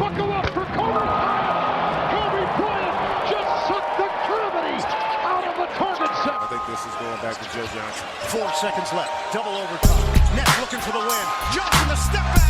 buckle up for Kobe Bryant. Kobe Bryant just sucked the gravity out of the target set. I think this is going back to Joe Johnson. 4 seconds left. Double overtime. Nets looking for the win. Johnson, the step back.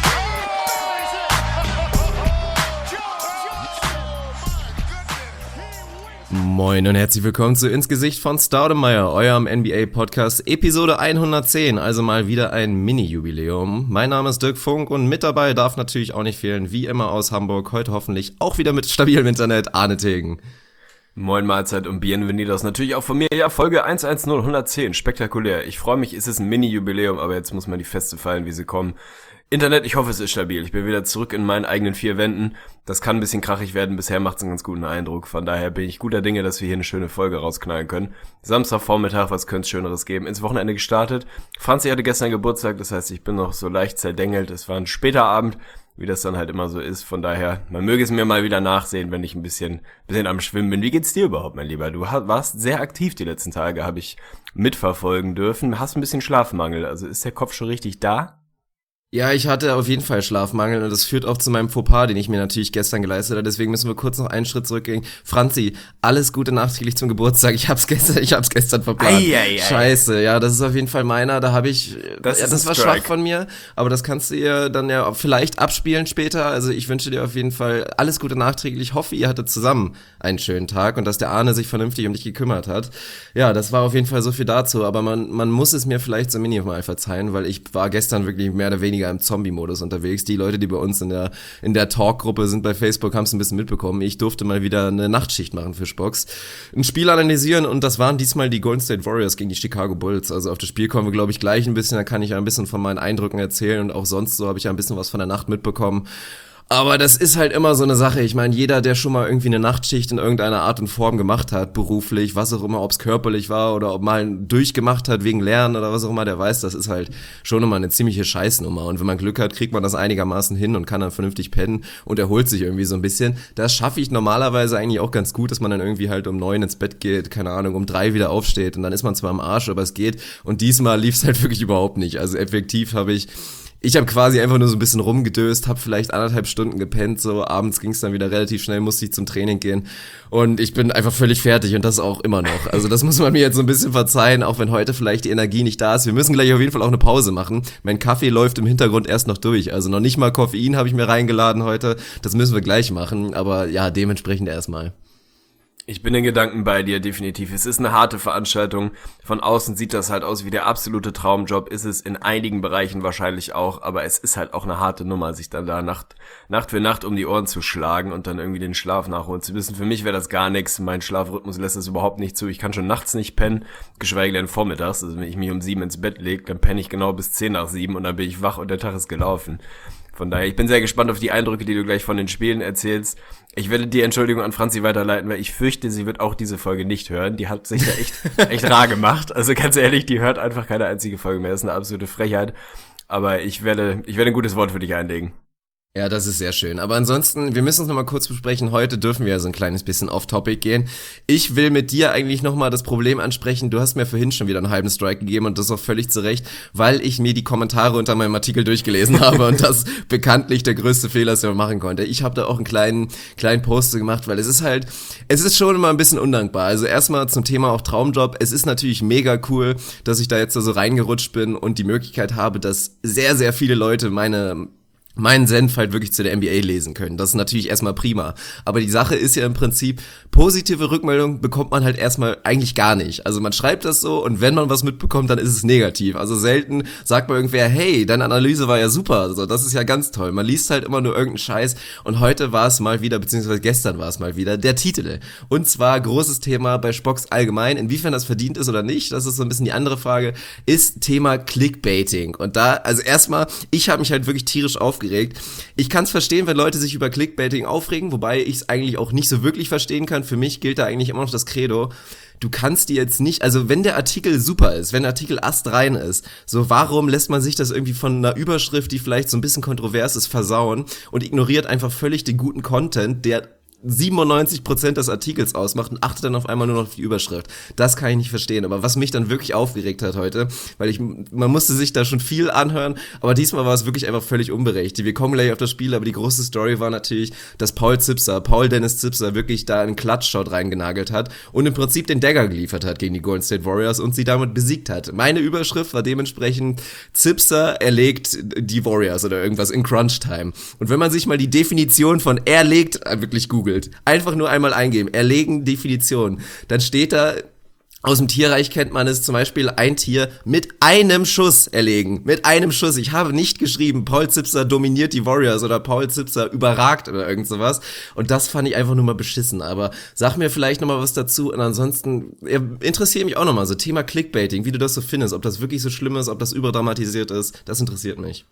Moin und herzlich willkommen zu Ins Gesicht von Staudemeyer, eurem NBA-Podcast, Episode 110, also mal wieder ein Mini-Jubiläum. Mein Name ist Dirk Funk und mit dabei darf natürlich auch nicht fehlen, wie immer aus Hamburg, heute hoffentlich auch wieder mit stabilem Internet, Arne Tegen. Moin Mahlzeit und Bienvenidos natürlich auch von mir. Ja, Folge 110, spektakulär. Ich freue mich, es ist ein Mini-Jubiläum, aber jetzt muss man die Feste feiern, wie sie kommen. Internet, ich hoffe, es ist stabil. Ich bin wieder zurück in meinen eigenen 4 Wänden. Das kann ein bisschen krachig werden. Bisher macht es einen ganz guten Eindruck. Von daher bin ich guter Dinge, dass wir hier eine schöne Folge rausknallen können. Samstagvormittag, was könnte es Schöneres geben? Ins Wochenende gestartet. Franzi hatte gestern Geburtstag, das heißt, ich bin noch so leicht zerdengelt. Es war ein später Abend, wie das dann halt immer so ist. Von daher, man möge es mir mal wieder nachsehen, wenn ich ein bisschen am Schwimmen bin. Wie geht's dir überhaupt, mein Lieber? Du warst sehr aktiv die letzten Tage, habe ich mitverfolgen dürfen. Hast ein bisschen Schlafmangel, also ist der Kopf schon richtig da? Ja, ich hatte auf jeden Fall Schlafmangel und das führt auch zu meinem Fauxpas, den ich mir natürlich gestern geleistet habe. Deswegen müssen wir kurz noch einen Schritt zurückgehen. Franzi, alles Gute nachträglich zum Geburtstag. Ich hab's gestern verplant. Scheiße, ja, das ist auf jeden Fall meiner. Da habe ich, das war schwach von mir, aber das kannst du ihr dann ja vielleicht abspielen später. Also ich wünsche dir auf jeden Fall alles Gute nachträglich. Ich hoffe, ihr hattet zusammen einen schönen Tag und dass der Arne sich vernünftig um dich gekümmert hat. Ja, das war auf jeden Fall so viel dazu, aber man muss es mir vielleicht so minimal verzeihen, weil ich war gestern wirklich mehr oder weniger im Zombie-Modus unterwegs. Die Leute, die bei uns in der Talk-Gruppe sind bei Facebook, haben es ein bisschen mitbekommen. Ich durfte mal wieder eine Nachtschicht machen für Spocks. Ein Spiel analysieren und das waren diesmal die Golden State Warriors gegen die Chicago Bulls. Also auf das Spiel kommen wir, glaube ich, gleich ein bisschen. Da kann ich ja ein bisschen von meinen Eindrücken erzählen und auch sonst so habe ich ja ein bisschen was von der Nacht mitbekommen. Aber das ist halt immer so eine Sache. Ich meine, jeder, der schon mal irgendwie eine Nachtschicht in irgendeiner Art und Form gemacht hat, beruflich, was auch immer, ob es körperlich war oder ob mal durchgemacht hat wegen Lernen oder was auch immer, der weiß, das ist halt schon immer eine ziemliche Scheißnummer. Und wenn man Glück hat, kriegt man das einigermaßen hin und kann dann vernünftig pennen und erholt sich irgendwie so ein bisschen. Das schaffe ich normalerweise eigentlich auch ganz gut, dass man dann irgendwie halt um 9 ins Bett geht, keine Ahnung, um 3 wieder aufsteht und dann ist man zwar am Arsch, aber es geht. Und diesmal lief es halt wirklich überhaupt nicht. Also effektiv habe ich quasi einfach nur so ein bisschen rumgedöst, habe vielleicht 1,5 Stunden gepennt, so abends ging es dann wieder relativ schnell, musste ich zum Training gehen und ich bin einfach völlig fertig und das auch immer noch. Also das muss man mir jetzt so ein bisschen verzeihen, auch wenn heute vielleicht die Energie nicht da ist. Wir müssen gleich auf jeden Fall auch eine Pause machen. Mein Kaffee läuft im Hintergrund erst noch durch, also noch nicht mal Koffein habe ich mir reingeladen heute. Das müssen wir gleich machen, aber ja, dementsprechend erstmal. Ich bin in Gedanken bei dir, definitiv. Es ist eine harte Veranstaltung. Von außen sieht das halt aus wie der absolute Traumjob. Ist es in einigen Bereichen wahrscheinlich auch. Aber es ist halt auch eine harte Nummer, sich dann da Nacht für Nacht um die Ohren zu schlagen und dann irgendwie den Schlaf nachholen zu müssen. Für mich wäre das gar nichts. Mein Schlafrhythmus lässt das überhaupt nicht zu. Ich kann schon nachts nicht pennen, geschweige denn vormittags. Also wenn ich mich um 7 ins Bett lege, dann penne ich genau bis 10 nach 7 und dann bin ich wach und der Tag ist gelaufen. Von daher, ich bin sehr gespannt auf die Eindrücke, die du gleich von den Spielen erzählst. Ich werde die Entschuldigung an Franzi weiterleiten, weil ich fürchte, sie wird auch diese Folge nicht hören. Die hat sich da echt rar gemacht. Also ganz ehrlich, die hört einfach keine einzige Folge mehr. Das ist eine absolute Frechheit. Aber ich werde ein gutes Wort für dich einlegen. Ja, das ist sehr schön. Aber ansonsten, wir müssen uns noch mal kurz besprechen. Heute dürfen wir ja so ein kleines bisschen off-topic gehen. Ich will mit dir eigentlich noch mal das Problem ansprechen. Du hast mir vorhin schon wieder einen halben Strike gegeben und das auch völlig zu Recht, weil ich mir die Kommentare unter meinem Artikel durchgelesen habe und das bekanntlich der größte Fehler ist, den man machen konnte. Ich habe da auch einen kleinen Post gemacht, weil es ist schon immer ein bisschen undankbar. Also erstmal zum Thema auch Traumjob. Es ist natürlich mega cool, dass ich da jetzt so reingerutscht bin und die Möglichkeit habe, dass sehr, sehr viele Leute meinen Senf halt wirklich zu der NBA lesen können. Das ist natürlich erstmal prima. Aber die Sache ist ja im Prinzip, positive Rückmeldung bekommt man halt erstmal eigentlich gar nicht. Also man schreibt das so und wenn man was mitbekommt, dann ist es negativ. Also selten sagt mal irgendwer, hey, deine Analyse war ja super. Also das ist ja ganz toll. Man liest halt immer nur irgendeinen Scheiß und heute war es mal wieder, beziehungsweise gestern war es mal wieder, der Titel. Und zwar großes Thema bei Spocks allgemein. Inwiefern das verdient ist oder nicht, das ist so ein bisschen die andere Frage, ist Thema Clickbaiting. Und da, also erstmal, ich habe mich halt wirklich tierisch aufgeregt. Ich kann es verstehen, wenn Leute sich über Clickbaiting aufregen, wobei ich es eigentlich auch nicht so wirklich verstehen kann. Für mich gilt da eigentlich immer noch das Credo, du kannst die jetzt nicht, also wenn der Artikel super ist, wenn der Artikel astrein ist, so warum lässt man sich das irgendwie von einer Überschrift, die vielleicht so ein bisschen kontrovers ist, versauen und ignoriert einfach völlig den guten Content, der 97% des Artikels ausmacht und achtet dann auf einmal nur noch auf die Überschrift. Das kann ich nicht verstehen. Aber was mich dann wirklich aufgeregt hat heute, weil man musste sich da schon viel anhören, aber diesmal war es wirklich einfach völlig unberechtigt. Wir kommen gleich auf das Spiel, aber die große Story war natürlich, dass Paul Dennis Zipser wirklich da einen Clutch-Shot reingenagelt hat und im Prinzip den Dagger geliefert hat gegen die Golden State Warriors und sie damit besiegt hat. Meine Überschrift war dementsprechend, Zipser erlegt die Warriors oder irgendwas in Crunch Time. Und wenn man sich mal die Definition von erlegt wirklich googelt, einfach nur einmal eingeben, erlegen Definition, dann steht da, aus dem Tierreich kennt man es zum Beispiel, ein Tier mit einem Schuss erlegen. Mit einem Schuss. Ich habe nicht geschrieben, Paul Zipser dominiert die Warriors oder Paul Zipser überragt oder irgend sowas. Und das fand ich einfach nur mal beschissen. Aber sag mir vielleicht nochmal was dazu. Und ansonsten interessiert mich auch nochmal so Thema Clickbaiting, wie du das so findest. Ob das wirklich so schlimm ist, ob das überdramatisiert ist. Das interessiert mich.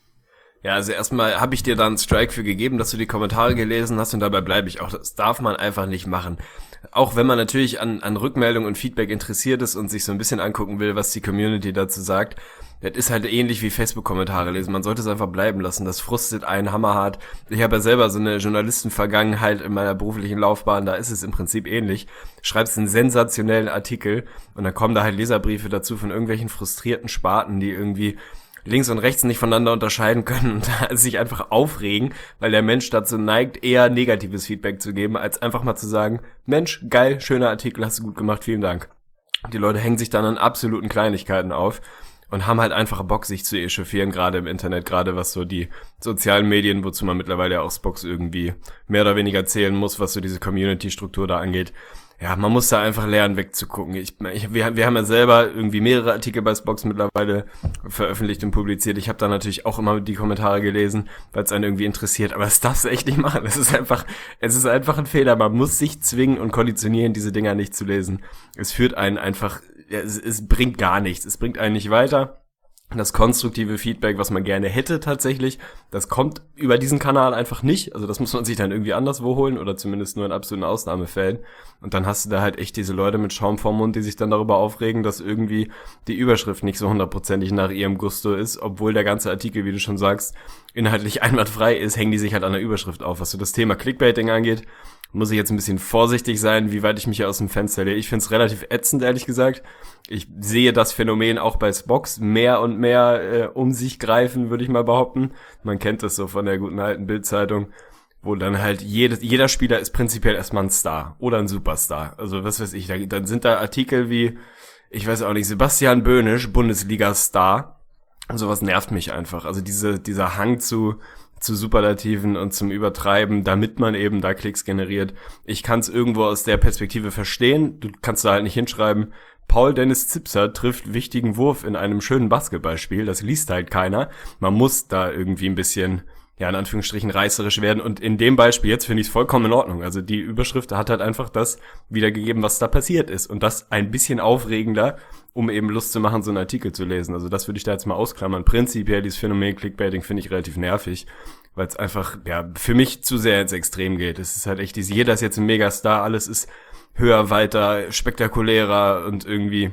Ja, also erstmal habe ich dir da einen Strike für gegeben, dass du die Kommentare gelesen hast und dabei bleibe ich auch. Das darf man einfach nicht machen. Auch wenn man natürlich an Rückmeldung und Feedback interessiert ist und sich so ein bisschen angucken will, was die Community dazu sagt. Das ist halt ähnlich wie Facebook-Kommentare lesen. Man sollte es einfach bleiben lassen. Das frustet einen hammerhart. Ich habe ja selber so eine Journalistenvergangenheit in meiner beruflichen Laufbahn. Da ist es im Prinzip ähnlich. Schreibst einen sensationellen Artikel und dann kommen da halt Leserbriefe dazu von irgendwelchen frustrierten Spaten, die irgendwie links und rechts nicht voneinander unterscheiden können und sich einfach aufregen, weil der Mensch dazu neigt, eher negatives Feedback zu geben, als einfach mal zu sagen, Mensch, geil, schöner Artikel, hast du gut gemacht, vielen Dank. Die Leute hängen sich dann an absoluten Kleinigkeiten auf und haben halt einfach Bock, sich zu echauffieren, gerade im Internet, gerade was so die sozialen Medien, wozu man mittlerweile ja auch Spox irgendwie mehr oder weniger zählen muss, was so diese Community-Struktur da angeht. Ja, man muss da einfach lernen, wegzugucken. Wir haben ja selber irgendwie mehrere Artikel bei Spox mittlerweile veröffentlicht und publiziert. Ich habe da natürlich auch immer die Kommentare gelesen, weil es einen irgendwie interessiert. Aber das darfst du echt nicht machen. Es ist einfach ein Fehler. Man muss sich zwingen und konditionieren, diese Dinger nicht zu lesen. Es führt einen einfach, es bringt gar nichts. Es bringt einen nicht weiter. Das konstruktive Feedback, was man gerne hätte tatsächlich, das kommt über diesen Kanal einfach nicht. Also das muss man sich dann irgendwie anderswo holen oder zumindest nur in absoluten Ausnahmefällen. Und dann hast du da halt echt diese Leute mit Schaum vorm Mund, die sich dann darüber aufregen, dass irgendwie die Überschrift nicht so hundertprozentig nach ihrem Gusto ist, obwohl der ganze Artikel, wie du schon sagst, inhaltlich einwandfrei ist, hängen die sich halt an der Überschrift auf. Was so das Thema Clickbaiting angeht, muss ich jetzt ein bisschen vorsichtig sein, wie weit ich mich hier aus dem Fenster lehne. Ich finde es relativ ätzend, ehrlich gesagt. Ich sehe das Phänomen auch bei Spox mehr und mehr um sich greifen, würde ich mal behaupten. Man kennt das so von der guten alten Bild-Zeitung, wo dann halt jeder Spieler ist prinzipiell erstmal ein Star oder ein Superstar. Also was weiß ich, dann sind da Artikel wie, ich weiß auch nicht, Sebastian Böhnisch, Bundesliga-Star. Und sowas nervt mich einfach. Also dieser Hang zu Superlativen und zum Übertreiben, damit man eben da Klicks generiert. Ich kann es irgendwo aus der Perspektive verstehen. Du kannst da halt nicht hinschreiben, Paul Dennis Zipser trifft wichtigen Wurf in einem schönen Basketballspiel. Das liest halt keiner. Man muss da irgendwie ein bisschen, ja, in Anführungsstrichen reißerisch werden. Und in dem Beispiel jetzt finde ich es vollkommen in Ordnung. Also die Überschrift hat halt einfach das wiedergegeben, was da passiert ist. Und das ein bisschen aufregender, um eben Lust zu machen, so einen Artikel zu lesen. Also das würde ich da jetzt mal ausklammern. Prinzipiell dieses Phänomen Clickbaiting finde ich relativ nervig, weil es einfach, ja, für mich zu sehr ins Extrem geht. Es ist halt echt jeder ist jetzt ein Megastar, alles ist höher, weiter, spektakulärer und irgendwie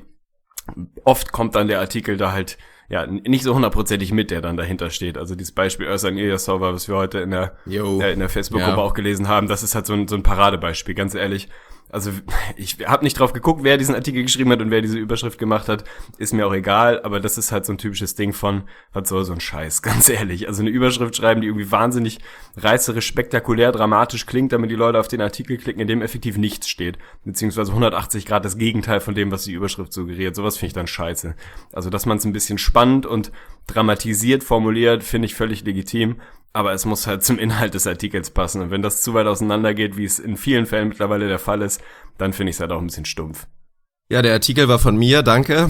oft kommt dann der Artikel da halt, ja, nicht so hundertprozentig mit, der dann dahinter steht. Also dieses Beispiel Özcan Ilyasova, was wir heute in der Facebook-Gruppe auch gelesen haben, das ist halt so ein Paradebeispiel, ganz ehrlich. Also ich habe nicht drauf geguckt, wer diesen Artikel geschrieben hat und wer diese Überschrift gemacht hat, ist mir auch egal, aber das ist halt so ein typisches Ding von, was soll so ein Scheiß, ganz ehrlich. Also eine Überschrift schreiben, die irgendwie wahnsinnig reißerisch, spektakulär, dramatisch klingt, damit die Leute auf den Artikel klicken, in dem effektiv nichts steht, beziehungsweise 180 Grad das Gegenteil von dem, was die Überschrift suggeriert. Sowas finde ich dann scheiße. Also dass man es ein bisschen spannend und dramatisiert formuliert, finde ich völlig legitim. Aber es muss halt zum Inhalt des Artikels passen. Und wenn das zu weit auseinander geht, wie es in vielen Fällen mittlerweile der Fall ist, dann finde ich es halt auch ein bisschen stumpf. Ja, der Artikel war von mir, danke.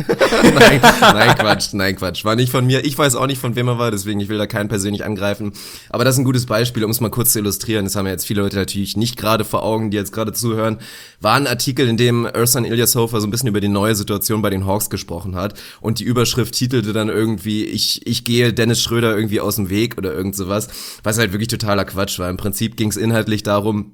Nein, Quatsch. War nicht von mir. Ich weiß auch nicht, von wem er war, deswegen ich will da keinen persönlich angreifen. Aber das ist ein gutes Beispiel, um es mal kurz zu illustrieren. Das haben ja jetzt viele Leute natürlich nicht gerade vor Augen, die jetzt gerade zuhören. War ein Artikel, in dem Özcan Ilyasova so ein bisschen über die neue Situation bei den Hawks gesprochen hat. Und die Überschrift titelte dann irgendwie, ich gehe Dennis Schröder irgendwie aus dem Weg oder irgend sowas. Was halt wirklich totaler Quatsch war. Im Prinzip ging es inhaltlich darum,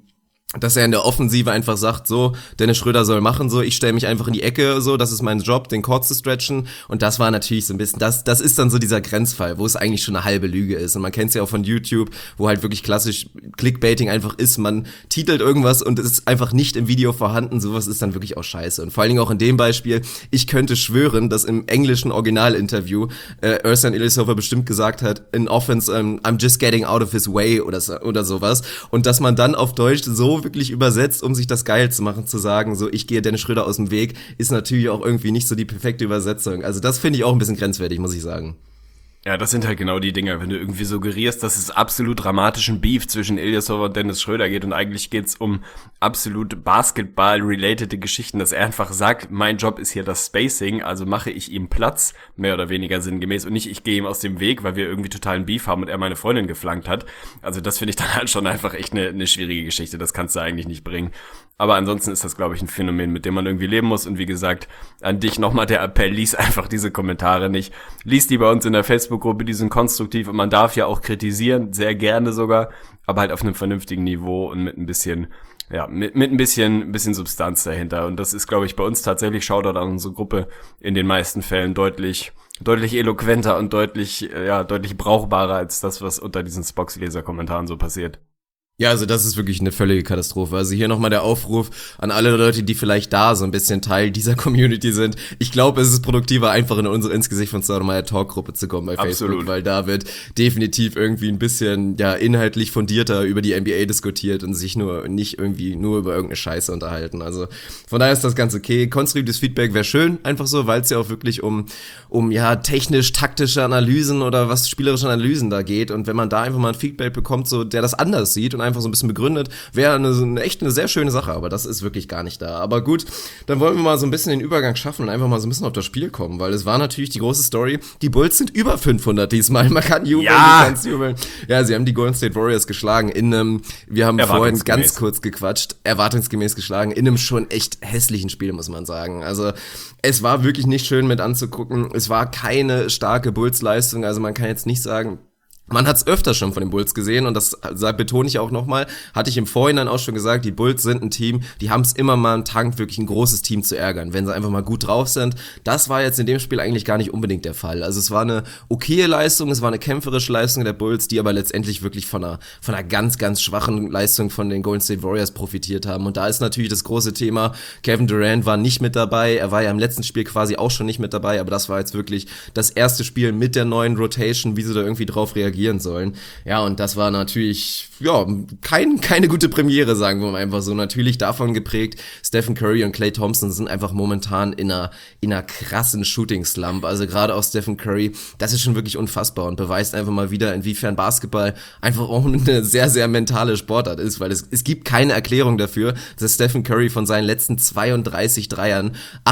dass er in der Offensive einfach sagt, so, Dennis Schröder soll machen, so, ich stelle mich einfach in die Ecke, so, das ist mein Job, den Court zu stretchen, und das war natürlich so ein bisschen, das ist dann so dieser Grenzfall, wo es eigentlich schon eine halbe Lüge ist, und man kennt es ja auch von YouTube, wo halt wirklich klassisch Clickbaiting einfach ist, man titelt irgendwas und es ist einfach nicht im Video vorhanden, sowas ist dann wirklich auch scheiße, und vor allen Dingen auch in dem Beispiel, ich könnte schwören, dass im englischen Originalinterview Ersan Ilyasova bestimmt gesagt hat, in Offense, I'm just getting out of his way oder sowas, und dass man dann auf Deutsch so wirklich übersetzt, um sich das geil zu machen, zu sagen, so, ich gehe Dennis Schröder aus dem Weg, ist natürlich auch irgendwie nicht so die perfekte Übersetzung. Also das finde ich auch ein bisschen grenzwertig, muss ich sagen. Ja, das sind halt genau die Dinger, wenn du irgendwie suggerierst, dass es absolut dramatischen Beef zwischen Ilyasova und Dennis Schröder geht und eigentlich geht's um absolut Basketball-relatede Geschichten, dass er einfach sagt, mein Job ist hier das Spacing, also mache ich ihm Platz, mehr oder weniger sinngemäß, und nicht, ich gehe ihm aus dem Weg, weil wir irgendwie totalen Beef haben und er meine Freundin geflankt hat. Also das finde ich dann halt schon einfach echt eine schwierige Geschichte, das kannst du eigentlich nicht bringen. Aber ansonsten ist das, glaube ich, ein Phänomen, mit dem man irgendwie leben muss. Und wie gesagt, an dich nochmal der Appell, lies einfach diese Kommentare nicht. Lies die bei uns in der Facebook-Gruppe, die sind konstruktiv und man darf ja auch kritisieren, sehr gerne sogar, aber halt auf einem vernünftigen Niveau und mit ein bisschen, ja, mit ein bisschen Substanz dahinter. Und das ist, glaube ich, bei uns tatsächlich, Shoutout an unsere Gruppe, in den meisten Fällen deutlich eloquenter und deutlich brauchbarer als das, was unter diesen Spox-Leser-Kommentaren so passiert. Ja, also das ist wirklich eine völlige Katastrophe. Also hier nochmal der Aufruf an alle Leute, die vielleicht da so ein bisschen Teil dieser Community sind. Ich glaube, es ist produktiver, einfach in unsere ins Gesicht von Stoudemire Talk-Gruppe zu kommen bei Facebook, absolut, weil da wird definitiv irgendwie ein bisschen, ja, inhaltlich fundierter über die NBA diskutiert und sich nicht irgendwie nur über irgendeine Scheiße unterhalten. Also von daher ist das ganz okay. Konstruktives Feedback wäre schön, einfach so, weil es ja auch wirklich um ja technisch-taktische Analysen oder was spielerische Analysen da geht. Und wenn man da einfach mal ein Feedback bekommt, so der das anders sieht und einfach so ein bisschen begründet, wäre echt eine sehr schöne Sache, aber das ist wirklich gar nicht da. Aber gut, dann wollen wir mal so ein bisschen den Übergang schaffen und einfach mal so ein bisschen auf das Spiel kommen, weil es war natürlich die große Story, die Bulls sind über 500 diesmal, man kann jubeln, ja. Du kannst jubeln. Ja, sie haben die Golden State Warriors geschlagen wir haben vorhin ganz kurz gequatscht, erwartungsgemäß geschlagen, in einem schon echt hässlichen Spiel, muss man sagen. Also es war wirklich nicht schön mit anzugucken, es war keine starke Bulls-Leistung, also man kann jetzt nicht sagen, man hat's öfter schon von den Bulls gesehen und das betone ich auch nochmal, hatte ich im Vorhinein auch schon gesagt, die Bulls sind ein Team, die haben's immer mal im Tank, wirklich ein großes Team zu ärgern, wenn sie einfach mal gut drauf sind. Das war jetzt in dem Spiel eigentlich gar nicht unbedingt der Fall. Also es war eine okaye Leistung, es war eine kämpferische Leistung der Bulls, die aber letztendlich wirklich von einer ganz, ganz schwachen Leistung von den Golden State Warriors profitiert haben. Und da ist natürlich das große Thema, Kevin Durant war nicht mit dabei, er war ja im letzten Spiel quasi auch schon nicht mit dabei, aber das war jetzt wirklich das erste Spiel mit der neuen Rotation, wie sie da irgendwie drauf reagieren sollen. Ja, und das war natürlich, ja, keine gute Premiere, sagen wir mal einfach so. Natürlich davon geprägt, Stephen Curry und Klay Thompson sind einfach momentan in einer krassen Shooting-Slump. Also gerade auch Stephen Curry, das ist schon wirklich unfassbar und beweist einfach mal wieder, inwiefern Basketball einfach auch eine sehr, sehr mentale Sportart ist, weil es gibt keine Erklärung dafür, dass Stephen Curry von seinen letzten 32 Dreiern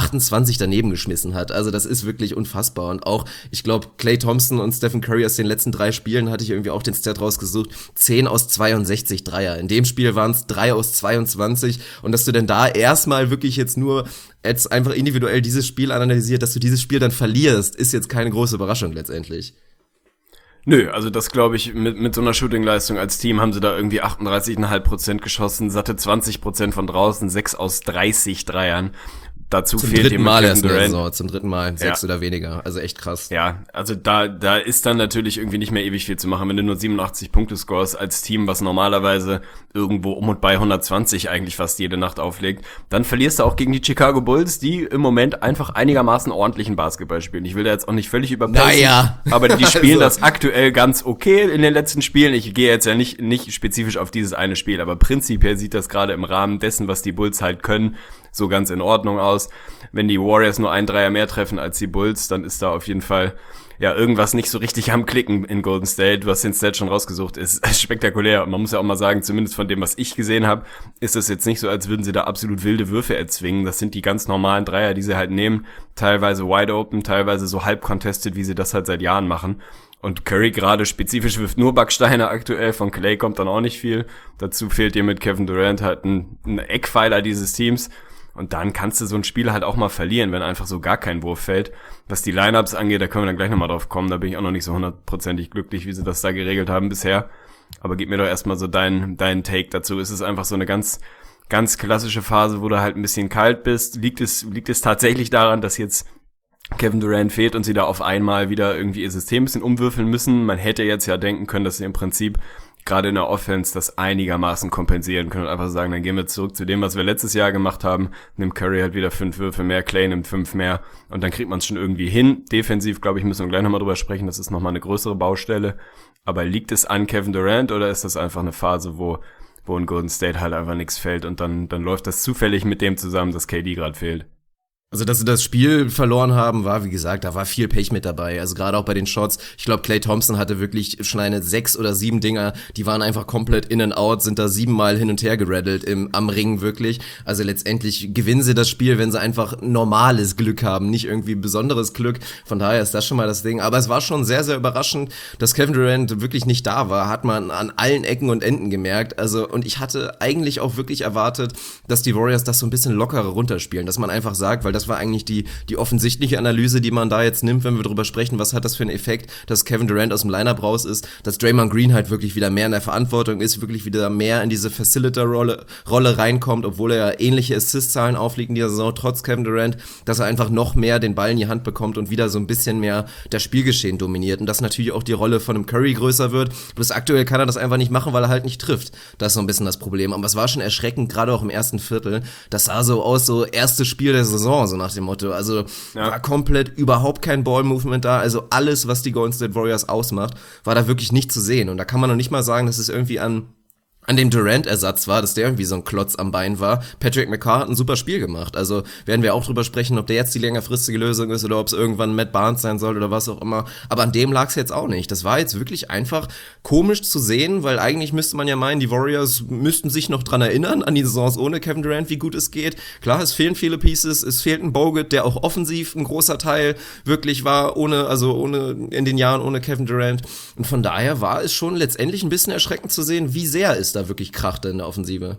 28 daneben geschmissen hat. Also das ist wirklich unfassbar. Und auch, ich glaube, Klay Thompson und Stephen Curry aus den letzten 3 Spielen hatte ich irgendwie auch den Stat rausgesucht, 10 aus 62 Dreier. In dem Spiel waren es 3 aus 22 und dass du denn da erstmal wirklich jetzt einfach individuell dieses Spiel analysiert, dass du dieses Spiel dann verlierst, ist jetzt keine große Überraschung letztendlich. Nö, also das glaube ich, mit so einer Shooting-Leistung als Team haben sie da irgendwie 38,5% geschossen, satte 20% von draußen, 6 aus 30 Dreiern. Dazu zum fehlt dritten Mal erst zum dritten Mal, 6 oder weniger, also echt krass. Ja, also da ist dann natürlich irgendwie nicht mehr ewig viel zu machen, wenn du nur 87 Punkte scorest als Team, was normalerweise irgendwo um und bei 120 eigentlich fast jede Nacht auflegt, dann verlierst du auch gegen die Chicago Bulls, die im Moment einfach einigermaßen ordentlichen Basketball spielen. Ich will da jetzt auch nicht völlig überpassen, aber die spielen das aktuell ganz okay in den letzten Spielen. Ich gehe jetzt ja nicht spezifisch auf dieses eine Spiel, aber prinzipiell sieht das gerade im Rahmen dessen, was die Bulls halt können, so ganz in Ordnung aus. Wenn die Warriors nur einen Dreier mehr treffen als die Bulls, dann ist da auf jeden Fall ja irgendwas nicht so richtig am Klicken in Golden State. Du hast den Stat schon rausgesucht, ist spektakulär. Und man muss ja auch mal sagen, zumindest von dem, was ich gesehen habe, ist es jetzt nicht so, als würden sie da absolut wilde Würfe erzwingen. Das sind die ganz normalen Dreier, die sie halt nehmen. Teilweise wide open, teilweise so halb contested, wie sie das halt seit Jahren machen. Und Curry gerade spezifisch wirft nur Backsteine aktuell, von Klay kommt dann auch nicht viel. Dazu fehlt dir mit Kevin Durant halt ein Eckpfeiler dieses Teams. Und dann kannst du so ein Spiel halt auch mal verlieren, wenn einfach so gar kein Wurf fällt. Was die Lineups angeht, da können wir dann gleich nochmal drauf kommen. Da bin ich auch noch nicht so 100%ig glücklich, wie sie das da geregelt haben bisher. Aber gib mir doch erstmal so deinen Take dazu. Ist es einfach so eine ganz klassische Phase, wo du halt ein bisschen kalt bist? Liegt es tatsächlich daran, dass jetzt Kevin Durant fehlt und sie da auf einmal wieder irgendwie ihr System ein bisschen umwürfeln müssen? Man hätte jetzt ja denken können, dass sie im Prinzip gerade in der Offense das einigermaßen kompensieren können und einfach sagen, dann gehen wir zurück zu dem, was wir letztes Jahr gemacht haben. Nimmt Curry halt wieder 5 Würfe mehr, Clay nimmt 5 mehr und dann kriegt man es schon irgendwie hin. Defensiv, glaube ich, müssen wir gleich nochmal drüber sprechen. Das ist nochmal eine größere Baustelle. Aber liegt es an Kevin Durant oder ist das einfach eine Phase, wo in Golden State halt einfach nichts fällt und dann läuft das zufällig mit dem zusammen, dass KD gerade fehlt? Also, dass sie das Spiel verloren haben, war, wie gesagt, da war viel Pech mit dabei. Also gerade auch bei den Shots. Ich glaube, Klay Thompson hatte wirklich schon eine 6 oder 7 Dinger, die waren einfach komplett in and out, sind da 7-mal hin und her geraddelt am Ring wirklich. Also letztendlich gewinnen sie das Spiel, wenn sie einfach normales Glück haben, nicht irgendwie besonderes Glück. Von daher ist das schon mal das Ding. Aber es war schon sehr, sehr überraschend, dass Kevin Durant wirklich nicht da war. Hat man an allen Ecken und Enden gemerkt. Also, und ich hatte eigentlich auch wirklich erwartet, dass die Warriors das so ein bisschen lockerer runterspielen. Dass man einfach sagt, weil das war eigentlich die offensichtliche Analyse, die man da jetzt nimmt, wenn wir drüber sprechen, was hat das für einen Effekt, dass Kevin Durant aus dem Lineup raus ist, dass Draymond Green halt wirklich wieder mehr in der Verantwortung ist, wirklich wieder mehr in diese Facilitator-Rolle reinkommt, obwohl er ja ähnliche Assist-Zahlen auflegt in dieser Saison, trotz Kevin Durant, dass er einfach noch mehr den Ball in die Hand bekommt und wieder so ein bisschen mehr das Spielgeschehen dominiert und dass natürlich auch die Rolle von einem Curry größer wird. Bloß aktuell kann er das einfach nicht machen, weil er halt nicht trifft. Das ist so ein bisschen das Problem. Aber es war schon erschreckend, gerade auch im ersten Viertel. Das sah so aus, so erstes Spiel der Saison, so nach dem Motto. Also war komplett überhaupt kein Ball-Movement da. Also alles, was die Golden State Warriors ausmacht, war da wirklich nicht zu sehen. Und da kann man noch nicht mal sagen, dass es irgendwie an dem Durant-Ersatz war, dass der irgendwie so ein Klotz am Bein war. Patrick McCaw hat ein super Spiel gemacht. Also werden wir auch drüber sprechen, ob der jetzt die längerfristige Lösung ist oder ob es irgendwann Matt Barnes sein soll oder was auch immer. Aber an dem lag es jetzt auch nicht. Das war jetzt wirklich einfach komisch zu sehen, weil eigentlich müsste man ja meinen, die Warriors müssten sich noch dran erinnern, an die Saisons ohne Kevin Durant, wie gut es geht. Klar, es fehlen viele Pieces, es fehlt ein Bogut, der auch offensiv ein großer Teil wirklich war, ohne in den Jahren ohne Kevin Durant. Und von daher war es schon letztendlich ein bisschen erschreckend zu sehen, wie sehr es da wirklich krachte in der Offensive.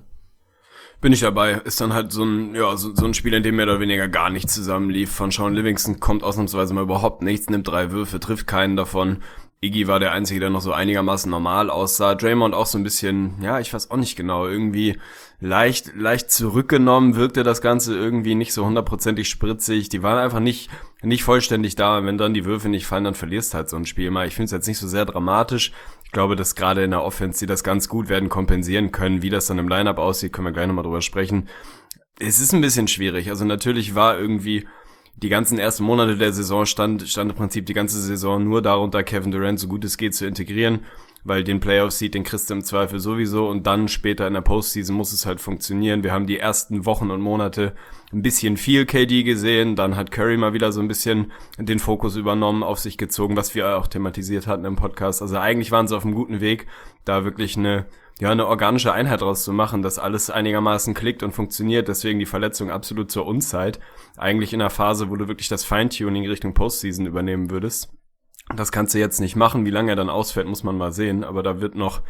Bin ich dabei. Ist dann halt so ein Spiel, in dem mehr oder weniger gar nichts zusammenlief. Von Sean Livingston kommt ausnahmsweise mal überhaupt nichts, nimmt 3 Würfe, trifft keinen davon. Iggy war der Einzige, der noch so einigermaßen normal aussah. Draymond auch so ein bisschen, ja, ich weiß auch nicht genau, irgendwie leicht zurückgenommen, wirkte das Ganze irgendwie nicht so 100%ig spritzig. Die waren einfach nicht vollständig da. Wenn dann die Würfe nicht fallen, dann verlierst halt so ein Spiel mal. Ich finde es jetzt nicht so sehr dramatisch. Ich glaube, dass gerade in der Offense die das ganz gut werden kompensieren können. Wie das dann im Lineup aussieht, können wir gleich nochmal drüber sprechen. Es ist ein bisschen schwierig. Also natürlich war irgendwie die ganzen ersten Monate der Saison stand im Prinzip die ganze Saison nur darunter, Kevin Durant so gut es geht zu integrieren, weil den Playoff-Seed, den kriegst du im Zweifel sowieso und dann später in der Postseason muss es halt funktionieren. Wir haben die ersten Wochen und Monate ein bisschen viel KD gesehen, dann hat Curry mal wieder so ein bisschen den Fokus übernommen, auf sich gezogen, was wir auch thematisiert hatten im Podcast. Also eigentlich waren sie auf einem guten Weg, da wirklich eine organische Einheit draus zu machen, dass alles einigermaßen klickt und funktioniert, deswegen die Verletzung absolut zur Unzeit. Eigentlich in einer Phase, wo du wirklich das Feintuning Richtung Postseason übernehmen würdest. Das kannst du jetzt nicht machen. Wie lange er dann ausfällt, muss man mal sehen. Aber da werden noch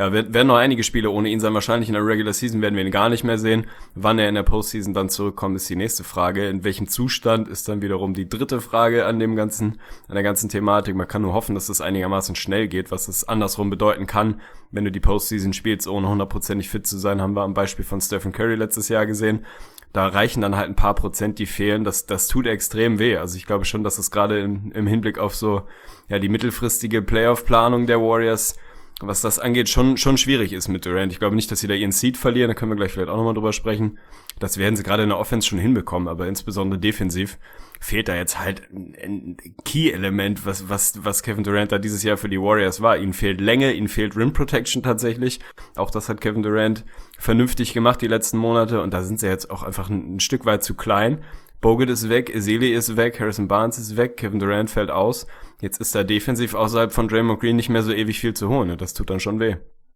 einige Spiele ohne ihn sein. Wahrscheinlich in der Regular Season werden wir ihn gar nicht mehr sehen. Wann er in der Postseason dann zurückkommt, ist die nächste Frage. In welchem Zustand ist dann wiederum die dritte Frage an der ganzen Thematik. Man kann nur hoffen, dass das einigermaßen schnell geht, was das andersrum bedeuten kann. Wenn du die Postseason spielst, ohne 100%ig fit zu sein, haben wir am Beispiel von Stephen Curry letztes Jahr gesehen. Da reichen dann halt ein paar Prozent, die fehlen. Das tut extrem weh. Also ich glaube schon, dass es gerade im Hinblick auf so die mittelfristige Playoff-Planung der Warriors, was das angeht, schon schwierig ist mit Durant. Ich glaube nicht, dass sie da ihren Seed verlieren. Da können wir gleich vielleicht auch nochmal drüber sprechen. Das werden sie gerade in der Offense schon hinbekommen, aber insbesondere defensiv fehlt da jetzt halt ein Key-Element, was Kevin Durant da dieses Jahr für die Warriors war. Ihnen fehlt Länge, ihnen fehlt Rim Protection tatsächlich. Auch das hat Kevin Durant vernünftig gemacht die letzten Monate und da sind sie jetzt auch einfach ein Stück weit zu klein. Bogut ist weg, Ezeli ist weg, Harrison Barnes ist weg, Kevin Durant fällt aus. Jetzt ist da defensiv außerhalb von Draymond Green nicht mehr so ewig viel zu holen und das tut dann schon weh.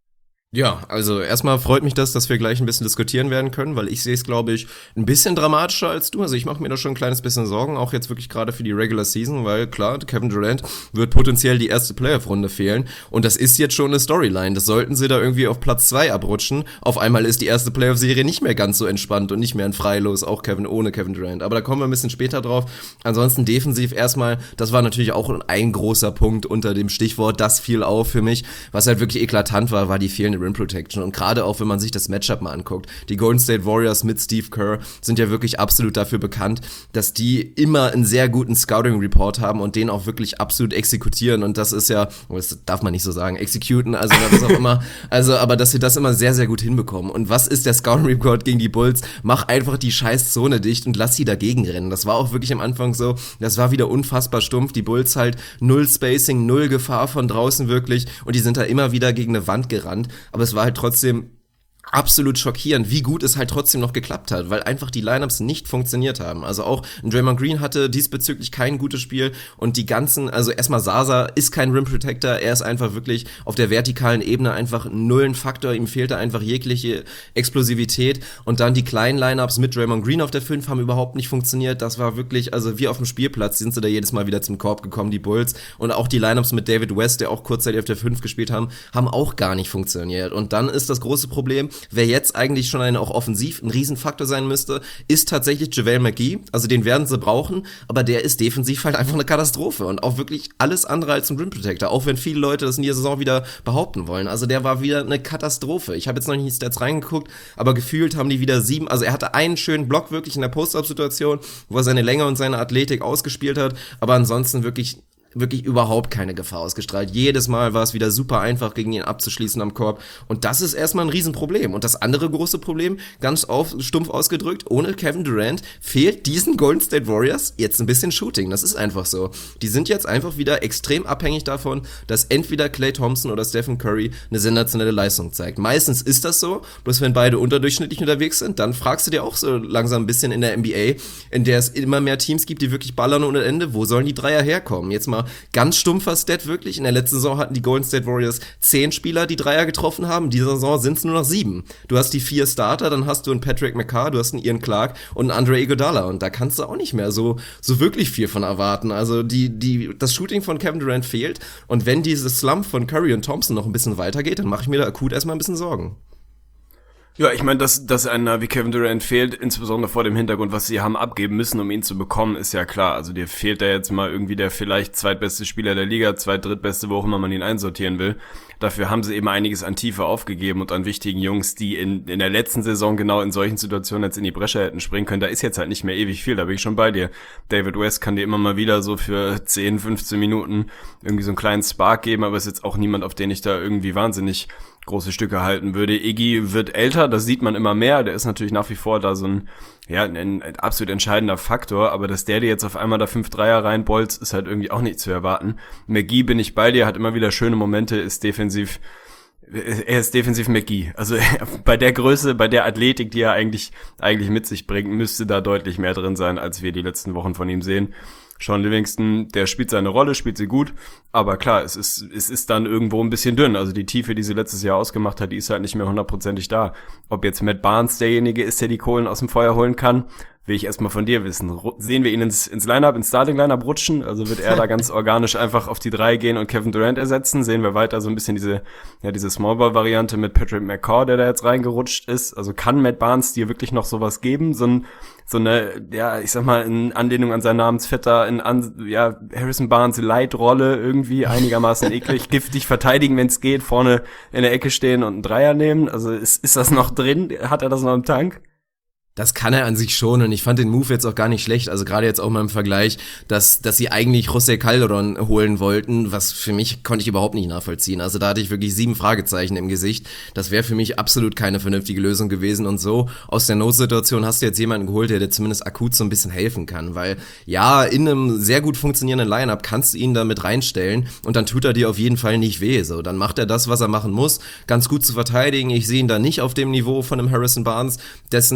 Ja, also erstmal freut mich das, dass wir gleich ein bisschen diskutieren werden können, weil ich sehe es, glaube ich, ein bisschen dramatischer als du. Also ich mache mir da schon ein kleines bisschen Sorgen, auch jetzt wirklich gerade für die Regular Season, weil klar, Kevin Durant wird potenziell die erste Playoff-Runde fehlen und das ist jetzt schon eine Storyline. Das sollten sie da irgendwie auf Platz 2 abrutschen. Auf einmal ist die erste Playoff-Serie nicht mehr ganz so entspannt und nicht mehr ein Freilos, auch ohne Kevin Durant. Aber da kommen wir ein bisschen später drauf. Ansonsten defensiv erstmal, das war natürlich auch ein großer Punkt unter dem Stichwort, das fiel auf für mich. Was halt wirklich eklatant war die fehlende Rim Protection. Und gerade auch, wenn man sich das Matchup mal anguckt, die Golden State Warriors mit Steve Kerr sind ja wirklich absolut dafür bekannt, dass die immer einen sehr guten Scouting-Report haben und den auch wirklich absolut exekutieren. Und das ist ja, das darf man nicht so sagen, executen, also was auch immer. Also, aber dass sie das immer sehr, sehr gut hinbekommen. Und was ist der Scouting-Report gegen die Bulls? Mach einfach die scheiß Zone dicht und lass sie dagegen rennen. Das war auch wirklich am Anfang so, das war wieder unfassbar stumpf. Die Bulls halt null Spacing, null Gefahr von draußen wirklich und die sind da immer wieder gegen eine Wand gerannt. Aber es war halt trotzdem absolut schockierend, wie gut es halt trotzdem noch geklappt hat, weil einfach die Lineups nicht funktioniert haben. Also auch Draymond Green hatte diesbezüglich kein gutes Spiel und die ganzen, also erstmal Zaza ist kein Rim Protector, er ist einfach wirklich auf der vertikalen Ebene einfach null ein Faktor, ihm fehlte einfach jegliche Explosivität und dann die kleinen Lineups mit Draymond Green auf der 5 haben überhaupt nicht funktioniert, das war wirklich, also wie auf dem Spielplatz sind sie da jedes Mal wieder zum Korb gekommen, die Bulls, und auch die Lineups mit David West, der auch kurzzeitig auf der 5 gespielt haben auch gar nicht funktioniert. Und dann ist das große Problem, wer jetzt eigentlich schon auch offensiv ein Riesenfaktor sein müsste, ist tatsächlich JaVale McGee. Also den werden sie brauchen, aber der ist defensiv halt einfach eine Katastrophe und auch wirklich alles andere als ein Rim Protector, auch wenn viele Leute das in dieser Saison wieder behaupten wollen. Also der war wieder eine Katastrophe. Ich habe jetzt noch nicht in die Stats reingeguckt, aber gefühlt haben die wieder 7, also er hatte einen schönen Block wirklich in der Post-Up-Situation, wo er seine Länge und seine Athletik ausgespielt hat, aber ansonsten wirklich überhaupt keine Gefahr ausgestrahlt. Jedes Mal war es wieder super einfach, gegen ihn abzuschließen am Korb. Und das ist erstmal ein Riesenproblem. Und das andere große Problem, ganz stumpf ausgedrückt, ohne Kevin Durant fehlt diesen Golden State Warriors jetzt ein bisschen Shooting. Das ist einfach so. Die sind jetzt einfach wieder extrem abhängig davon, dass entweder Klay Thompson oder Stephen Curry eine sensationelle Leistung zeigt. Meistens ist das so, bloß wenn beide unterdurchschnittlich unterwegs sind, dann fragst du dir auch so langsam ein bisschen in der NBA, in der es immer mehr Teams gibt, die wirklich ballern ohne Ende, wo sollen die Dreier herkommen? Jetzt mal ganz stumpfer Stat wirklich. In der letzten Saison hatten die Golden State Warriors 10 Spieler, die Dreier getroffen haben. Diese Saison sind es nur noch 7. Du hast die 4 Starter, dann hast du einen Patrick McCarr, du hast einen Ian Clark und einen Andre Iguodala. Und da kannst du auch nicht mehr so wirklich viel von erwarten. Also das Shooting von Kevin Durant fehlt. Und wenn dieses Slump von Curry und Thompson noch ein bisschen weitergeht, dann mache ich mir da akut erstmal ein bisschen Sorgen. Ja, ich meine, dass einer wie Kevin Durant fehlt, insbesondere vor dem Hintergrund, was sie haben abgeben müssen, um ihn zu bekommen, ist ja klar. Also dir fehlt da jetzt mal irgendwie der vielleicht zweitbeste Spieler der Liga, drittbeste, wo auch immer man ihn einsortieren will. Dafür haben sie eben einiges an Tiefe aufgegeben und an wichtigen Jungs, die in der letzten Saison genau in solchen Situationen jetzt in die Bresche hätten springen können. Da ist jetzt halt nicht mehr ewig viel, da bin ich schon bei dir. David West kann dir immer mal wieder so für 10, 15 Minuten irgendwie so einen kleinen Spark geben, aber ist jetzt auch niemand, auf den ich da irgendwie wahnsinnig große Stücke halten würde. Iggy wird älter, das sieht man immer mehr, der ist natürlich nach wie vor da so ein absolut entscheidender Faktor, aber dass der dir jetzt auf einmal da 5 Dreier reinbolzt, ist halt irgendwie auch nicht zu erwarten. McGee bin ich bei dir, hat immer wieder schöne Momente, er ist defensiv McGee. Also bei der Größe, bei der Athletik, die er eigentlich mit sich bringt, müsste da deutlich mehr drin sein, als wir die letzten Wochen von ihm sehen. Sean Livingston, der spielt seine Rolle, spielt sie gut, aber klar, es ist dann irgendwo ein bisschen dünn. Also die Tiefe, die sie letztes Jahr ausgemacht hat, die ist halt nicht mehr 100%ig da. Ob jetzt Matt Barnes derjenige ist, der die Kohlen aus dem Feuer holen kann, will ich erstmal von dir wissen. Sehen wir ihn ins Lineup, ins Starting-Lineup rutschen? Also wird er da ganz organisch einfach auf die 3 gehen und Kevin Durant ersetzen? Sehen wir weiter so ein bisschen diese Smallball-Variante mit Patrick McCaw, der da jetzt reingerutscht ist? Also kann Matt Barnes dir wirklich noch sowas geben? So eine, ja, ich sag mal, in Anlehnung an seinen Namensvetter, Harrison Barnes Light-Rolle irgendwie einigermaßen eklig, giftig verteidigen, wenn es geht, vorne in der Ecke stehen und einen Dreier nehmen. Also ist das noch drin? Hat er das noch im Tank? Das kann er an sich schon und ich fand den Move jetzt auch gar nicht schlecht, also gerade jetzt auch mal im Vergleich, dass sie eigentlich José Calderón holen wollten, was für mich konnte ich überhaupt nicht nachvollziehen, also da hatte ich wirklich 7 Fragezeichen im Gesicht, das wäre für mich absolut keine vernünftige Lösung gewesen und so aus der Notsituation hast du jetzt jemanden geholt, der dir zumindest akut so ein bisschen helfen kann, weil ja, in einem sehr gut funktionierenden Line-Up kannst du ihn da mit reinstellen und dann tut er dir auf jeden Fall nicht weh, so, dann macht er das, was er machen muss, ganz gut zu verteidigen, ich sehe ihn da nicht auf dem Niveau von einem Harrison Barnes, dessen wirklich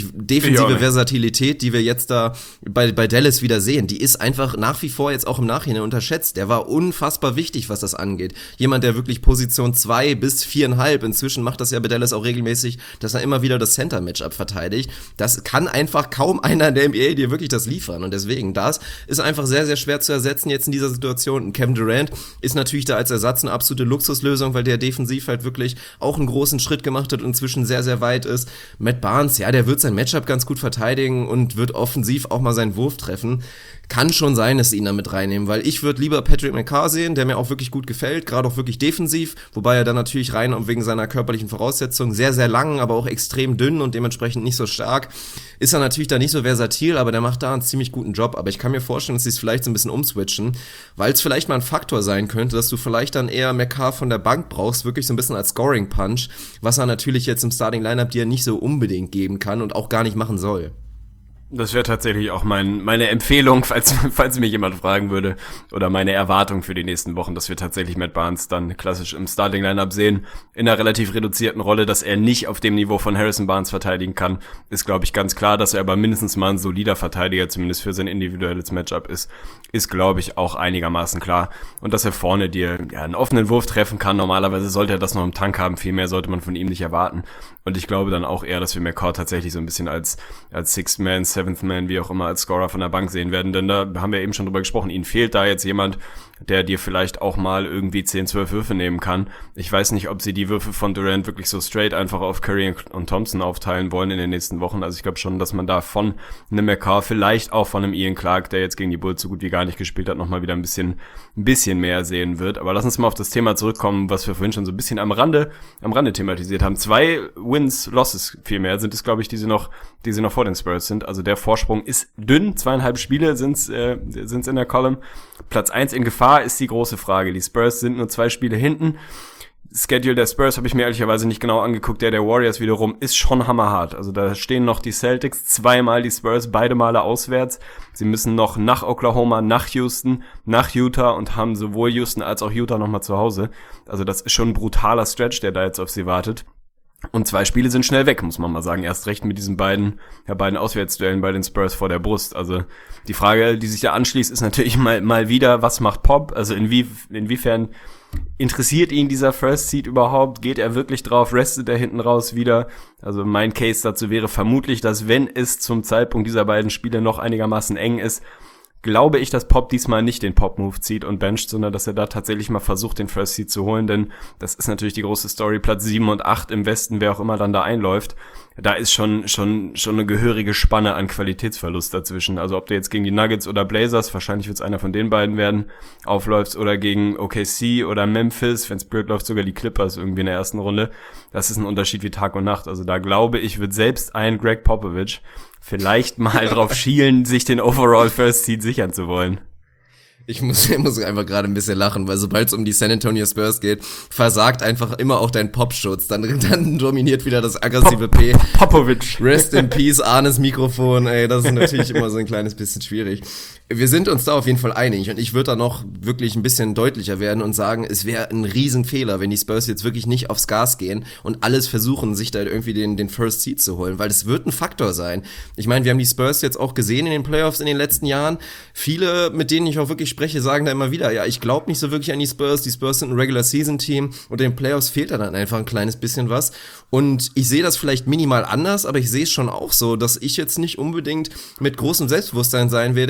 wirklich. Defensive Versatilität, die wir jetzt da bei Dallas wieder sehen, die ist einfach nach wie vor jetzt auch im Nachhinein unterschätzt. Der war unfassbar wichtig, was das angeht. Jemand, der wirklich Position 2 bis 4,5, inzwischen macht das ja bei Dallas auch regelmäßig, dass er immer wieder das Center-Matchup verteidigt. Das kann einfach kaum einer in der NBA dir wirklich das liefern. Und deswegen, das ist einfach sehr, sehr schwer zu ersetzen jetzt in dieser Situation. Und Kevin Durant ist natürlich da als Ersatz eine absolute Luxuslösung, weil der defensiv halt wirklich auch einen großen Schritt gemacht hat und inzwischen sehr, sehr weit ist. Matt Barnes, ja, der wird sein Matchup ganz gut verteidigen und wird offensiv auch mal seinen Wurf treffen. Kann schon sein, dass sie ihn da mit reinnehmen, weil ich würde lieber Patrick McCarr sehen, der mir auch wirklich gut gefällt, gerade auch wirklich defensiv, wobei er dann natürlich rein und wegen seiner körperlichen Voraussetzungen sehr, sehr lang, aber auch extrem dünn und dementsprechend nicht so stark, ist er natürlich da nicht so versatil, aber der macht da einen ziemlich guten Job. Aber ich kann mir vorstellen, dass sie es vielleicht so ein bisschen umswitchen, weil es vielleicht mal ein Faktor sein könnte, dass du vielleicht dann eher McCarr von der Bank brauchst, wirklich so ein bisschen als Scoring-Punch, was er natürlich jetzt im Starting-Lineup dir nicht so unbedingt geben kann und auch gar nicht machen soll. Das wäre tatsächlich auch meine Empfehlung, falls mich jemand fragen würde, oder meine Erwartung für die nächsten Wochen, dass wir tatsächlich Matt Barnes dann klassisch im Starting-Lineup sehen, in einer relativ reduzierten Rolle. Dass er nicht auf dem Niveau von Harrison Barnes verteidigen kann, ist, glaube ich, ganz klar. Dass er aber mindestens mal ein solider Verteidiger, zumindest für sein individuelles Matchup ist, glaube ich, auch einigermaßen klar. Und dass er vorne dir einen offenen Wurf treffen kann, normalerweise sollte er das noch im Tank haben, viel mehr sollte man von ihm nicht erwarten. Und ich glaube dann auch eher, dass wir McCaw tatsächlich so ein bisschen als Sixth Man, Seventh Man, wie auch immer, als Scorer von der Bank sehen werden, denn da haben wir eben schon drüber gesprochen, ihnen fehlt da jetzt jemand, der dir vielleicht auch mal irgendwie 10, 12 Würfe nehmen kann. Ich weiß nicht, ob sie die Würfe von Durant wirklich so straight einfach auf Curry und Thompson aufteilen wollen in den nächsten Wochen. Also ich glaube schon, dass man da von einem McCaw, vielleicht auch von einem Ian Clark, der jetzt gegen die Bulls so gut wie gar nicht gespielt hat, nochmal wieder ein bisschen mehr sehen wird. Aber lass uns mal auf das Thema zurückkommen, was wir vorhin schon so ein bisschen am Rande thematisiert haben. 2 Wins, Losses vielmehr sind es, glaube ich, die sie noch vor den Spurs sind. Also der Vorsprung ist dünn, 2,5 Spiele sind's in der Column. Platz 1 in Gefahr ist die große Frage. Die Spurs sind nur 2 Spiele hinten. Schedule der Spurs habe ich mir ehrlicherweise nicht genau angeguckt. Der Warriors wiederum ist schon hammerhart. Also da stehen noch die Celtics, 2-mal die Spurs, beide Male auswärts. Sie müssen noch nach Oklahoma, nach Houston, nach Utah und haben sowohl Houston als auch Utah nochmal zu Hause. Also das ist schon ein brutaler Stretch, der da jetzt auf sie wartet. Und 2 Spiele sind schnell weg, muss man mal sagen. Erst recht mit diesen beiden Auswärtsduellen bei den Spurs vor der Brust. Also die Frage, die sich da anschließt, ist natürlich mal wieder, was macht Pop? Also inwiefern interessiert ihn dieser First Seed überhaupt? Geht er wirklich drauf? Restet er hinten raus wieder? Also mein Case dazu wäre vermutlich, dass wenn es zum Zeitpunkt dieser beiden Spiele noch einigermaßen eng ist, glaube ich, dass Pop diesmal nicht den Pop-Move zieht und bencht, sondern dass er da tatsächlich mal versucht, den First Seed zu holen, denn das ist natürlich die große Story, Platz 7 und 8 im Westen, wer auch immer dann da einläuft. Da ist schon eine gehörige Spanne an Qualitätsverlust dazwischen. Also ob du jetzt gegen die Nuggets oder Blazers, wahrscheinlich wird es einer von den beiden werden, aufläufst oder gegen OKC oder Memphis, wenn es blöd läuft, sogar die Clippers irgendwie in der ersten Runde. Das ist ein Unterschied wie Tag und Nacht. Also da glaube ich, wird selbst ein Greg Popovich vielleicht mal drauf schielen, sich den Overall First Seed sichern zu wollen. Ich muss einfach gerade ein bisschen lachen, weil sobald es um die San Antonio Spurs geht, versagt einfach immer auch dein Popschutz. Dann dominiert wieder das aggressive P. Popovich. Rest in Peace, Arnes Mikrofon, ey, das ist natürlich immer so ein kleines bisschen schwierig. Wir sind uns da auf jeden Fall einig und ich würde da noch wirklich ein bisschen deutlicher werden und sagen, es wäre ein Riesenfehler, wenn die Spurs jetzt wirklich nicht aufs Gas gehen und alles versuchen, sich da irgendwie den First Seed zu holen, weil das wird ein Faktor sein. Ich meine, wir haben die Spurs jetzt auch gesehen in den Playoffs in den letzten Jahren. Viele, mit denen ich auch wirklich spreche, sagen da immer wieder, ja, ich glaube nicht so wirklich an die Spurs sind ein Regular-Season-Team und in den Playoffs fehlt da dann einfach ein kleines bisschen was und ich sehe das vielleicht minimal anders, aber ich sehe es schon auch so, dass ich jetzt nicht unbedingt mit großem Selbstbewusstsein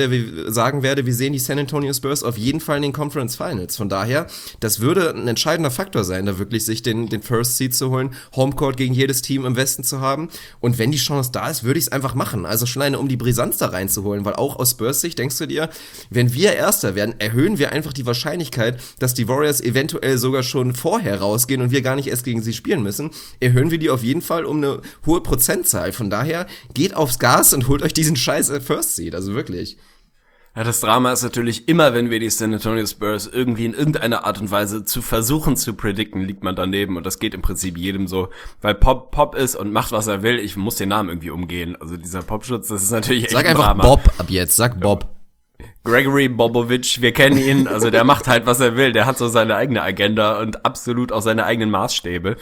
sagen werde, wir sehen die San Antonio Spurs auf jeden Fall in den Conference Finals. Von daher, das würde ein entscheidender Faktor sein, da wirklich sich den First Seed zu holen, Homecourt gegen jedes Team im Westen zu haben und wenn die Chance da ist, würde ich es einfach machen, also schon alleine um die Brisanz da reinzuholen, weil auch aus Spurs Sicht denkst du dir, wenn wir Erster werden, erhöhen wir einfach die Wahrscheinlichkeit, dass die Warriors eventuell sogar schon vorher rausgehen und wir gar nicht erst gegen sie spielen müssen, erhöhen wir die auf jeden Fall um eine hohe Prozentzahl. Von daher, geht aufs Gas und holt euch diesen scheiß First Seed, also wirklich. Ja, das Drama ist natürlich immer, wenn wir die San Antonio Spurs irgendwie in irgendeiner Art und Weise zu versuchen zu predikten, liegt man daneben und das geht im Prinzip jedem so, weil Pop ist und macht, was er will. Ich muss den Namen irgendwie umgehen. Also dieser Popschutz, das ist natürlich echt ein Drama. Sag einfach Bob ab jetzt, sag Bob. Gregory Popovich, wir kennen ihn, also der macht halt, was er will. Der hat so seine eigene Agenda und absolut auch seine eigenen Maßstäbe.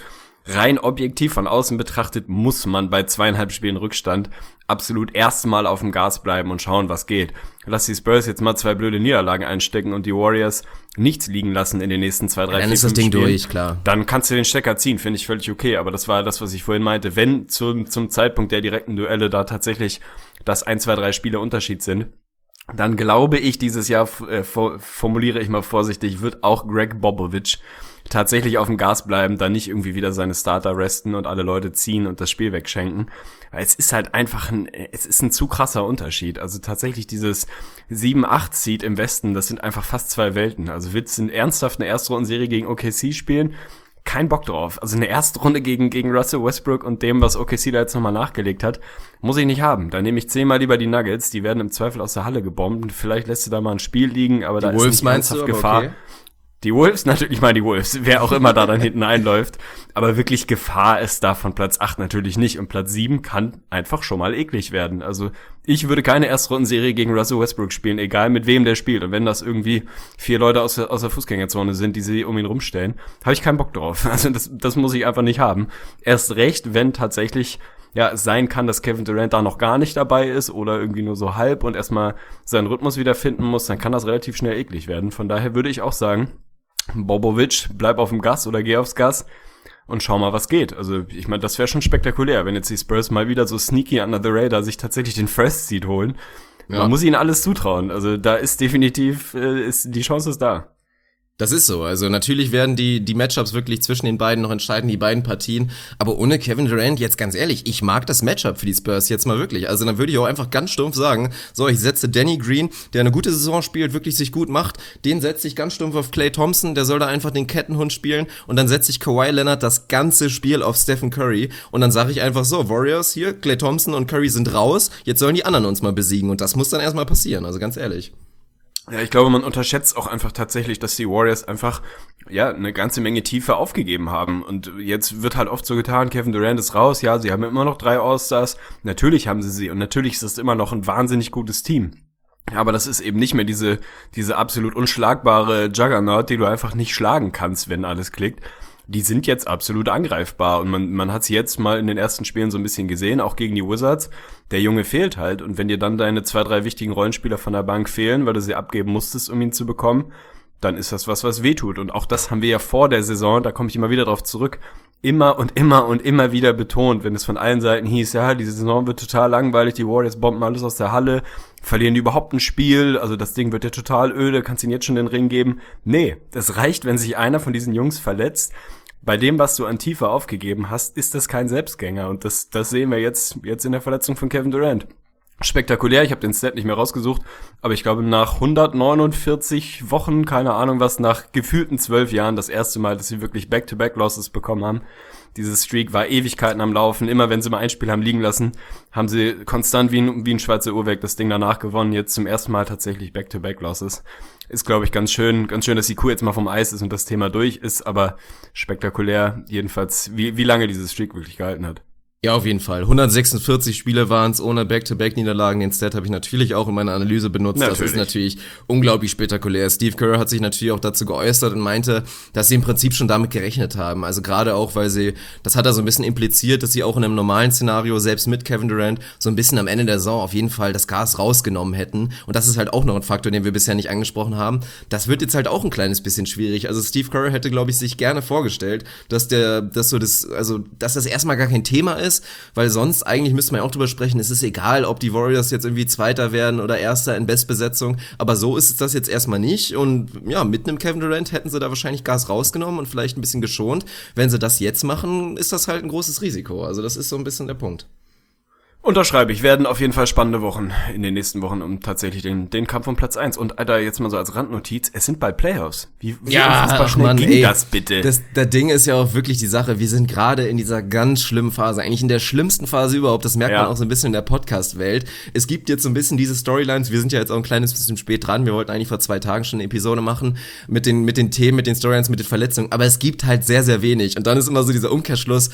rein objektiv von außen betrachtet muss man bei 2,5 Spielen Rückstand absolut erstmal auf dem Gas bleiben und schauen, was geht. Lass die Spurs jetzt mal 2 blöde Niederlagen einstecken und die Warriors nichts liegen lassen in den nächsten 2, 3, 4, 5 Dann ist das Ding Spielen. durch, klar. Dann kannst du den Stecker ziehen, finde ich völlig okay. Aber das war das, was ich vorhin meinte. Wenn zum Zeitpunkt der direkten Duelle da tatsächlich das 1, 2, 3 Spiele Unterschied sind, dann glaube ich, dieses Jahr, formuliere ich mal vorsichtig, wird auch Greg Popovich tatsächlich auf dem Gas bleiben, dann nicht irgendwie wieder seine Starter resten und alle Leute ziehen und das Spiel wegschenken. Weil es ist halt einfach ein zu krasser Unterschied. Also tatsächlich dieses 7-8-Seed im Westen, das sind einfach fast 2 Welten. Also willst du ernsthaft eine Erstrundenserie gegen OKC spielen? Kein Bock drauf. Also eine erste Runde gegen Russell Westbrook und dem, was OKC da jetzt nochmal nachgelegt hat, muss ich nicht haben. Da nehme ich 10-mal lieber die Nuggets, die werden im Zweifel aus der Halle gebombt. Vielleicht lässt du da mal ein Spiel liegen, aber da ist nicht ernsthaft Gefahr. Okay. Die Wolves, natürlich mal die Wolves, wer auch immer da dann hinten einläuft. Aber wirklich Gefahr ist da von Platz 8 natürlich nicht. Und Platz 7 kann einfach schon mal eklig werden. Also ich würde keine Erstrundenserie gegen Russell Westbrook spielen, egal mit wem der spielt. Und wenn das irgendwie 4 Leute aus der Fußgängerzone sind, die sie um ihn rumstellen, habe ich keinen Bock drauf. Also das muss ich einfach nicht haben. Erst recht, wenn tatsächlich es sein kann, dass Kevin Durant da noch gar nicht dabei ist oder irgendwie nur so halb und erstmal seinen Rhythmus wieder finden muss, dann kann das relativ schnell eklig werden. Von daher würde ich auch sagen, Popovich, bleib auf dem Gas oder geh aufs Gas und schau mal, was geht. Also ich meine, das wäre schon spektakulär, wenn jetzt die Spurs mal wieder so sneaky under the radar sich tatsächlich den First Seed holen. Ja. Man muss ihnen alles zutrauen. Also da ist definitiv, die Chance ist da. Das ist so, also natürlich werden die Matchups wirklich zwischen den beiden noch entscheiden, die beiden Partien, aber ohne Kevin Durant, jetzt ganz ehrlich, ich mag das Matchup für die Spurs jetzt mal wirklich, also dann würde ich auch einfach ganz stumpf sagen, so, ich setze Danny Green, der eine gute Saison spielt, wirklich sich gut macht, den setze ich ganz stumpf auf Klay Thompson, der soll da einfach den Kettenhund spielen und dann setze ich Kawhi Leonard das ganze Spiel auf Stephen Curry und dann sage ich einfach so, Warriors hier, Klay Thompson und Curry sind raus, jetzt sollen die anderen uns mal besiegen und das muss dann erstmal passieren, also ganz ehrlich. Ja, ich glaube, man unterschätzt auch einfach tatsächlich, dass die Warriors einfach, eine ganze Menge Tiefe aufgegeben haben. Und jetzt wird halt oft so getan, Kevin Durant ist raus, ja, sie haben immer noch 3 All-Stars. Natürlich haben sie und natürlich ist das immer noch ein wahnsinnig gutes Team. Aber das ist eben nicht mehr diese absolut unschlagbare Juggernaut, die du einfach nicht schlagen kannst, wenn alles klickt. Die sind jetzt absolut angreifbar und man hat sie jetzt mal in den ersten Spielen so ein bisschen gesehen, auch gegen die Wizards. Der Junge fehlt halt und wenn dir dann deine 2, 3 wichtigen Rollenspieler von der Bank fehlen, weil du sie abgeben musstest, um ihn zu bekommen, dann ist das was wehtut. Und auch das haben wir ja vor der Saison, da komme ich immer wieder drauf zurück, immer und immer wieder betont, wenn es von allen Seiten hieß, ja, diese Saison wird total langweilig, die Warriors bomben alles aus der Halle, verlieren die überhaupt ein Spiel, also das Ding wird ja total öde, kannst ihnen jetzt schon den Ring geben. Nee, das reicht, wenn sich einer von diesen Jungs verletzt. Bei dem, was du an Tiefe aufgegeben hast, ist das kein Selbstgänger und das sehen wir jetzt in der Verletzung von Kevin Durant. Spektakulär, ich habe den Stat nicht mehr rausgesucht, aber ich glaube nach 149 Wochen, keine Ahnung was, nach gefühlten 12 Jahren, das erste Mal, dass sie wirklich Back-to-Back-Losses bekommen haben. Dieses Streak war Ewigkeiten am Laufen, immer wenn sie mal ein Spiel haben liegen lassen, haben sie konstant wie ein Schweizer Uhrwerk das Ding danach gewonnen, jetzt zum ersten Mal tatsächlich Back-to-Back-Losses. Ist, glaube ich, ganz schön, dass die Kuh jetzt mal vom Eis ist und das Thema durch ist, aber spektakulär jedenfalls, wie lange dieses Streak wirklich gehalten hat. Ja, auf jeden Fall. 146 Spiele waren es ohne Back-to-Back-Niederlagen. Den Stat habe ich natürlich auch in meiner Analyse benutzt. Natürlich. Das ist natürlich unglaublich spektakulär. Steve Kerr hat sich natürlich auch dazu geäußert und meinte, dass sie im Prinzip schon damit gerechnet haben. Also gerade auch, weil das hat er so ein bisschen impliziert, dass sie auch in einem normalen Szenario, selbst mit Kevin Durant, so ein bisschen am Ende der Saison auf jeden Fall das Gas rausgenommen hätten. Und das ist halt auch noch ein Faktor, den wir bisher nicht angesprochen haben. Das wird jetzt halt auch ein kleines bisschen schwierig. Also Steve Kerr hätte, glaube ich, sich gerne vorgestellt, dass das erstmal gar kein Thema ist, weil sonst eigentlich müsste man ja auch drüber sprechen, es ist egal, ob die Warriors jetzt irgendwie Zweiter werden oder Erster in Bestbesetzung, aber so ist es das jetzt erstmal nicht und ja, mit einem Kevin Durant hätten sie da wahrscheinlich Gas rausgenommen und vielleicht ein bisschen geschont. Wenn sie das jetzt machen, ist das halt ein großes Risiko, also das ist so ein bisschen der Punkt. Unterschreibe ich, werden auf jeden Fall spannende Wochen in den nächsten Wochen um tatsächlich den Kampf um Platz 1. Und Alter, jetzt mal so als Randnotiz, es sind bald Playoffs. Wie unfassbar schnell ging das bitte? Das Ding ist ja auch wirklich die Sache, wir sind gerade in dieser ganz schlimmen Phase, eigentlich in der schlimmsten Phase überhaupt, das merkt man auch so ein bisschen in der Podcast-Welt. Es gibt jetzt so ein bisschen diese Storylines, wir sind ja jetzt auch ein kleines bisschen spät dran, wir wollten eigentlich vor 2 Tagen schon eine Episode machen mit den Themen, mit den Storylines, mit den Verletzungen, aber es gibt halt sehr, sehr wenig. Und dann ist immer so dieser Umkehrschluss,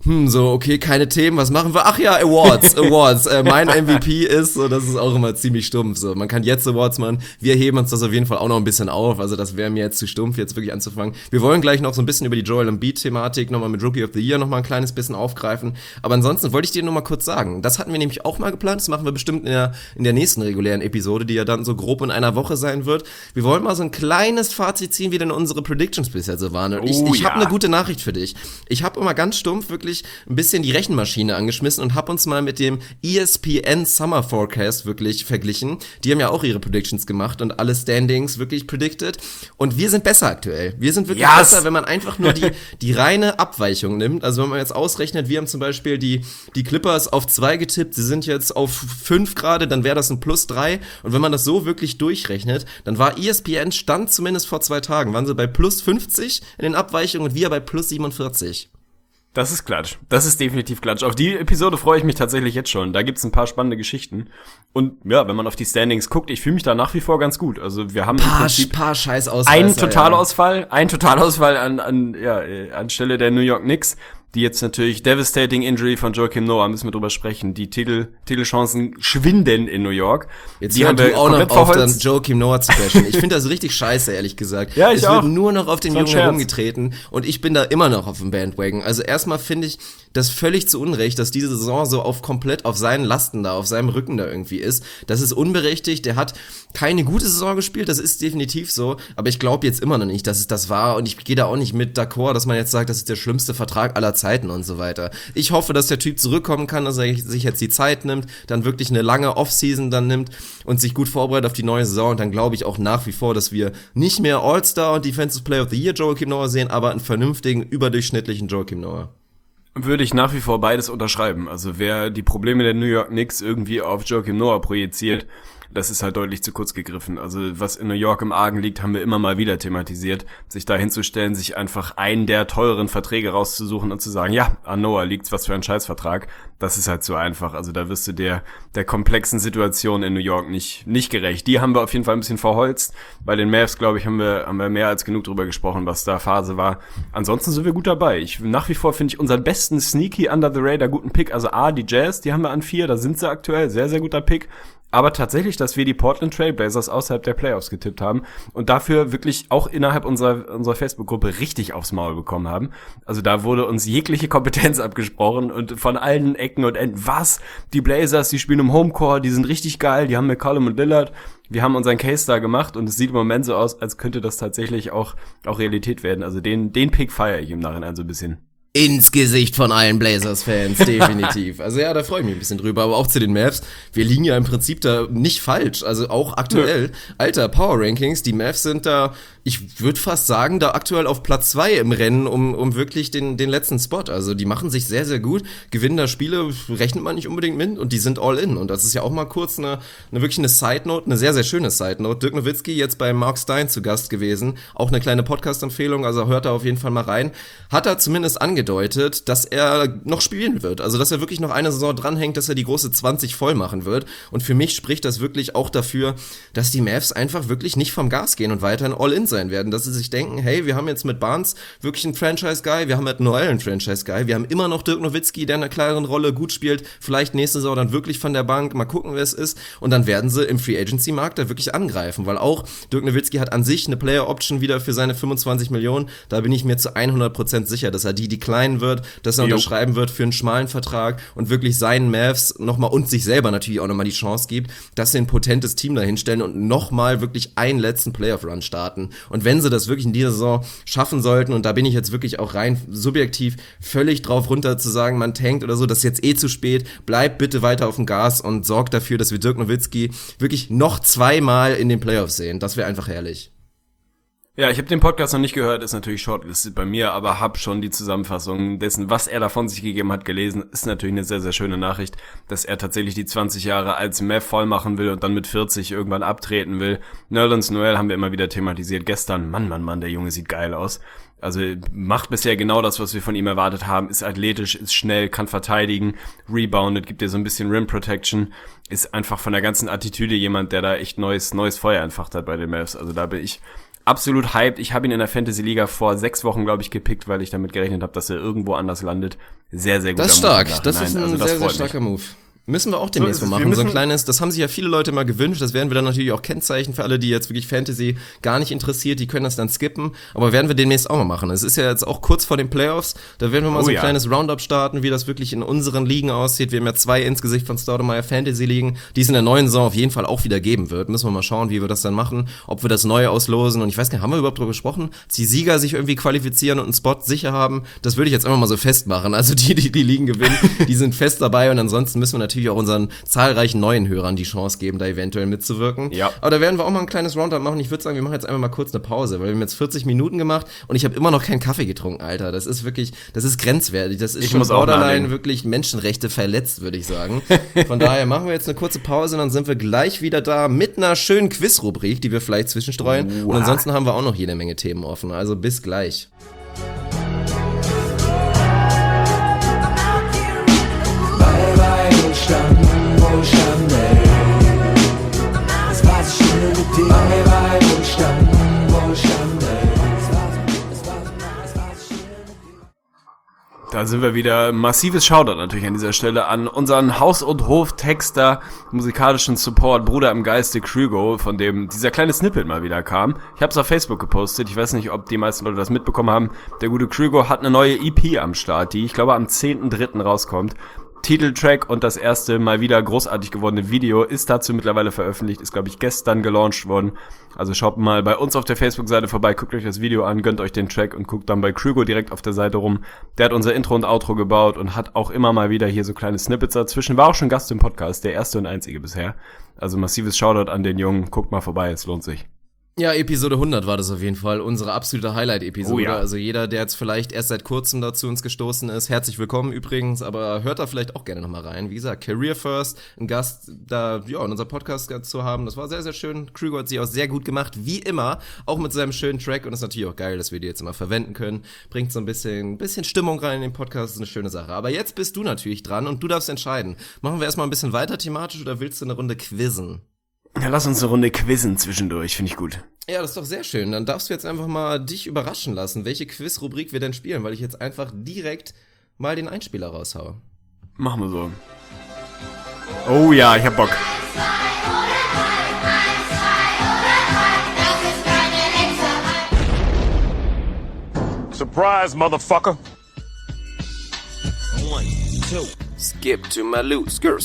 so, okay, keine Themen, was machen wir? Ach ja, Awards. Mein MVP ist, so, das ist auch immer ziemlich stumpf, so. Man kann jetzt Awards machen, wir heben uns das auf jeden Fall auch noch ein bisschen auf, also das wäre mir jetzt zu stumpf, jetzt wirklich anzufangen. Wir wollen gleich noch so ein bisschen über die Joel Embiid-Thematik nochmal mit Rookie of the Year nochmal ein kleines bisschen aufgreifen, aber ansonsten wollte ich dir nur mal kurz sagen, das hatten wir nämlich auch mal geplant, das machen wir bestimmt in der nächsten regulären Episode, die ja dann so grob in einer Woche sein wird. Wir wollen mal so ein kleines Fazit ziehen, wie denn unsere Predictions bisher so waren. Und ich habe eine gute Nachricht für dich. Ich habe immer ganz stumpf wirklich ein bisschen die Rechenmaschine angeschmissen und habe uns mal mit dem ESPN Summer Forecast wirklich verglichen. Die haben ja auch ihre Predictions gemacht und alle Standings wirklich predicted. Und wir sind besser aktuell. Wir sind wirklich besser, wenn man einfach nur die reine Abweichung nimmt. Also wenn man jetzt ausrechnet, wir haben zum Beispiel die Clippers auf 2 getippt, sie sind jetzt auf 5 gerade, dann wäre das ein +3. Und wenn man das so wirklich durchrechnet, dann war ESPN Stand zumindest vor 2 Tagen, waren sie bei +50 in den Abweichungen und wir bei +47. Das ist Klatsch. Das ist definitiv Klatsch. Auf die Episode freue ich mich tatsächlich jetzt schon. Da gibt's ein paar spannende Geschichten. Und ja, wenn man auf die Standings guckt, ich fühle mich da nach wie vor ganz gut. Also wir haben im Prinzip paar Scheißausreißer, einen Totalausfall anstelle der New York Knicks. Die jetzt natürlich devastating Injury von Joakim Noah, müssen wir drüber sprechen. Die Titelchancen schwinden in New York. Jetzt hört du auch noch auf, dann Joakim Noah zu bashen. Ich finde das richtig scheiße, ehrlich gesagt. Ja, ich auch. Es wird nur noch auf den Jungen herumgetreten und ich bin da immer noch auf dem Bandwagon. Also erstmal finde ich das völlig zu Unrecht, dass diese Saison so komplett auf seinen Lasten da, auf seinem Rücken da irgendwie ist. Das ist unberechtigt. Der hat keine gute Saison gespielt, das ist definitiv so. Aber ich glaube jetzt immer noch nicht, dass es das war und ich gehe da auch nicht mit d'accord, dass man jetzt sagt, das ist der schlimmste Vertrag aller Zeiten und so weiter. Ich hoffe, dass der Typ zurückkommen kann, dass er sich jetzt die Zeit nimmt, dann wirklich eine lange Offseason dann nimmt und sich gut vorbereitet auf die neue Saison und dann glaube ich auch nach wie vor, dass wir nicht mehr All-Star und Defensive Player of the Year Joakim Noah sehen, aber einen vernünftigen, überdurchschnittlichen Joakim Noah. Würde ich nach wie vor beides unterschreiben. Also wer die Probleme der New York Knicks irgendwie auf Joakim Noah projiziert, das ist halt deutlich zu kurz gegriffen. Also was in New York im Argen liegt, haben wir immer mal wieder thematisiert. Sich da hinzustellen, sich einfach einen der teureren Verträge rauszusuchen und zu sagen, ja, an Noah liegt's, was für ein Scheißvertrag. Das ist halt zu einfach. Also da wirst du der komplexen Situation in New York nicht gerecht. Die haben wir auf jeden Fall ein bisschen verholzt. Bei den Mavs, glaube ich, haben wir mehr als genug drüber gesprochen, was da Phase war. Ansonsten sind wir gut dabei. Nach wie vor finde ich unseren besten sneaky under the radar guten Pick. Also die Jazz, die haben wir an 4, da sind sie aktuell. Sehr, sehr guter Pick. Aber tatsächlich, dass wir die Portland Trail Blazers außerhalb der Playoffs getippt haben und dafür wirklich auch innerhalb unserer Facebook-Gruppe richtig aufs Maul bekommen haben. Also da wurde uns jegliche Kompetenz abgesprochen und von allen Ecken und Enden. Was? Die Blazers, die spielen im Homecourt, die sind richtig geil, die haben McCollum und Lillard. Wir haben unseren Case da gemacht und es sieht im Moment so aus, als könnte das tatsächlich auch Realität werden. Also den Pick feiere ich im Nachhinein so ein bisschen. Ins Gesicht von allen Blazers-Fans, definitiv. Also ja, da freue ich mich ein bisschen drüber, aber auch zu den Mavs. Wir liegen ja im Prinzip da nicht falsch, also auch aktuell. Alter, Power-Rankings, die Mavs sind da, ich würde fast sagen, da aktuell auf Platz 2 im Rennen um wirklich den letzten Spot. Also die machen sich sehr, sehr gut, gewinnen da Spiele, rechnet man nicht unbedingt mit und die sind all in. Und das ist ja auch mal kurz wirklich eine Side-Note, eine sehr, sehr schöne Side-Note. Dirk Nowitzki jetzt bei Mark Stein zu Gast gewesen, auch eine kleine Podcast-Empfehlung, also hört da auf jeden Fall mal rein. Hat er zumindest angedeutet, dass er noch spielen wird, also dass er wirklich noch eine Saison dranhängt, dass er die große 20 voll machen wird. Und für mich spricht das wirklich auch dafür, dass die Mavs einfach wirklich nicht vom Gas gehen und weiterhin all in sein werden, dass sie sich denken, hey, wir haben jetzt mit Barnes wirklich einen Franchise-Guy, wir haben mit Noel einen Franchise-Guy, wir haben immer noch Dirk Nowitzki, der in einer kleineren Rolle gut spielt, vielleicht nächste Saison dann wirklich von der Bank, mal gucken, wer es ist, und dann werden sie im Free-Agency-Markt da wirklich angreifen, weil auch Dirk Nowitzki hat an sich eine Player-Option wieder für seine 25 Millionen, da bin ich mir zu 100% sicher, dass er die kleinen wird, dass er unterschreiben wird für einen schmalen Vertrag und wirklich seinen Mavs nochmal und sich selber natürlich auch nochmal die Chance gibt, dass sie ein potentes Team dahinstellen und nochmal wirklich einen letzten Playoff-Run starten. Und wenn sie das wirklich in dieser Saison schaffen sollten, und da bin ich jetzt wirklich auch rein subjektiv völlig drauf runter zu sagen, man tankt oder so, das ist jetzt zu spät, bleibt bitte weiter auf dem Gas und sorgt dafür, dass wir Dirk Nowitzki wirklich noch 2-mal in den Playoffs sehen. Das wäre einfach herrlich. Ja, ich habe den Podcast noch nicht gehört, ist natürlich shortlisted bei mir, aber habe schon die Zusammenfassung dessen, was er da von sich gegeben hat, gelesen. Ist natürlich eine sehr, sehr schöne Nachricht, dass er tatsächlich die 20 Jahre als Mav voll machen will und dann mit 40 irgendwann abtreten will. Nerlens Noel haben wir immer wieder thematisiert. Gestern, Mann, der Junge sieht geil aus. Also macht bisher genau das, was wir von ihm erwartet haben, ist athletisch, ist schnell, kann verteidigen, reboundet, gibt dir so ein bisschen Rim Protection, ist einfach von der ganzen Attitüde jemand, der da echt neues Feuer entfacht hat bei den Mavs. Also da bin ich absolut hyped. Ich habe ihn in der Fantasy-Liga vor 6 Wochen, glaube ich, gepickt, weil ich damit gerechnet habe, dass er irgendwo anders landet. Sehr, sehr gut. Das ist stark. Das ist ein sehr, sehr starker Move. Müssen wir auch demnächst mal machen. So ein kleines, das haben sich ja viele Leute mal gewünscht. Das werden wir dann natürlich auch kennzeichnen für alle, die jetzt wirklich Fantasy gar nicht interessiert. Die können das dann skippen. Aber werden wir demnächst auch mal machen. Es ist ja jetzt auch kurz vor den Playoffs. Da werden wir mal so ein kleines Roundup starten, wie das wirklich in unseren Ligen aussieht. Wir haben ja 2 insgesamt von Staudemeyer Fantasy-Ligen, die es in der neuen Saison auf jeden Fall auch wieder geben wird. Müssen wir mal schauen, wie wir das dann machen. Ob wir das neu auslosen. Und ich weiß gar nicht, haben wir überhaupt darüber gesprochen? Dass die Sieger sich irgendwie qualifizieren und einen Spot sicher haben. Das würde ich jetzt einfach mal so festmachen. Also die Ligen gewinnen, die sind fest dabei. Und ansonsten müssen wir natürlich auch unseren zahlreichen neuen Hörern die Chance geben, da eventuell mitzuwirken. Ja. Aber da werden wir auch mal ein kleines Roundup machen. Ich würde sagen, wir machen jetzt einfach mal kurz eine Pause, weil wir haben jetzt 40 Minuten gemacht und ich habe immer noch keinen Kaffee getrunken, Alter. Das ist wirklich, das ist grenzwertig. Das ist schon borderline wirklich Menschenrechte verletzt, würde ich sagen. Von daher machen wir jetzt eine kurze Pause und dann sind wir gleich wieder da mit einer schönen Quiz-Rubrik, die wir vielleicht zwischenstreuen. Und ansonsten haben wir auch noch jede Menge Themen offen. Also bis gleich. Da sind wir wieder. Massives Shoutout natürlich an dieser Stelle an unseren Haus- und Hof-Texter, musikalischen Support, Bruder im Geiste, Krügo, von dem dieser kleine Snippet mal wieder kam. Ich habe es auf Facebook gepostet. Ich weiß nicht, ob die meisten Leute das mitbekommen haben. Der gute Krügo hat eine neue EP am Start, die ich glaube am 10.3. rauskommt. Titeltrack und das erste mal wieder großartig gewordene Video ist dazu mittlerweile veröffentlicht, ist glaube ich gestern gelauncht worden. Also schaut mal bei uns auf der Facebook-Seite vorbei, guckt euch das Video an, gönnt euch den Track und guckt dann bei Krügo direkt auf der Seite rum. Der hat unser Intro und Outro gebaut und hat auch immer mal wieder hier so kleine Snippets dazwischen. War auch schon Gast im Podcast, der erste und einzige bisher. Also massives Shoutout an den Jungen, guckt mal vorbei, es lohnt sich. Ja, Episode 100 war das auf jeden Fall, unsere absolute Highlight-Episode. Oh ja. Also jeder, der jetzt vielleicht erst seit kurzem dazu uns gestoßen ist, herzlich willkommen übrigens, aber hört da vielleicht auch gerne nochmal rein. Wie gesagt, Career First, ein Gast da in unser Podcast zu haben, das war sehr, sehr schön. Krüger hat sich auch sehr gut gemacht, wie immer, auch mit seinem schönen Track und ist natürlich auch geil, dass wir die jetzt immer verwenden können. Bringt so ein bisschen Stimmung rein in den Podcast, ist eine schöne Sache. Aber jetzt bist du natürlich dran und du darfst entscheiden. Machen wir erstmal ein bisschen weiter thematisch oder willst du eine Runde quizzen? Ja, lass uns eine Runde quizzen zwischendurch, finde ich gut. Ja, das ist doch sehr schön. Dann darfst du jetzt einfach mal dich überraschen lassen, welche Quiz-Rubrik wir denn spielen, weil ich jetzt einfach direkt mal den Einspieler raushaue. Machen wir so. Oh ja, ich hab Bock. Surprise, motherfucker. 1, 2. Skip to my loot, skr.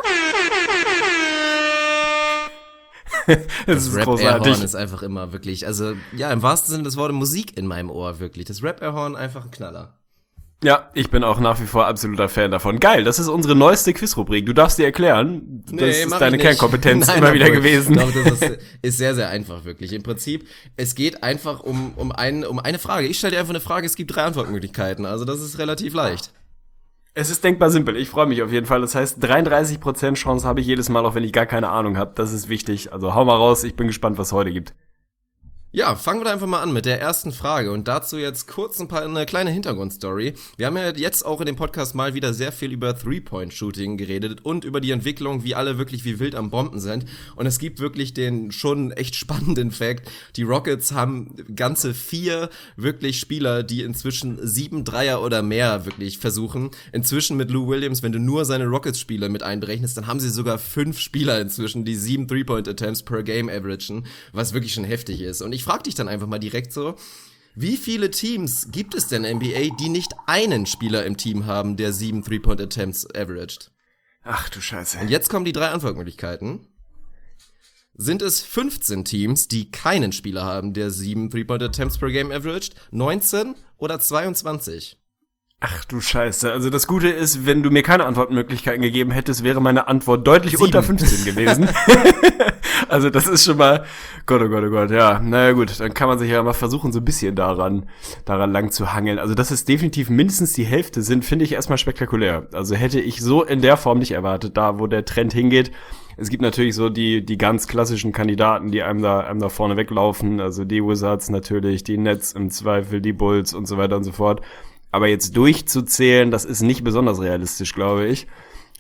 Das Rap-Airhorn ist einfach immer wirklich, also ja, im wahrsten Sinne des Wortes Musik in meinem Ohr, wirklich. Das Rap-Airhorn einfach ein Knaller. Ja, ich bin auch nach wie vor absoluter Fan davon. Geil, das ist unsere neueste Quizrubrik. Du darfst dir erklären, das ist deine Kernkompetenz immer wieder gewesen. Ich glaube, das ist sehr, sehr einfach, wirklich. Im Prinzip, es geht einfach um eine Frage. Ich stelle dir einfach eine Frage, es gibt 3 Antwortmöglichkeiten, also das ist relativ leicht. Es ist denkbar simpel. Ich freue mich auf jeden Fall. Das heißt, 33% Chance habe ich jedes Mal, auch wenn ich gar keine Ahnung habe. Das ist wichtig. Also hau mal raus. Ich bin gespannt, was es heute gibt. Ja, fangen wir da einfach mal an mit der ersten Frage und dazu jetzt kurz eine kleine Hintergrundstory. Wir haben ja jetzt auch in dem Podcast mal wieder sehr viel über Three-Point-Shooting geredet und über die Entwicklung, wie alle wirklich wie wild am Bomben sind. Und es gibt wirklich den schon echt spannenden Fact, die Rockets haben ganze 4 wirklich Spieler, die inzwischen 7 Dreier oder mehr wirklich versuchen. Inzwischen mit Lou Williams, wenn du nur seine Rockets-Spieler mit einberechnest, dann haben sie sogar 5 Spieler inzwischen, die 7 Three-Point-Attempts per Game averagen, was wirklich schon heftig ist. Und ich frage dich dann einfach mal direkt so, wie viele Teams gibt es denn in NBA, die nicht einen Spieler im Team haben, der 7 Three-Point-Attempts averaged? Ach du Scheiße. Und jetzt kommen die 3 Antwortmöglichkeiten. Sind es 15 Teams, die keinen Spieler haben, der 7 Three-Point-Attempts per Game averaged, 19 oder 22? Ach du Scheiße. Also das Gute ist, wenn du mir keine Antwortmöglichkeiten gegeben hättest, wäre meine Antwort deutlich 7. unter 15 gewesen. Also das ist schon mal, Gott, oh Gott, oh Gott, ja. Naja gut, dann kann man sich ja mal versuchen, so ein bisschen daran lang zu hangeln. Also dass es definitiv mindestens die Hälfte sind, finde ich erstmal spektakulär. Also hätte ich so in der Form nicht erwartet, da wo der Trend hingeht. Es gibt natürlich so die ganz klassischen Kandidaten, die einem da vorne weglaufen. Also die Wizards natürlich, die Nets im Zweifel, die Bulls und so weiter und so fort. Aber jetzt durchzuzählen, das ist nicht besonders realistisch, glaube ich.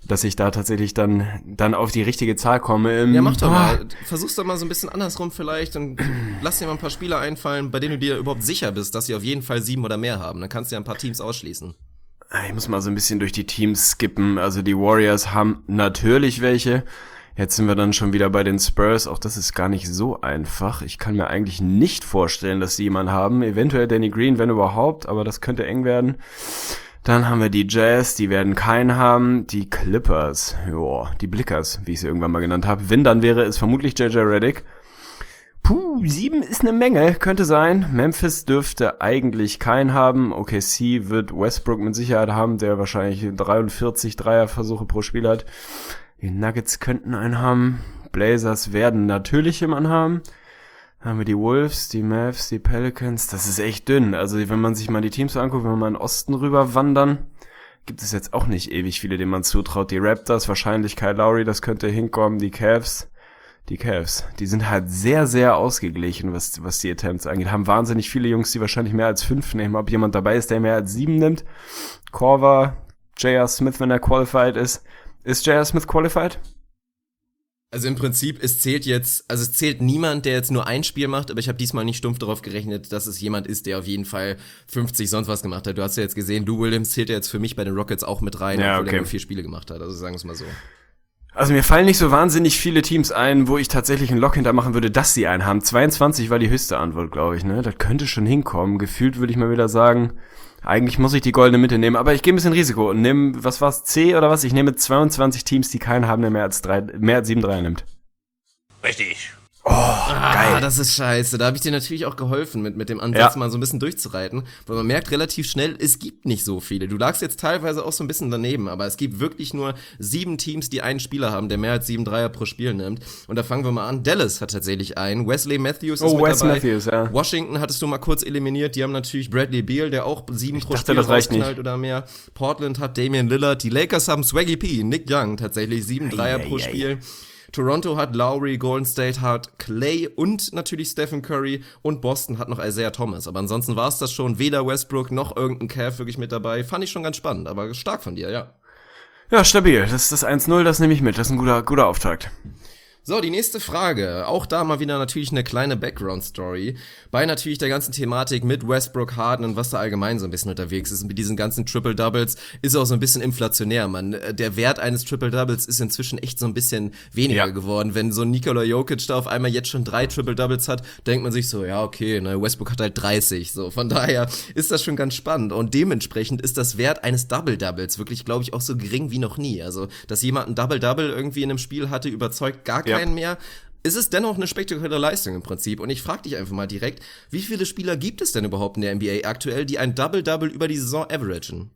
dass ich da tatsächlich dann auf die richtige Zahl komme. Ja, mach doch mal. Versuch's doch mal so ein bisschen andersrum vielleicht und lass dir mal ein paar Spieler einfallen, bei denen du dir überhaupt sicher bist, dass sie auf jeden Fall 7 oder mehr haben. Dann kannst du ja ein paar Teams ausschließen. Ich muss mal so ein bisschen durch die Teams skippen. Also die Warriors haben natürlich welche. Jetzt sind wir dann schon wieder bei den Spurs. Auch das ist gar nicht so einfach. Ich kann mir eigentlich nicht vorstellen, dass sie jemanden haben. Eventuell Danny Green, wenn überhaupt, aber das könnte eng werden. Dann haben wir die Jazz, die werden keinen haben. Die Clippers, die Blickers, wie ich sie irgendwann mal genannt habe. Wenn, dann wäre es vermutlich JJ Redick. 7 ist eine Menge, könnte sein. Memphis dürfte eigentlich keinen haben. OKC wird Westbrook mit Sicherheit haben, der wahrscheinlich 43 Dreierversuche pro Spiel hat. Die Nuggets könnten einen haben. Blazers werden natürlich jemanden haben. Dann haben wir die Wolves, die Mavs, die Pelicans. Das ist echt dünn. Also wenn man sich mal die Teams so anguckt, wenn wir mal in den Osten rüber wandern, gibt es jetzt auch nicht ewig viele, denen man zutraut. Die Raptors, wahrscheinlich Kyle Lowry, das könnte hinkommen. Die Cavs, die sind halt sehr, sehr ausgeglichen, was die Attempts angeht. Haben wahnsinnig viele Jungs, die wahrscheinlich mehr als 5 nehmen. Ob jemand dabei ist, der mehr als 7 nimmt. Korver, J.R. Smith, wenn er qualified ist. Ist J.R. Smith qualified? Also im Prinzip, es zählt niemand, der jetzt nur ein Spiel macht, aber ich habe diesmal nicht stumpf darauf gerechnet, dass es jemand ist, der auf jeden Fall 50 sonst was gemacht hat. Du hast ja jetzt gesehen, Lou Williams zählt ja jetzt für mich bei den Rockets auch mit rein, ja, obwohl er nur 4 Spiele gemacht hat, also sagen wir es mal so. Also mir fallen nicht so wahnsinnig viele Teams ein, wo ich tatsächlich einen Lock hintermachen würde, dass sie einen haben. 22 war die höchste Antwort, glaube ich, ne? Das könnte schon hinkommen. Gefühlt würde ich mal wieder sagen, eigentlich muss ich die goldene Mitte nehmen, aber ich gehe ein bisschen Risiko und nehme, was war's, C oder was? Ich nehme 22 Teams, die keinen haben, der mehr als 7 Dreier nimmt. Richtig. Geil. Das ist scheiße. Da habe ich dir natürlich auch geholfen, mit dem Ansatz mal so ein bisschen durchzureiten, weil man merkt relativ schnell, es gibt nicht so viele. Du lagst jetzt teilweise auch so ein bisschen daneben, aber es gibt wirklich nur 7 Teams, die einen Spieler haben, der mehr als 7 Dreier pro Spiel nimmt. Und da fangen wir mal an. Dallas hat tatsächlich einen. Wesley Matthews ist mit dabei. Matthews, ja. Washington hattest du mal kurz eliminiert. Die haben natürlich Bradley Beal, der auch 7 pro dachte, Spiel das reicht rausknallt nicht. oder mehr. Portland hat Damian Lillard. Die Lakers haben Swaggy P, Nick Young tatsächlich 7 Dreier pro Spiel. Toronto hat Lowry, Golden State hat Clay und natürlich Stephen Curry und Boston hat noch Isaiah Thomas. Aber ansonsten war es das schon. Weder Westbrook noch irgendein Cavs wirklich mit dabei. Fand ich schon ganz spannend, aber stark von dir, ja. Ja, stabil. Das ist das 1-0, das nehme ich mit. Das ist ein guter Auftakt. So, die nächste Frage. Auch da mal wieder natürlich eine kleine Background-Story. Bei natürlich der ganzen Thematik mit Westbrook, Harden und was da allgemein so ein bisschen unterwegs ist. Und mit diesen ganzen Triple-Doubles ist auch so ein bisschen inflationär, man. Der Wert eines Triple-Doubles ist inzwischen echt so ein bisschen weniger geworden. Wenn so ein Nikola Jokic da auf einmal jetzt schon 3 Triple-Doubles hat, denkt man sich so, ja okay, ne, Westbrook hat halt 30. So, von daher ist das schon ganz spannend. Und dementsprechend ist das Wert eines Double-Doubles wirklich, glaube ich, auch so gering wie noch nie. Also, dass jemand ein Double-Double irgendwie in einem Spiel hatte, überzeugt gar keinen mehr. Es ist dennoch eine spektakuläre Leistung im Prinzip. Und ich frage dich einfach mal direkt, wie viele Spieler gibt es denn überhaupt in der NBA aktuell, die ein Double-Double über die Saison averagen?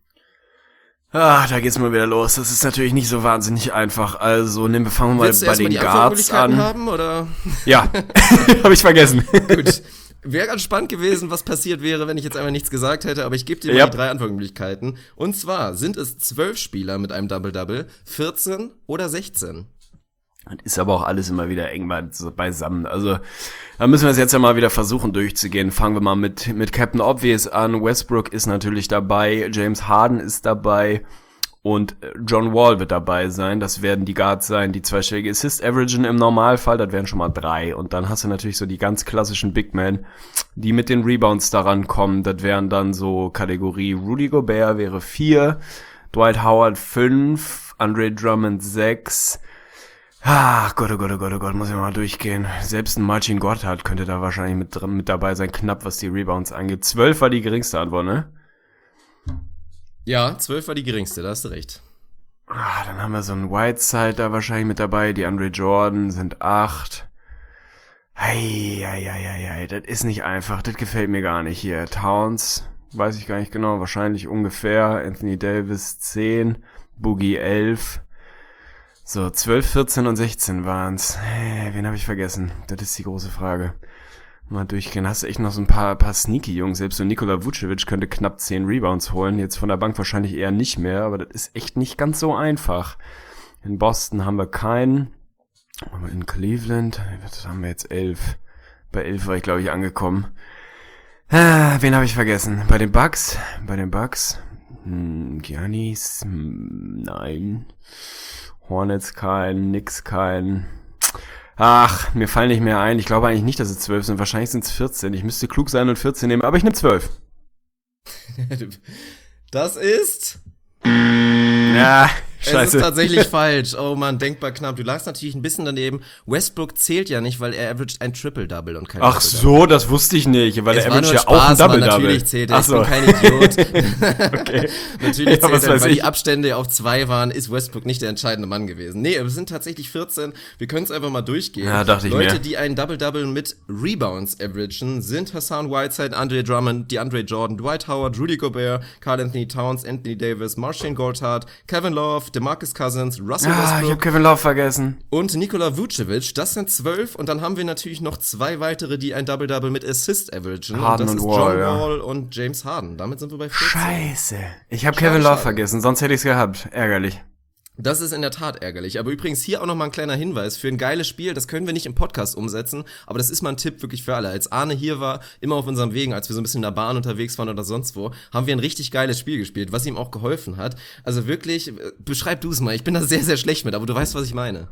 Da geht's mal wieder los. Das ist natürlich nicht so wahnsinnig einfach. Also fangen wir mal bei den Guards an. Haben, oder? Ja, habe ich vergessen. Gut. Wäre ganz spannend gewesen, was passiert wäre, wenn ich jetzt einfach nichts gesagt hätte, aber ich gebe dir mal die 3 Antwortmöglichkeiten. Und zwar sind es 12 Spieler mit einem Double-Double, 14 oder 16. Das ist aber auch alles immer wieder eng beisammen. Also da müssen wir es jetzt ja mal wieder versuchen durchzugehen. Fangen wir mal mit Captain Obvious an. Westbrook ist natürlich dabei, James Harden ist dabei und John Wall wird dabei sein. Das werden die Guards sein, die zweistellige Assist averagen im Normalfall. Das wären schon mal 3. Und dann hast du natürlich so die ganz klassischen Big Men, die mit den Rebounds daran kommen. Das wären dann so Kategorie Rudy Gobert wäre 4, Dwight Howard 5, Andre Drummond 6. Gott, muss ich mal durchgehen. Selbst ein Marcin Gortat könnte da wahrscheinlich mit dabei sein, knapp was die Rebounds angeht. 12 war die geringste Antwort, ne? Ja, 12 war die geringste, da hast du recht. Dann haben wir so einen Whiteside da wahrscheinlich mit dabei, die Andre Jordan sind 8. Das ist nicht einfach, das gefällt mir gar nicht hier. Towns, weiß ich gar nicht genau, wahrscheinlich ungefähr. Anthony Davis 10, Boogie 11. So, 12, 14 und 16 waren's. Wen habe ich vergessen? Das ist die große Frage. Mal durchgehen. Hast du echt noch so ein paar sneaky Jungs. Selbst so Nikola Vucevic könnte knapp 10 Rebounds holen. Jetzt von der Bank wahrscheinlich eher nicht mehr, aber das ist echt nicht ganz so einfach. In Boston haben wir keinen. Aber in Cleveland, was haben wir jetzt? 11. Bei 11 war ich, glaube ich, angekommen. Wen habe ich vergessen? Bei den Bucks. Giannis? Nein. Hornets kein, Knicks kein. Ach, mir fallen nicht mehr ein. Ich glaube eigentlich nicht, dass es 12 sind. Wahrscheinlich sind es 14. Ich müsste klug sein und 14 nehmen, aber ich nehme 12. Das ist... Ja, scheiße. Es ist tatsächlich falsch. Oh Mann, denkbar knapp. Du lagst natürlich ein bisschen daneben. Westbrook zählt ja nicht, weil er averaged ein Triple-Double und kein Ach Double-Double. so, das wusste ich nicht, weil Es er war averaged nur ja auch ein Spaß, Mann, Double-Double. natürlich zählt er. Ach Ich so. bin kein Idiot. Okay. Natürlich Ja, was zählt er, weiß weil ich. die Abstände auf 2 waren, ist Westbrook nicht der entscheidende Mann gewesen. Nee, es sind tatsächlich 14. Wir können es einfach mal durchgehen. Ja, dachte ich Leute, mir. die ein Double-Double mit Rebounds averagen, sind Hassan Whiteside, Andre Drummond, DeAndre Jordan, Dwight Howard, Rudy Gobert, Karl Anthony Towns, Anthony Davis, Marcin Gortat, Kevin Love, DeMarcus Cousins, Russell Ich Westbrook habe Kevin Love vergessen. und Nikola Vucevic. Das sind 12. Und dann haben wir natürlich noch 2 weitere, die ein Double-Double mit Assist averagen. Harden und das und ist Wall, John ja. Wall und James Harden. Damit sind wir bei 14. Scheiße. Ich habe Kevin Love schade. vergessen, sonst hätte ich es gehabt. Ärgerlich. Das ist in der Tat ärgerlich. Aber übrigens hier auch nochmal ein kleiner Hinweis für ein geiles Spiel. Das können wir nicht im Podcast umsetzen, aber das ist mal ein Tipp wirklich für alle. Als Arne hier war, immer auf unserem Wegen, als wir so ein bisschen in der Bahn unterwegs waren oder sonst wo, haben wir ein richtig geiles Spiel gespielt, was ihm auch geholfen hat. Also wirklich, beschreib du es mal. Ich bin da sehr, sehr schlecht mit, aber du weißt, was ich meine.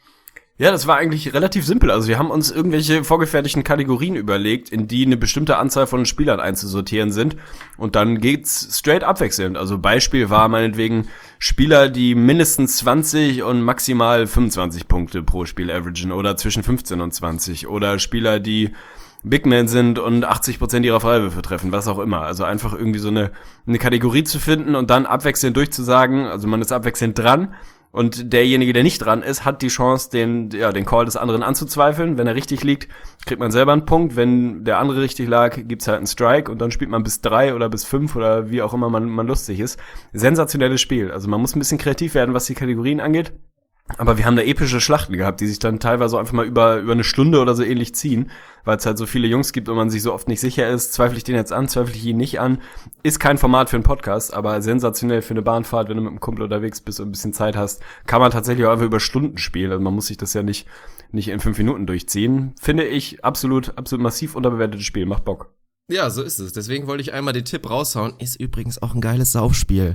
Ja, das war eigentlich relativ simpel. Also wir haben uns irgendwelche vorgefertigten Kategorien überlegt, in die eine bestimmte Anzahl von Spielern einzusortieren sind. Und dann geht's straight abwechselnd. Also Beispiel war meinetwegen Spieler, die mindestens 20 und maximal 25 Punkte pro Spiel averagen oder zwischen 15 und 20. Oder Spieler, die Big Men sind und 80% ihrer Freiwürfe treffen, was auch immer. Also einfach irgendwie so eine Kategorie zu finden und dann abwechselnd durchzusagen. Also man ist abwechselnd dran. Und derjenige, der nicht dran ist, hat die Chance, den Call des anderen anzuzweifeln. Wenn er richtig liegt, kriegt man selber einen Punkt. Wenn der andere richtig lag, gibt's halt einen Strike und dann spielt man bis 3 oder bis 5 oder wie auch immer man lustig ist. Sensationelles Spiel. Also man muss ein bisschen kreativ werden, was die Kategorien angeht. Aber wir haben da epische Schlachten gehabt, die sich dann teilweise einfach mal über eine Stunde oder so ähnlich ziehen, weil es halt so viele Jungs gibt und man sich so oft nicht sicher ist, zweifle ich den jetzt an, zweifle ich ihn nicht an. Ist kein Format für einen Podcast, aber sensationell für eine Bahnfahrt, wenn du mit einem Kumpel unterwegs bist und ein bisschen Zeit hast, kann man tatsächlich auch einfach über Stunden spielen. Also man muss sich das ja nicht in 5 Minuten durchziehen. Finde ich absolut massiv unterbewertetes Spiel, macht Bock. Ja, so ist es. Deswegen wollte ich einmal den Tipp raushauen. Ist übrigens auch ein geiles Saufspiel.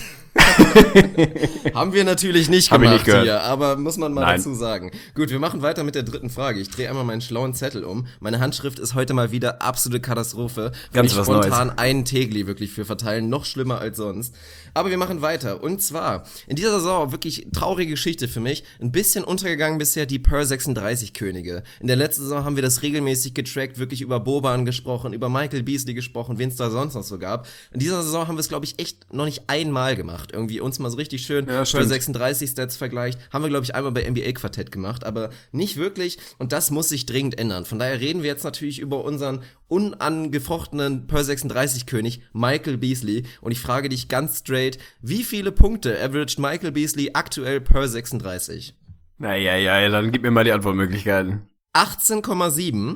Haben wir natürlich nicht Hab ich gemacht nicht gehört. hier, aber muss man mal Nein. dazu sagen. Gut, wir machen weiter mit der dritten Frage. Ich drehe einmal meinen schlauen Zettel um. Meine Handschrift ist heute mal wieder absolute Katastrophe. Ganz ich was spontan Neues. einen Tegli wirklich für verteilen. Noch schlimmer als sonst. Aber wir machen weiter. Und zwar, in dieser Saison, wirklich traurige Geschichte für mich, ein bisschen untergegangen bisher die Per 36 Könige. In der letzten Saison haben wir das regelmäßig getrackt, wirklich über Boban gesprochen, über Michael Beasley gesprochen, wen es da sonst noch so gab. In dieser Saison haben wir es, glaube ich, echt noch nicht einmal gemacht. Irgendwie uns mal so richtig schön Ja, Per stimmt. 36 Stats vergleicht. Haben wir, glaube ich, einmal bei NBA Quartett gemacht, aber nicht wirklich. Und das muss sich dringend ändern. Von daher reden wir jetzt natürlich über unseren unangefochtenen Per 36 König, Michael Beasley. Und ich frage dich ganz straight, wie viele Punkte averaged Michael Beasley aktuell Per 36? Naja, dann gib mir mal die Antwortmöglichkeiten. 18,7,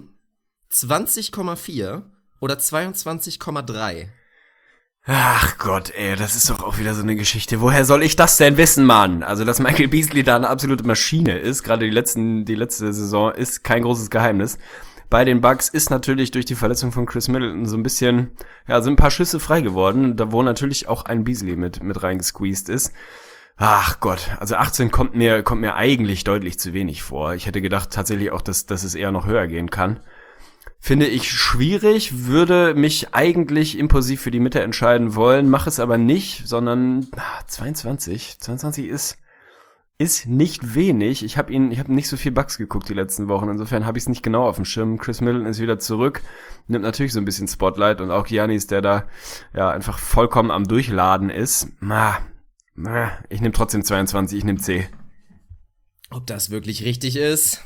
20,4 oder 22,3? Ach Gott, ey, das ist doch auch wieder so eine Geschichte. Woher soll ich das denn wissen, Mann? Also, dass Michael Beasley da eine absolute Maschine ist, gerade die letzte Saison, ist kein großes Geheimnis. Bei den Bucks ist natürlich durch die Verletzung von Chris Middleton so ein bisschen, sind ein paar Schüsse frei geworden, da wo natürlich auch ein Beasley mit reingesqueezed ist. Ach Gott, also 18 kommt mir eigentlich deutlich zu wenig vor. Ich hätte gedacht tatsächlich auch, dass es eher noch höher gehen kann. Finde ich schwierig, würde mich eigentlich impulsiv für die Mitte entscheiden wollen, mache es aber nicht, sondern 22 ist nicht wenig. Ich habe nicht so viel Bucks geguckt die letzten Wochen, insofern habe ich es nicht genau auf dem Schirm. Chris Middleton ist wieder zurück, nimmt natürlich so ein bisschen Spotlight und auch Giannis, der da einfach vollkommen am Durchladen ist. Ich nehme trotzdem 22, ich nehme C. Ob das wirklich richtig ist?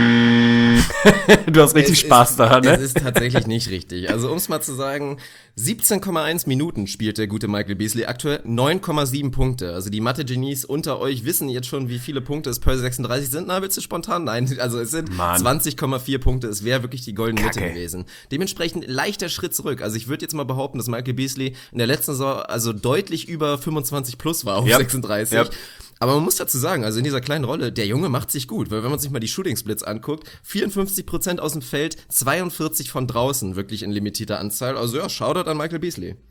Du hast richtig Spaß daran, ne? Es ist tatsächlich nicht richtig. Also um es mal zu sagen, 17,1 Minuten spielt der gute Michael Beasley, aktuell 9,7 Punkte. Also die Mathe-Genies unter euch wissen jetzt schon, wie viele Punkte es Per 36 sind. Na, willst du spontan? Nein, also es sind 20,4 Punkte. Es wäre wirklich die goldene Mitte gewesen. Dementsprechend leichter Schritt zurück. Also ich würde jetzt mal behaupten, dass Michael Beasley in der letzten Saison also deutlich über 25 plus war auf 36. Yep. Aber man muss dazu sagen, also in dieser kleinen Rolle, der Junge macht sich gut, weil wenn man sich mal die Shooting Splits anguckt, 54% aus dem Feld, 42 von draußen, wirklich in limitierter Anzahl. Also ja, Shoutout an Michael Beasley.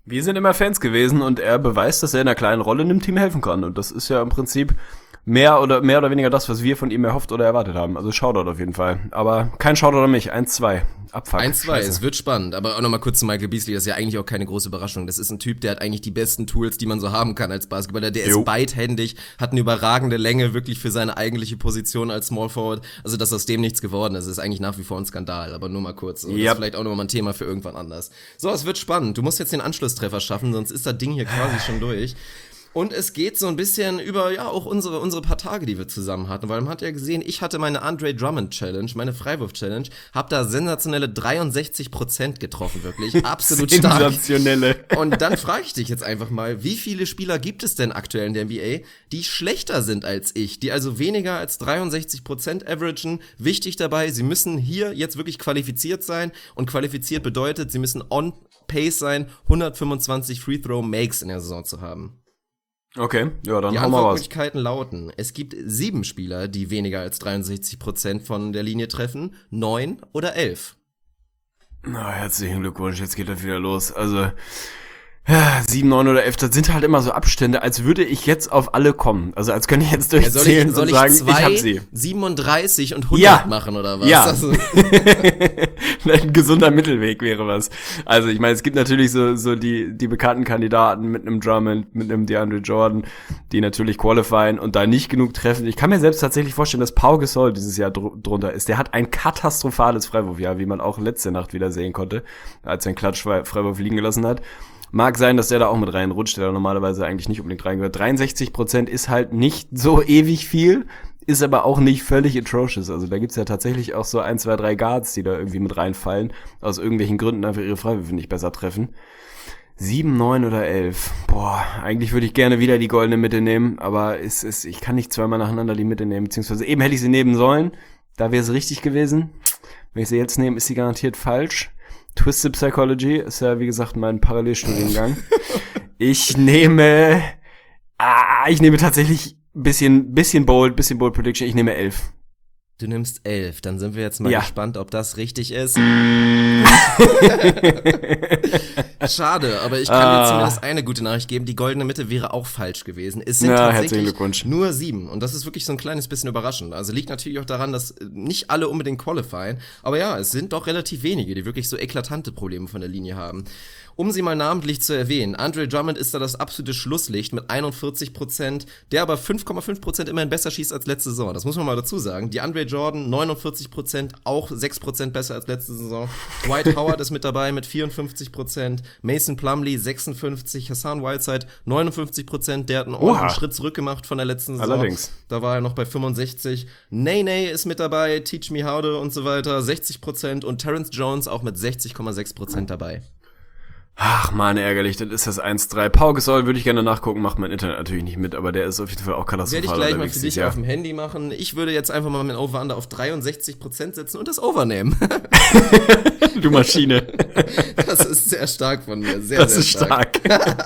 Wir sind immer Fans gewesen und er beweist, dass er in einer kleinen Rolle einem Team helfen kann. Und das ist ja im Prinzip mehr oder weniger das, was wir von ihm erhofft oder erwartet haben. Also Shoutout auf jeden Fall. Aber kein Shoutout an mich. 1-2. Abfuck. 1-2, Scheiße. es wird spannend. Aber auch nochmal kurz zu Michael Beasley, das ist ja eigentlich auch keine große Überraschung. Das ist ein Typ, der hat eigentlich die besten Tools, die man so haben kann als Basketballer. Der ist beidhändig, hat eine überragende Länge wirklich für seine eigentliche Position als Small Forward. Also, dass aus dem nichts geworden ist eigentlich nach wie vor ein Skandal. Aber nur mal kurz. So, das ist vielleicht auch nochmal ein Thema für irgendwann anders. So, es wird spannend. Du musst jetzt den Anschlusstreffer schaffen, sonst ist das Ding hier quasi schon durch. Und es geht so ein bisschen über, ja, auch unsere paar Tage, die wir zusammen hatten. Weil man hat ja gesehen, ich hatte meine Andre Drummond Challenge, meine Freiwurf-Challenge, hab da sensationelle 63% getroffen, wirklich. Absolut stark. Sensationelle. Und dann frage ich dich jetzt einfach mal, wie viele Spieler gibt es denn aktuell in der NBA, die schlechter sind als ich, die also weniger als 63% averagen? Wichtig dabei, sie müssen hier jetzt wirklich qualifiziert sein. Und qualifiziert bedeutet, sie müssen on pace sein, 125 Free-Throw-Makes in der Saison zu haben. Okay, ja, dann Die hau mal was. Antwortmöglichkeiten lauten, es gibt 7 Spieler, die weniger als 63% von der Linie treffen, 9 oder 11. Na, herzlichen Glückwunsch, jetzt geht das wieder los. Also, ja, 7, 9 oder 11, das sind halt immer so Abstände, als würde ich jetzt auf alle kommen. Also als könnte ich jetzt durchzählen und sagen, ich hab sie. 37 und 100 machen oder was? Ja. Also, Ein gesunder Mittelweg wäre was. Also ich meine, es gibt natürlich so die bekannten Kandidaten mit einem Drummond, mit einem DeAndre Jordan, die natürlich qualifieren und da nicht genug treffen. Ich kann mir selbst tatsächlich vorstellen, dass Pau Gasol dieses Jahr drunter ist. Der hat ein katastrophales Freiwurfjahr, wie man auch letzte Nacht wieder sehen konnte, als er einen Klatsch-Freiwurf liegen gelassen hat. Mag sein, dass der da auch mit reinrutscht, der da normalerweise eigentlich nicht unbedingt reingehört. 63% ist halt nicht so ewig viel, ist aber auch nicht völlig atrocious. Also da gibt's ja tatsächlich auch so 1, 2, 3 Guards, die da irgendwie mit reinfallen, aus irgendwelchen Gründen einfach ihre Freiwürfe nicht besser treffen. 7, 9 oder 11. Boah, eigentlich würde ich gerne wieder die goldene Mitte nehmen, aber ich kann nicht zweimal nacheinander die Mitte nehmen, beziehungsweise eben hätte ich sie nehmen sollen, da wäre es richtig gewesen. Wenn ich sie jetzt nehme, ist sie garantiert falsch. Twisted Psychology ist ja, wie gesagt, mein Parallelstudiengang. Ich nehme tatsächlich bisschen bold Prediction. Ich nehme 11. du nimmst 11, dann sind wir jetzt mal gespannt, ob das richtig ist. Schade, aber ich kann dir zumindest eine gute Nachricht geben, die goldene Mitte wäre auch falsch gewesen. Es sind tatsächlich nur 7 und das ist wirklich so ein kleines bisschen überraschend. Also liegt natürlich auch daran, dass nicht alle unbedingt qualifieren, aber ja, es sind doch relativ wenige, die wirklich so eklatante Probleme von der Linie haben. Um sie mal namentlich zu erwähnen, Andre Drummond ist da das absolute Schlusslicht mit 41%, der aber 5,5% immerhin besser schießt als letzte Saison. Das muss man mal dazu sagen. Die Andre Jordan 49%, auch 6% besser als letzte Saison. Dwight Howard ist mit dabei mit 54%, Mason Plumlee 56%, Hassan Whiteside 59%, der hat einen ordentlichen Schritt zurück gemacht von der letzten Saison. Allerdings. Da war er noch bei 65%. Nene ist mit dabei, Teach Me How to und so weiter, 60% und Terrence Jones auch mit 60,6% dabei. Ach man, ärgerlich, das ist das 1-3. Pau Gasol würde ich gerne nachgucken, macht mein Internet natürlich nicht mit, aber der ist auf jeden Fall auch katastrophal. Werde ich gleich mal für dich auf dem Handy machen. Ich würde jetzt einfach mal mein Over-Under auf 63% setzen und das Over nehmen. Du Maschine. Das ist sehr stark von mir, sehr, das sehr ist stark.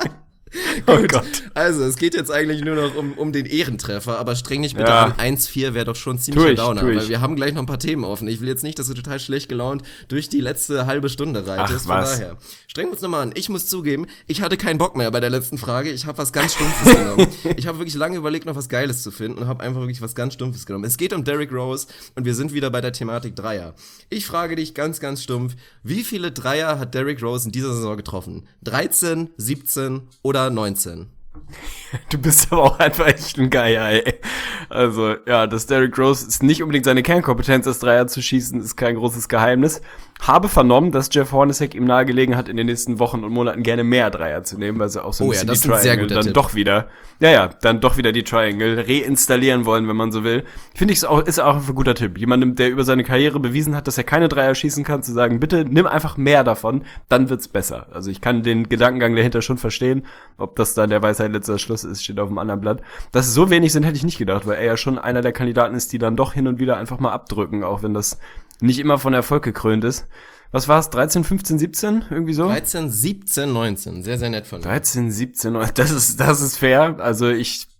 Oh Gott. Also, es geht jetzt eigentlich nur noch um den Ehrentreffer, aber streng dich bitte an. 1-4 wäre doch schon ziemlich Downer, weil wir haben gleich noch ein paar Themen offen. Ich will jetzt nicht, dass du total schlecht gelaunt durch die letzte halbe Stunde reitest. Von daher, strengen wir uns nochmal an. Ich muss zugeben, ich hatte keinen Bock mehr bei der letzten Frage. Ich habe was ganz Stumpfes genommen. Ich habe wirklich lange überlegt, noch was Geiles zu finden und habe einfach wirklich was ganz Stumpfes genommen. Es geht um Derrick Rose und wir sind wieder bei der Thematik Dreier. Ich frage dich ganz, ganz stumpf, wie viele Dreier hat Derrick Rose in dieser Saison getroffen? 13, 17 oder 19? Du bist aber auch einfach echt ein Geier, ey. Also, ja, dass Derrick Rose ist nicht unbedingt seine Kernkompetenz, das Dreier zu schießen, ist kein großes Geheimnis. Habe vernommen, dass Jeff Hornacek ihm nahegelegen hat, in den nächsten Wochen und Monaten gerne mehr Dreier zu nehmen, weil sie auch so ein bisschen die Triangle dann doch wieder, dann doch wieder die Triangle reinstallieren wollen, wenn man so will. Finde ich, ist auch ein guter Tipp. Jemandem, der über seine Karriere bewiesen hat, dass er keine Dreier schießen kann, zu sagen, bitte nimm einfach mehr davon, dann wird's besser. Also ich kann den Gedankengang dahinter schon verstehen. Ob das dann der Weisheit letzter Schluss ist, steht auf dem anderen Blatt. Dass es so wenig sind, hätte ich nicht gedacht, weil er ja schon einer der Kandidaten ist, die dann doch hin und wieder einfach mal abdrücken, auch wenn das nicht immer von Erfolg gekrönt ist. Was war's? 13, 15, 17? Irgendwie so? 13, 17, 19. Sehr, sehr nett von dir. 13, 17, 19. Das ist fair. Also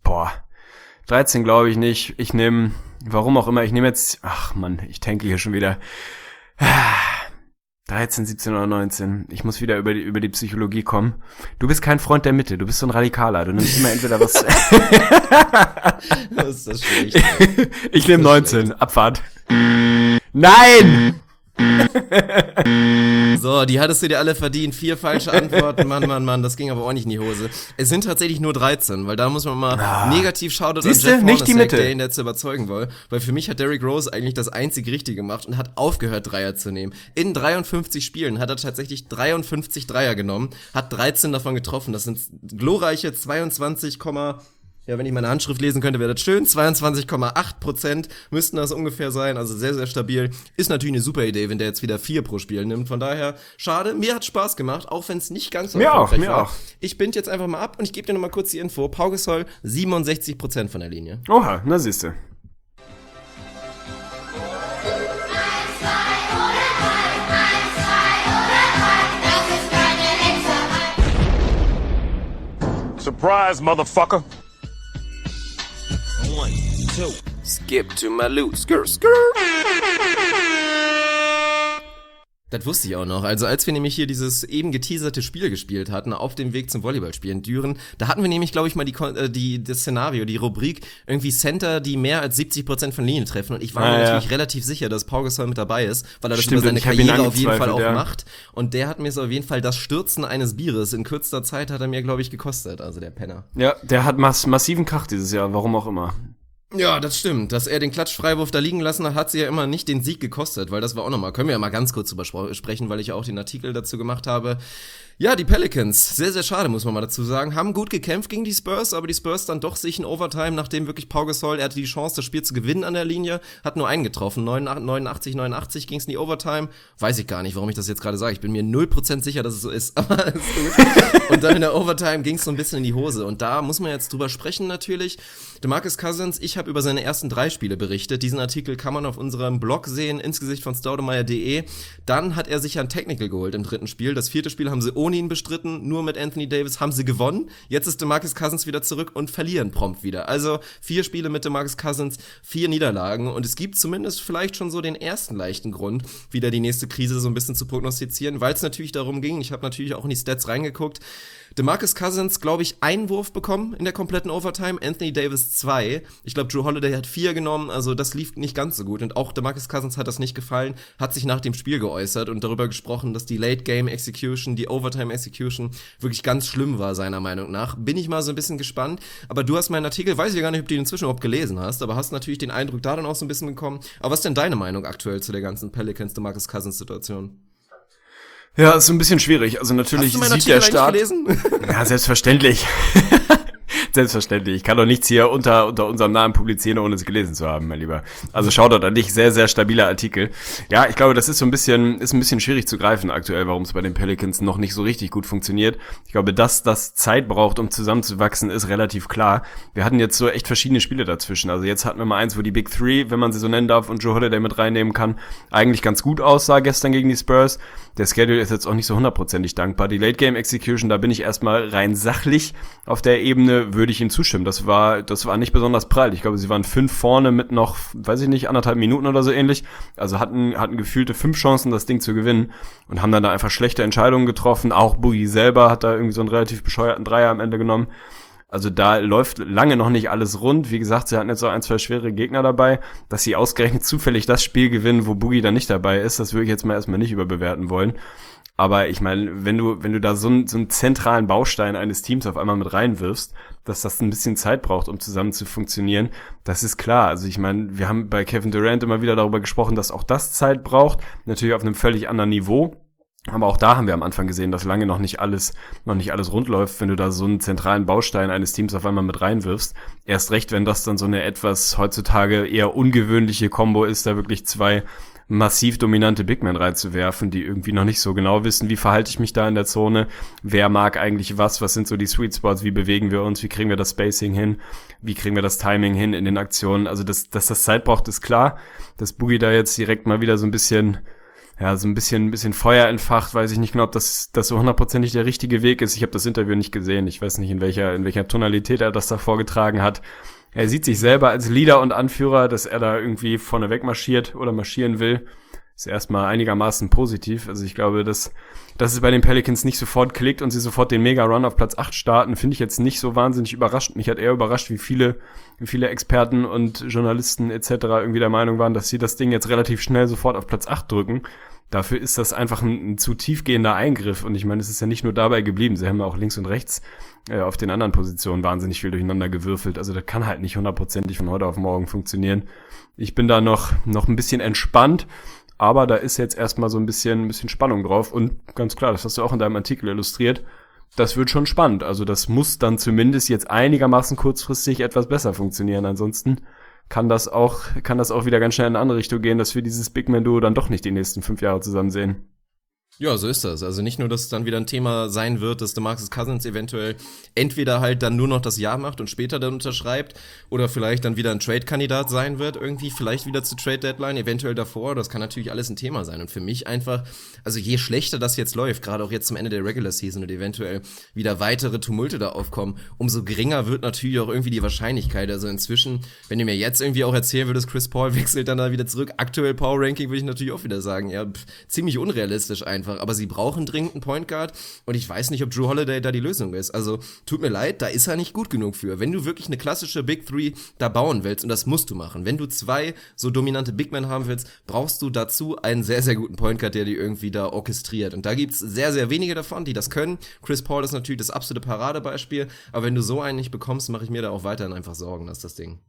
13 glaube ich nicht. Ich nehme, warum auch immer, ich nehme jetzt, ach Mann, ich denke hier schon wieder. 13, 17 oder 19. Ich muss wieder über die Psychologie kommen. Du bist kein Freund der Mitte, du bist so ein Radikaler. Du nimmst immer entweder was... Das ist das schlecht. Ich nehme 19, Abfahrt. Nein! So, die hattest du dir alle verdient. 4 falsche Antworten. Mann, das ging aber ordentlich in die Hose. Es sind tatsächlich nur 13, weil da muss man mal negativ Shoutout an Jeff nicht die Mitte, der ihn jetzt überzeugen will. Weil für mich hat Derrick Rose eigentlich das einzig Richtige gemacht und hat aufgehört, Dreier zu nehmen. In 53 Spielen hat er tatsächlich 53 Dreier genommen, hat 13 davon getroffen. Das sind glorreiche 22, ja, wenn ich meine Handschrift lesen könnte, wäre das schön. 22,8% müssten das ungefähr sein. Also sehr, sehr stabil. Ist natürlich eine super Idee, wenn der jetzt wieder 4 pro Spiel nimmt. Von daher, schade. Mir hat Spaß gemacht, auch wenn es nicht ganz so erfolgreich war. Mir auch. Ich bind jetzt einfach mal ab und ich gebe dir nochmal kurz die Info. Pau Gasol, 67% von der Linie. Oha, na siehste. Surprise, motherfucker. Skip to my loot. Skr. Das wusste ich auch noch. Also als wir nämlich hier dieses eben geteaserte Spiel gespielt hatten, auf dem Weg zum Volleyballspielen Düren, da hatten wir nämlich, glaube ich, mal das Szenario, die Rubrik, irgendwie Center, die mehr als 70% von Linien treffen. Und ich war mir natürlich relativ sicher, dass Pau Gasol mit dabei ist, weil er das über seine Karriere auf jeden Fall auch macht. Und der hat mir so auf jeden Fall das Stürzen eines Bieres in kürzester Zeit hat er mir, glaube ich, gekostet, also der Penner. Ja, der hat massiven Krach dieses Jahr, warum auch immer. Ja, das stimmt. Dass er den Klatschfreiwurf da liegen lassen hat, hat sie ja immer nicht den Sieg gekostet, weil das war auch nochmal, können wir ja mal ganz kurz drüber sprechen, weil ich ja auch den Artikel dazu gemacht habe. Ja, die Pelicans, sehr, sehr schade, muss man mal dazu sagen, haben gut gekämpft gegen die Spurs, aber die Spurs dann doch sich in Overtime, nachdem wirklich Pau Gasol, er hatte die Chance, das Spiel zu gewinnen an der Linie, hat nur einen getroffen, 89 ging's in die Overtime, weiß ich gar nicht, warum ich das jetzt gerade sage, ich bin mir 0% sicher, dass es so ist, aber alles gut. Und dann in der Overtime ging's so ein bisschen in die Hose und da muss man jetzt drüber sprechen natürlich. DeMarcus Cousins, ich habe über seine ersten 3 Spiele berichtet, diesen Artikel kann man auf unserem Blog sehen, ins Gesicht von staudemeyer.de, dann hat er sich ein Technical geholt im 3. Spiel, das 4. Spiel haben sie ohne ihn bestritten, nur mit Anthony Davis haben sie gewonnen. Jetzt ist DeMarcus Cousins wieder zurück und verlieren prompt wieder. Also 4 Spiele mit DeMarcus Cousins, 4 Niederlagen und es gibt zumindest vielleicht schon so den ersten leichten Grund, wieder die nächste Krise so ein bisschen zu prognostizieren, weil es natürlich darum ging, ich habe natürlich auch in die Stats reingeguckt, DeMarcus Cousins, glaube ich, einen Wurf bekommen in der kompletten Overtime, Anthony Davis 2. Ich glaube, Drew Holiday hat 4 genommen, also das lief nicht ganz so gut. Und auch DeMarcus Cousins hat das nicht gefallen, hat sich nach dem Spiel geäußert und darüber gesprochen, dass die Late-Game-Execution, die Overtime-Execution wirklich ganz schlimm war, seiner Meinung nach. Bin ich mal so ein bisschen gespannt. Aber du hast meinen Artikel, weiß ich gar nicht, ob du ihn inzwischen überhaupt gelesen hast, aber hast natürlich den Eindruck da dann auch so ein bisschen bekommen. Aber was ist denn deine Meinung aktuell zu der ganzen Pelicans-DeMarcus Cousins-Situation? Ja, ist so ein bisschen schwierig. Also natürlich sieht der Start. Ja, selbstverständlich. Selbstverständlich. Ich kann doch nichts hier unter unserem Namen publizieren, ohne es gelesen zu haben, mein Lieber. Also Shoutout an dich. Sehr, sehr stabiler Artikel. Ja, ich glaube, das ist ein bisschen schwierig zu greifen aktuell, warum es bei den Pelicans noch nicht so richtig gut funktioniert. Ich glaube, dass das Zeit braucht, um zusammenzuwachsen, ist relativ klar. Wir hatten jetzt so echt verschiedene Spiele dazwischen. Also jetzt hatten wir mal eins, wo die Big Three, wenn man sie so nennen darf, und Drew Holiday mit reinnehmen kann, eigentlich ganz gut aussah gestern gegen die Spurs. Der Schedule ist jetzt auch nicht so 100%ig dankbar. Die Late-Game-Execution, da bin ich erstmal rein sachlich auf der Ebene, würde ich Ihnen zustimmen. Das war nicht besonders prall. Ich glaube, sie waren 5 vorne mit noch, weiß ich nicht, 1,5 Minuten oder so ähnlich. Also hatten gefühlte 5 Chancen, das Ding zu gewinnen und haben dann da einfach schlechte Entscheidungen getroffen. Auch Boogie selber hat da irgendwie so einen relativ bescheuerten Dreier am Ende genommen. Also da läuft lange noch nicht alles rund. Wie gesagt, sie hatten jetzt auch 1, 2 schwere Gegner dabei. Dass sie ausgerechnet zufällig das Spiel gewinnen, wo Boogie dann nicht dabei ist, das würde ich jetzt mal erstmal nicht überbewerten wollen. Aber ich meine, wenn du da so einen zentralen Baustein eines Teams auf einmal mit reinwirfst, dass das ein bisschen Zeit braucht, um zusammen zu funktionieren, das ist klar. Also ich meine, wir haben bei Kevin Durant immer wieder darüber gesprochen, dass auch das Zeit braucht. Natürlich auf einem völlig anderen Niveau. Aber auch da haben wir am Anfang gesehen, dass lange noch nicht alles rund läuft, wenn du da so einen zentralen Baustein eines Teams auf einmal mit reinwirfst. Erst recht, wenn das dann so eine etwas heutzutage eher ungewöhnliche Kombo ist, da wirklich 2 massiv dominante Big Men reinzuwerfen, die irgendwie noch nicht so genau wissen, wie verhalte ich mich da in der Zone, wer mag eigentlich was sind so die Sweet Spots, wie bewegen wir uns, wie kriegen wir das Spacing hin, wie kriegen wir das Timing hin in den Aktionen. Also dass das Zeit braucht, ist klar. Dass Boogie da jetzt direkt mal wieder so ein bisschen Feuer entfacht, weiß ich nicht genau, ob das so 100%ig der richtige Weg ist. Ich habe das Interview nicht gesehen. Ich weiß nicht, in welcher Tonalität er das da vorgetragen hat. Er sieht sich selber als Leader und Anführer, dass er da irgendwie vorneweg marschiert oder marschieren will. ist erstmal einigermaßen positiv. Also ich glaube, dass es bei den Pelicans nicht sofort klickt und sie sofort den Mega-Run auf Platz 8 starten, finde ich jetzt nicht so wahnsinnig überrascht. Mich hat eher überrascht, wie viele Experten und Journalisten etc. irgendwie der Meinung waren, dass sie das Ding jetzt relativ schnell sofort auf Platz 8 drücken. Dafür ist das einfach ein zu tiefgehender Eingriff. Und ich meine, es ist ja nicht nur dabei geblieben. Sie haben ja auch links und rechts auf den anderen Positionen wahnsinnig viel durcheinander gewürfelt. Also das kann halt nicht 100%ig von heute auf morgen funktionieren. Ich bin da noch ein bisschen entspannt, aber da ist jetzt erstmal so ein bisschen Spannung drauf. Und ganz klar, das hast du auch in deinem Artikel illustriert, das wird schon spannend. Also das muss dann zumindest jetzt einigermaßen kurzfristig etwas besser funktionieren. Ansonsten kann das auch wieder ganz schnell in eine andere Richtung gehen, dass wir dieses Big-Man-Duo dann doch nicht die nächsten 5 Jahre zusammen sehen. Ja, so ist das. Also nicht nur, dass es dann wieder ein Thema sein wird, dass DeMarcus Cousins eventuell entweder halt dann nur noch das Jahr macht und später dann unterschreibt oder vielleicht dann wieder ein Trade-Kandidat sein wird irgendwie, vielleicht wieder zur Trade-Deadline, eventuell davor. Das kann natürlich alles ein Thema sein. Und für mich einfach, also je schlechter das jetzt läuft, gerade auch jetzt zum Ende der Regular Season und eventuell wieder weitere Tumulte da aufkommen, umso geringer wird natürlich auch irgendwie die Wahrscheinlichkeit. Also inzwischen, wenn du mir jetzt irgendwie auch erzählen würdest, Chris Paul wechselt dann da wieder zurück, aktuell Power-Ranking, würde ich natürlich auch wieder sagen, ja, ziemlich unrealistisch einfach. Aber sie brauchen dringend einen Point Guard und ich weiß nicht, ob Drew Holiday da die Lösung ist. Also tut mir leid, da ist er nicht gut genug für. Wenn du wirklich eine klassische Big Three da bauen willst, und das musst du machen, wenn du 2 so dominante Big Men haben willst, brauchst du dazu einen sehr, sehr guten Point Guard, der die irgendwie da orchestriert. Und da gibt's sehr, sehr wenige davon, die das können. Chris Paul ist natürlich das absolute Paradebeispiel, aber wenn du so einen nicht bekommst, mache ich mir da auch weiterhin einfach Sorgen, dass das Ding.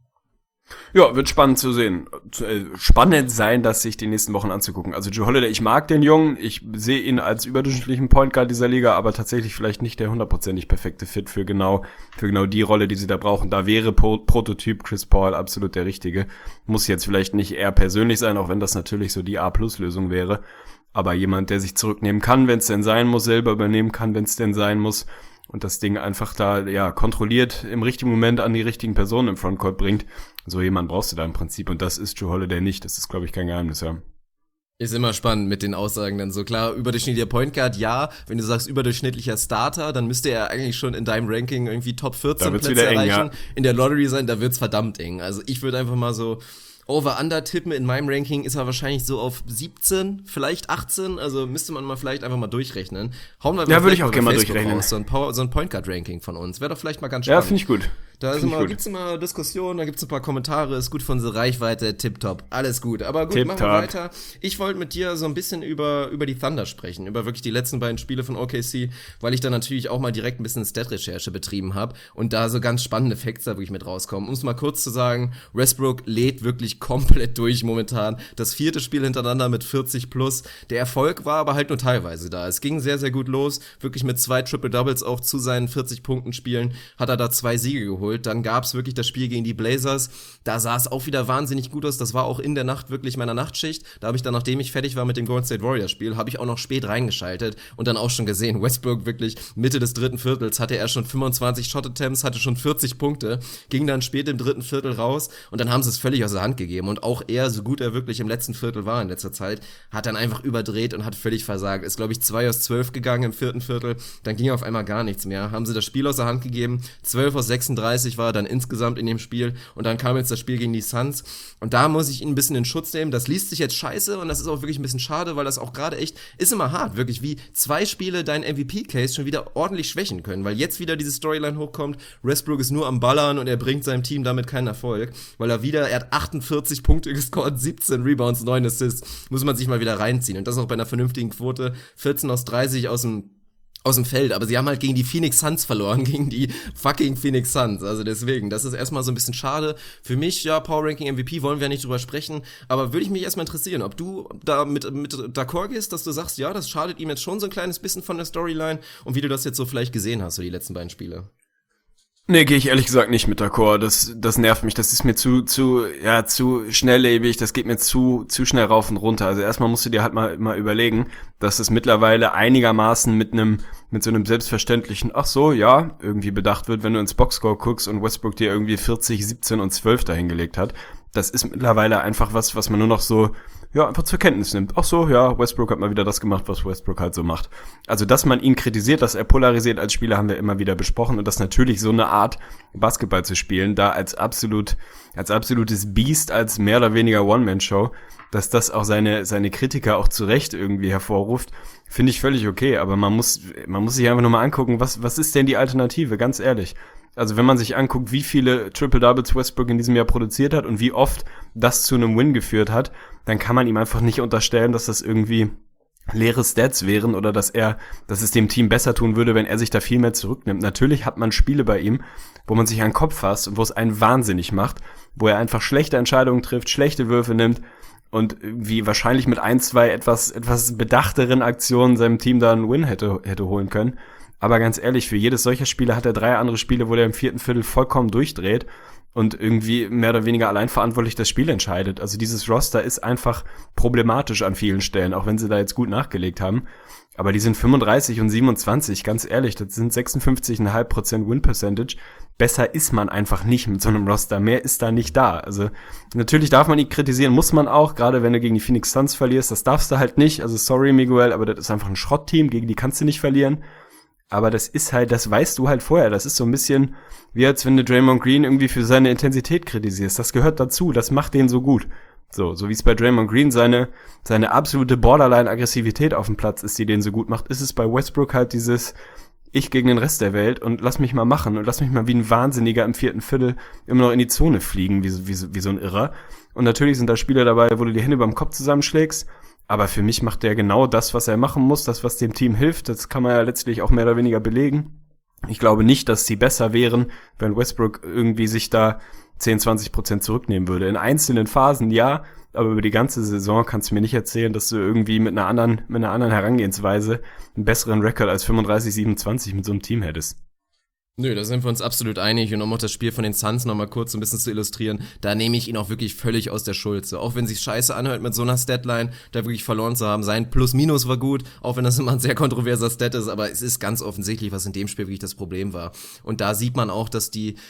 Ja, wird spannend zu sehen. Spannend sein, das sich die nächsten Wochen anzugucken. Also Drew Holiday, ich mag den Jungen, ich sehe ihn als überdurchschnittlichen Point Guard dieser Liga, aber tatsächlich vielleicht nicht der 100%ig perfekte Fit für genau die Rolle, die sie da brauchen. Da wäre Prototyp Chris Paul absolut der richtige. Muss jetzt vielleicht nicht eher persönlich sein, auch wenn das natürlich so die A+-Lösung wäre. Aber jemand, der sich zurücknehmen kann, wenn es denn sein muss, selber übernehmen kann, wenn es denn sein muss. Und das Ding einfach da, ja, kontrolliert im richtigen Moment an die richtigen Personen im Frontcourt bringt. So jemand brauchst du da im Prinzip. Und das ist Drew Holiday nicht. Das ist, glaube ich, kein Geheimnis, ja. Ist immer spannend mit den Aussagen dann so. Klar, überdurchschnittlicher Point Guard, ja. Wenn du sagst überdurchschnittlicher Starter, dann müsste er eigentlich schon in deinem Ranking irgendwie Top 14 Plätze erreichen. Ja. In der Lottery sein, da wird's verdammt eng. Also ich würde einfach mal so Over-Under tippen. In meinem Ranking ist er wahrscheinlich so auf 17, vielleicht 18. Also müsste man mal vielleicht einfach mal durchrechnen. Hauen wir ja, würde ich auch gerne mal durchrechnen. Raus, so ein Point Guard Ranking von uns. Wäre doch vielleicht mal ganz spannend. Ja, finde ich gut. Da gibt's immer Diskussionen, da gibt's ein paar Kommentare, ist gut für unsere Reichweite, tipptopp, alles gut. Aber gut, machen wir weiter. Ich wollte mit dir so ein bisschen über die Thunder sprechen, über wirklich die letzten beiden Spiele von OKC, weil ich da natürlich auch mal direkt ein bisschen Stat-Recherche betrieben habe und da so ganz spannende Facts da wirklich mit rauskommen. Um es mal kurz zu sagen, Westbrook lädt wirklich komplett durch momentan. Das 4. Spiel hintereinander mit 40 plus. Der Erfolg war aber halt nur teilweise da. Es ging sehr, sehr gut los, wirklich mit 2 Triple-Doubles auch zu seinen 40 Punkten Spielen, hat er da 2 Siege geholt. Dann gab's wirklich das Spiel gegen die Blazers. Da sah es auch wieder wahnsinnig gut aus. Das war auch in der Nacht wirklich meiner Nachtschicht. Da habe ich dann, nachdem ich fertig war mit dem Golden State Warriors Spiel, habe ich auch noch spät reingeschaltet und dann auch schon gesehen, Westbrook wirklich Mitte des 3. Viertels hatte er schon 25 Shot-Attempts, hatte schon 40 Punkte, ging dann spät im 3. Viertel raus und dann haben sie es völlig aus der Hand gegeben. Und auch er, so gut er wirklich im letzten Viertel war in letzter Zeit, hat dann einfach überdreht und hat völlig versagt. Ist, glaube ich, 2 aus 12 gegangen im 4. Viertel. Dann ging auf einmal gar nichts mehr. Haben sie das Spiel aus der Hand gegeben. 12 aus 36 war dann insgesamt in dem Spiel und dann kam jetzt das Spiel gegen die Suns und da muss ich ihn ein bisschen in Schutz nehmen. Das liest sich jetzt scheiße und das ist auch wirklich ein bisschen schade, weil das auch gerade echt, ist immer hart, wirklich, wie 2 Spiele deinen MVP-Case schon wieder ordentlich schwächen können, weil jetzt wieder diese Storyline hochkommt, Westbrook ist nur am Ballern und er bringt seinem Team damit keinen Erfolg, weil er hat 48 Punkte gescored, 17 Rebounds, 9 Assists, muss man sich mal wieder reinziehen und das auch bei einer vernünftigen Quote, 14 aus 30 aus dem Feld, aber sie haben halt gegen die Phoenix Suns verloren, gegen die fucking Phoenix Suns, also deswegen, das ist erstmal so ein bisschen schade. Für mich, ja, Power Ranking MVP, wollen wir ja nicht drüber sprechen, aber würde ich mich erstmal interessieren, ob du da mit d'accord gehst, dass du sagst, ja, das schadet ihm jetzt schon so ein kleines bisschen von der Storyline und wie du das jetzt so vielleicht gesehen hast, so die letzten beiden Spiele. Nee, gehe ich ehrlich gesagt nicht mit d'accord. Das nervt mich. Das ist mir zu schnelllebig. Das geht mir zu schnell rauf und runter. Also erstmal musst du dir halt mal überlegen, dass es mittlerweile einigermaßen mit so einem selbstverständlichen, ach so, ja, irgendwie bedacht wird, wenn du ins Boxscore guckst und Westbrook dir irgendwie 40, 17 und 12 dahingelegt hat. das ist mittlerweile einfach was man nur noch so, ja, einfach zur Kenntnis nimmt. Ach so, ja, Westbrook hat mal wieder das gemacht, was Westbrook halt so macht. Also, dass man ihn kritisiert, dass er polarisiert als Spieler, haben wir immer wieder besprochen und dass natürlich so eine Art Basketball zu spielen, da als absolutes Biest, als mehr oder weniger One-Man-Show, dass das auch seine Kritiker auch zu Recht irgendwie hervorruft, finde ich völlig okay, aber man muss sich einfach nur mal angucken, was ist denn die Alternative, ganz ehrlich. Also wenn man sich anguckt, wie viele Triple-Doubles Westbrook in diesem Jahr produziert hat und wie oft das zu einem Win geführt hat, dann kann man ihm einfach nicht unterstellen, dass das irgendwie leere Stats wären oder dass es dem Team besser tun würde, wenn er sich da viel mehr zurücknimmt. Natürlich hat man Spiele bei ihm, wo man sich an den Kopf fasst und wo es einen wahnsinnig macht, wo er einfach schlechte Entscheidungen trifft, schlechte Würfe nimmt und wie wahrscheinlich mit 1-2 etwas bedachteren Aktionen seinem Team da einen Win hätte holen können. Aber ganz ehrlich, für jedes solcher Spiele hat er 3 andere Spiele, wo der im 4. Viertel vollkommen durchdreht und irgendwie mehr oder weniger allein verantwortlich das Spiel entscheidet. Also dieses Roster ist einfach problematisch an vielen Stellen, auch wenn sie da jetzt gut nachgelegt haben. Aber die sind 35 und 27, ganz ehrlich, das sind 56,5% Win Percentage. Besser ist man einfach nicht mit so einem Roster. Mehr ist da nicht da. Also natürlich darf man ihn kritisieren, muss man auch, gerade wenn du gegen die Phoenix Suns verlierst. Das darfst du halt nicht. Also sorry, Miguel, aber das ist einfach ein Schrottteam, gegen die kannst du nicht verlieren. Aber das ist halt, das weißt du halt vorher. Das ist so ein bisschen wie als wenn du Draymond Green irgendwie für seine Intensität kritisierst. Das gehört dazu. Das macht den so gut. So wie es bei Draymond Green seine absolute Borderline-Aggressivität auf dem Platz ist, die den so gut macht, ist es bei Westbrook halt dieses Ich gegen den Rest der Welt und lass mich mal machen und lass mich mal wie ein Wahnsinniger im 4. Viertel immer noch in die Zone fliegen, wie so ein Irrer. Und natürlich sind da Spieler dabei, wo du die Hände beim Kopf zusammenschlägst. Aber für mich macht der genau das, was er machen muss, das, was dem Team hilft. Das kann man ja letztlich auch mehr oder weniger belegen. Ich glaube nicht, dass sie besser wären, wenn Westbrook irgendwie sich da 10-20% zurücknehmen würde. In einzelnen Phasen ja, aber über die ganze Saison kannst du mir nicht erzählen, dass du irgendwie mit einer anderen Herangehensweise einen besseren Rekord als 35-27 mit so einem Team hättest. Nö, da sind wir uns absolut einig. Und um auch das Spiel von den Suns nochmal kurz so ein bisschen zu illustrieren, da nehme ich ihn auch wirklich völlig aus der Schuld. So, auch wenn sich scheiße anhört, mit so einer Statline da wirklich verloren zu haben. Sein Plus-Minus war gut, auch wenn das immer ein sehr kontroverser Stat ist, aber es ist ganz offensichtlich, was in dem Spiel wirklich das Problem war. Und da sieht man auch, dass die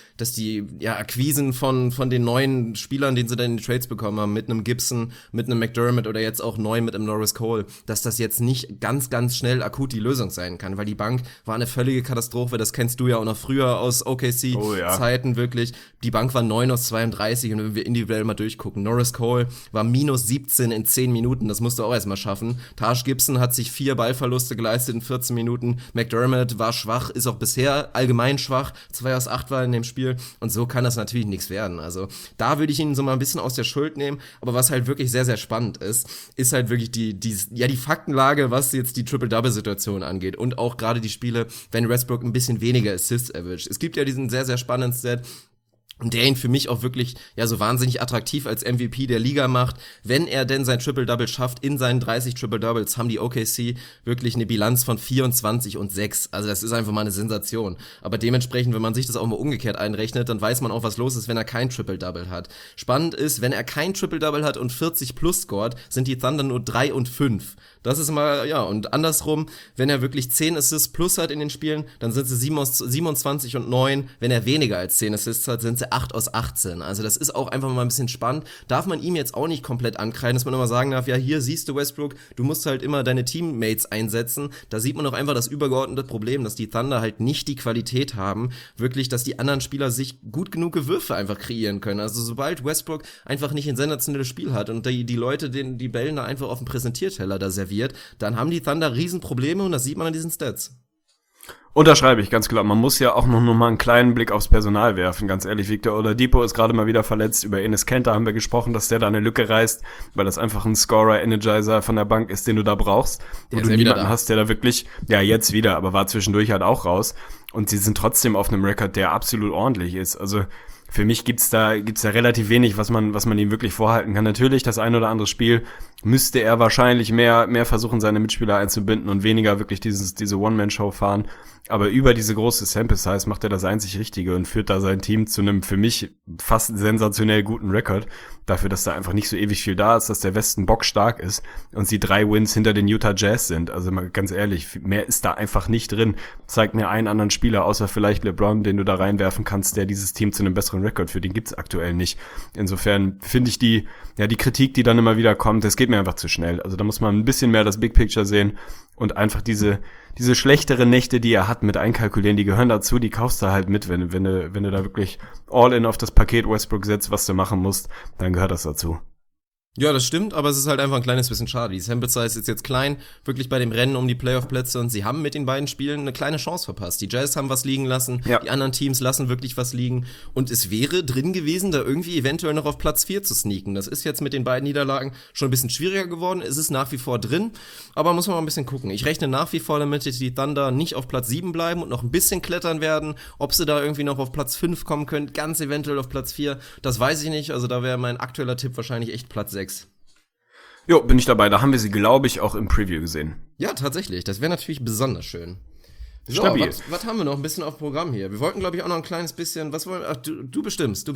Akquisen von den neuen Spielern, den sie dann in die Trades bekommen haben, mit einem Gibson, mit einem McDermott oder jetzt auch neu mit einem Norris Cole, dass das jetzt nicht ganz, ganz schnell akut die Lösung sein kann, weil die Bank war eine völlige Katastrophe, das kennst du ja auch noch früher aus OKC-Zeiten wirklich. Die Bank war 9 aus 32 und wenn wir individuell mal durchgucken, Norris Cole war minus 17 in 10 Minuten, das musst du auch erstmal schaffen. Taj Gibson hat sich 4 Ballverluste geleistet in 14 Minuten. McDermott war schwach, ist auch bisher allgemein schwach. 2 aus 8 war in dem Spiel und so kann das natürlich nichts werden. Also da würde ich ihn so mal ein bisschen aus der Schuld nehmen, aber was halt wirklich sehr, sehr spannend ist halt wirklich die Faktenlage, was jetzt die Triple-Double-Situation angeht und auch gerade die Spiele, wenn Westbrook ein bisschen weniger Assists erwischt. Es gibt ja diesen sehr, sehr spannenden Stat, und der ihn für mich auch wirklich so wahnsinnig attraktiv als MVP der Liga macht. Wenn er denn sein Triple-Double schafft, in seinen 30 Triple-Doubles haben die OKC wirklich eine Bilanz von 24 und 6. Also das ist einfach mal eine Sensation. Aber dementsprechend, wenn man sich das auch mal umgekehrt einrechnet, dann weiß man auch, was los ist, wenn er kein Triple-Double hat. Spannend ist, wenn er kein Triple-Double hat und 40 plus scored, sind die Thunder nur 3 und 5. Das ist mal, und andersrum, wenn er wirklich 10 Assists plus hat in den Spielen, dann sind sie 27 und 9. Wenn er weniger als 10 Assists hat, sind sie 8 aus 18. Also das ist auch einfach mal ein bisschen spannend. Darf man ihm jetzt auch nicht komplett ankreiden, dass man immer sagen darf, ja, hier siehst du Westbrook, du musst halt immer deine Teammates einsetzen. Da sieht man auch einfach das übergeordnete Problem, dass die Thunder halt nicht die Qualität haben, wirklich, dass die anderen Spieler sich gut genug Würfe einfach kreieren können. Also sobald Westbrook einfach nicht ein sensationelles Spiel hat und die Leute die Bällen da einfach auf dem Präsentierteller da serviert, dann haben die Thunder Riesenprobleme und das sieht man an diesen Stats. Unterschreibe ich, ganz klar. Man muss ja auch noch mal einen kleinen Blick aufs Personal werfen, ganz ehrlich. Victor Oladipo ist gerade mal wieder verletzt. Über Enes Kanter haben wir gesprochen, dass der da eine Lücke reißt, weil das einfach ein Scorer-Energizer von der Bank ist, den du da brauchst. Wo du niemanden hast, der da wirklich, jetzt wieder, aber war zwischendurch halt auch raus. Und sie sind trotzdem auf einem Rekord, der absolut ordentlich ist. Also für mich gibt's da relativ wenig, was man ihm wirklich vorhalten kann. Natürlich das ein oder andere Spiel, müsste er wahrscheinlich mehr versuchen, seine Mitspieler einzubinden und weniger wirklich diese One-Man-Show fahren. Aber über diese große Sample-Size macht er das einzig Richtige und führt da sein Team zu einem für mich fast sensationell guten Rekord. Dafür, dass da einfach nicht so ewig viel da ist, dass der Westen bockstark ist und sie 3 Wins hinter den Utah Jazz sind. Also mal ganz ehrlich, mehr ist da einfach nicht drin. Zeig mir einen anderen Spieler, außer vielleicht LeBron, den du da reinwerfen kannst, der dieses Team zu einem besseren Rekord führt. Den gibt's aktuell nicht. Insofern finde ich die Kritik, die dann immer wieder kommt, das geht mir einfach zu schnell. Also da muss man ein bisschen mehr das Big Picture sehen und einfach diese schlechteren Nächte, die er hat, mit einkalkulieren, die gehören dazu, die kaufst du halt mit, wenn du da wirklich all in auf das Paket Westbrook setzt, was du machen musst, dann gehört das dazu. Ja, das stimmt, aber es ist halt einfach ein kleines bisschen schade. Die Sample Size ist jetzt klein, wirklich bei dem Rennen um die Playoff-Plätze und sie haben mit den beiden Spielen eine kleine Chance verpasst. Die Jazz haben was liegen lassen, Die anderen Teams lassen wirklich was liegen und es wäre drin gewesen, da irgendwie eventuell noch auf Platz 4 zu sneaken. Das ist jetzt mit den beiden Niederlagen schon ein bisschen schwieriger geworden, es ist nach wie vor drin, aber muss man mal ein bisschen gucken. Ich rechne nach wie vor damit, dass die Thunder nicht auf Platz 7 bleiben und noch ein bisschen klettern werden. Ob sie da irgendwie noch auf Platz 5 kommen können, ganz eventuell auf Platz 4, das weiß ich nicht. Also da wäre mein aktueller Tipp wahrscheinlich echt Platz 6. Jo, bin ich dabei. Da haben wir sie, glaube ich, auch im Preview gesehen. Ja, tatsächlich. Das wäre natürlich besonders schön. So, Stabil. Was haben wir noch ein bisschen auf Programm hier? Wir wollten, glaube ich, auch noch ein kleines bisschen, du bestimmst.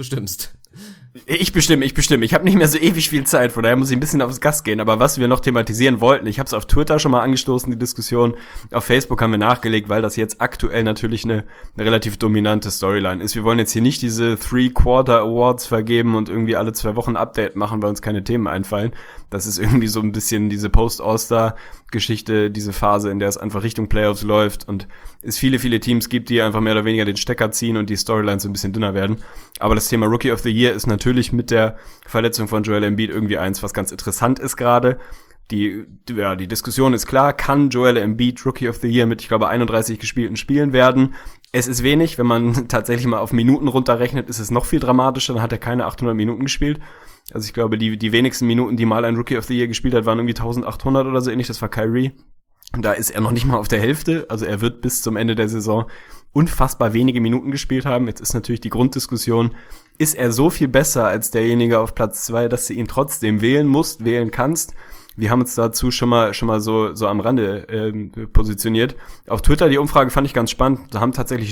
Ich bestimme. Ich habe nicht mehr so ewig viel Zeit, von daher muss ich ein bisschen aufs Gas gehen. Aber was wir noch thematisieren wollten, ich habe es auf Twitter schon mal angestoßen, die Diskussion. Auf Facebook haben wir nachgelegt, weil das jetzt aktuell natürlich eine relativ dominante Storyline ist. Wir wollen jetzt hier nicht diese 3-Quarter Awards vergeben und irgendwie alle 2 Wochen Update machen, weil uns keine Themen einfallen. Das ist irgendwie so ein bisschen diese Post-All-Star-Geschichte, diese Phase, in der es einfach Richtung Playoffs läuft und es viele Teams gibt, die einfach mehr oder weniger den Stecker ziehen und die Storylines so ein bisschen dünner werden. Aber das Thema Rookie of the Year ist natürlich mit der Verletzung von Joel Embiid irgendwie eins, was ganz interessant ist gerade. Die Diskussion ist klar, kann Joel Embiid Rookie of the Year mit, ich glaube, 31 gespielten Spielen werden? Es ist wenig, wenn man tatsächlich mal auf Minuten runterrechnet, ist es noch viel dramatischer, dann hat er keine 800 Minuten gespielt. Also ich glaube, die wenigsten Minuten, die mal ein Rookie of the Year gespielt hat, waren irgendwie 1800 oder so ähnlich, das war Kyrie. Und da ist er noch nicht mal auf der Hälfte, also er wird bis zum Ende der Saison unfassbar wenige Minuten gespielt haben. Jetzt ist natürlich die Grunddiskussion, ist er so viel besser als derjenige auf Platz 2, dass du ihn trotzdem wählen kannst? Wir haben uns dazu schon mal so am Rande positioniert. Auf Twitter, die Umfrage fand ich ganz spannend. Da haben tatsächlich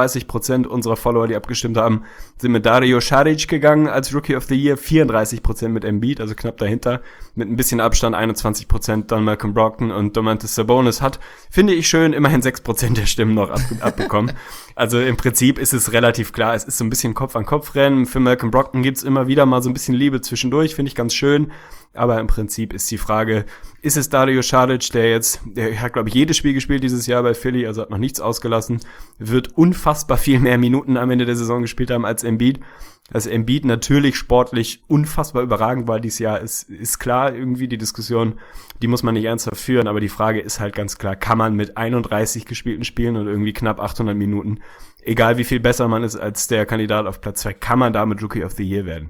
39% unserer Follower, die abgestimmt haben, sind mit Dario Saric gegangen als Rookie of the Year, 34% mit Embiid, also knapp dahinter. Mit ein bisschen Abstand 21% dann Malcolm Brogdon und Domantas Sabonis hat, finde ich schön, immerhin 6% der Stimmen noch abbekommen. Also im Prinzip ist es relativ klar, es ist so ein bisschen Kopf-an-Kopf-Rennen. Für Malcolm Brogdon gibt's immer wieder mal so ein bisschen Liebe zwischendurch, finde ich ganz schön. Aber im Prinzip ist die Frage, ist es Dario Saric, der hat, glaube ich, jedes Spiel gespielt dieses Jahr bei Philly, also hat noch nichts ausgelassen, wird unfassbar viel mehr Minuten am Ende der Saison gespielt haben als Embiid. Dass Embiid natürlich sportlich unfassbar überragend war dieses Jahr, ist klar, irgendwie die Diskussion, die muss man nicht ernsthaft führen, aber die Frage ist halt ganz klar, kann man mit 31 gespielten Spielen und irgendwie knapp 800 Minuten, egal wie viel besser man ist als der Kandidat auf Platz 2, kann man damit Rookie of the Year werden?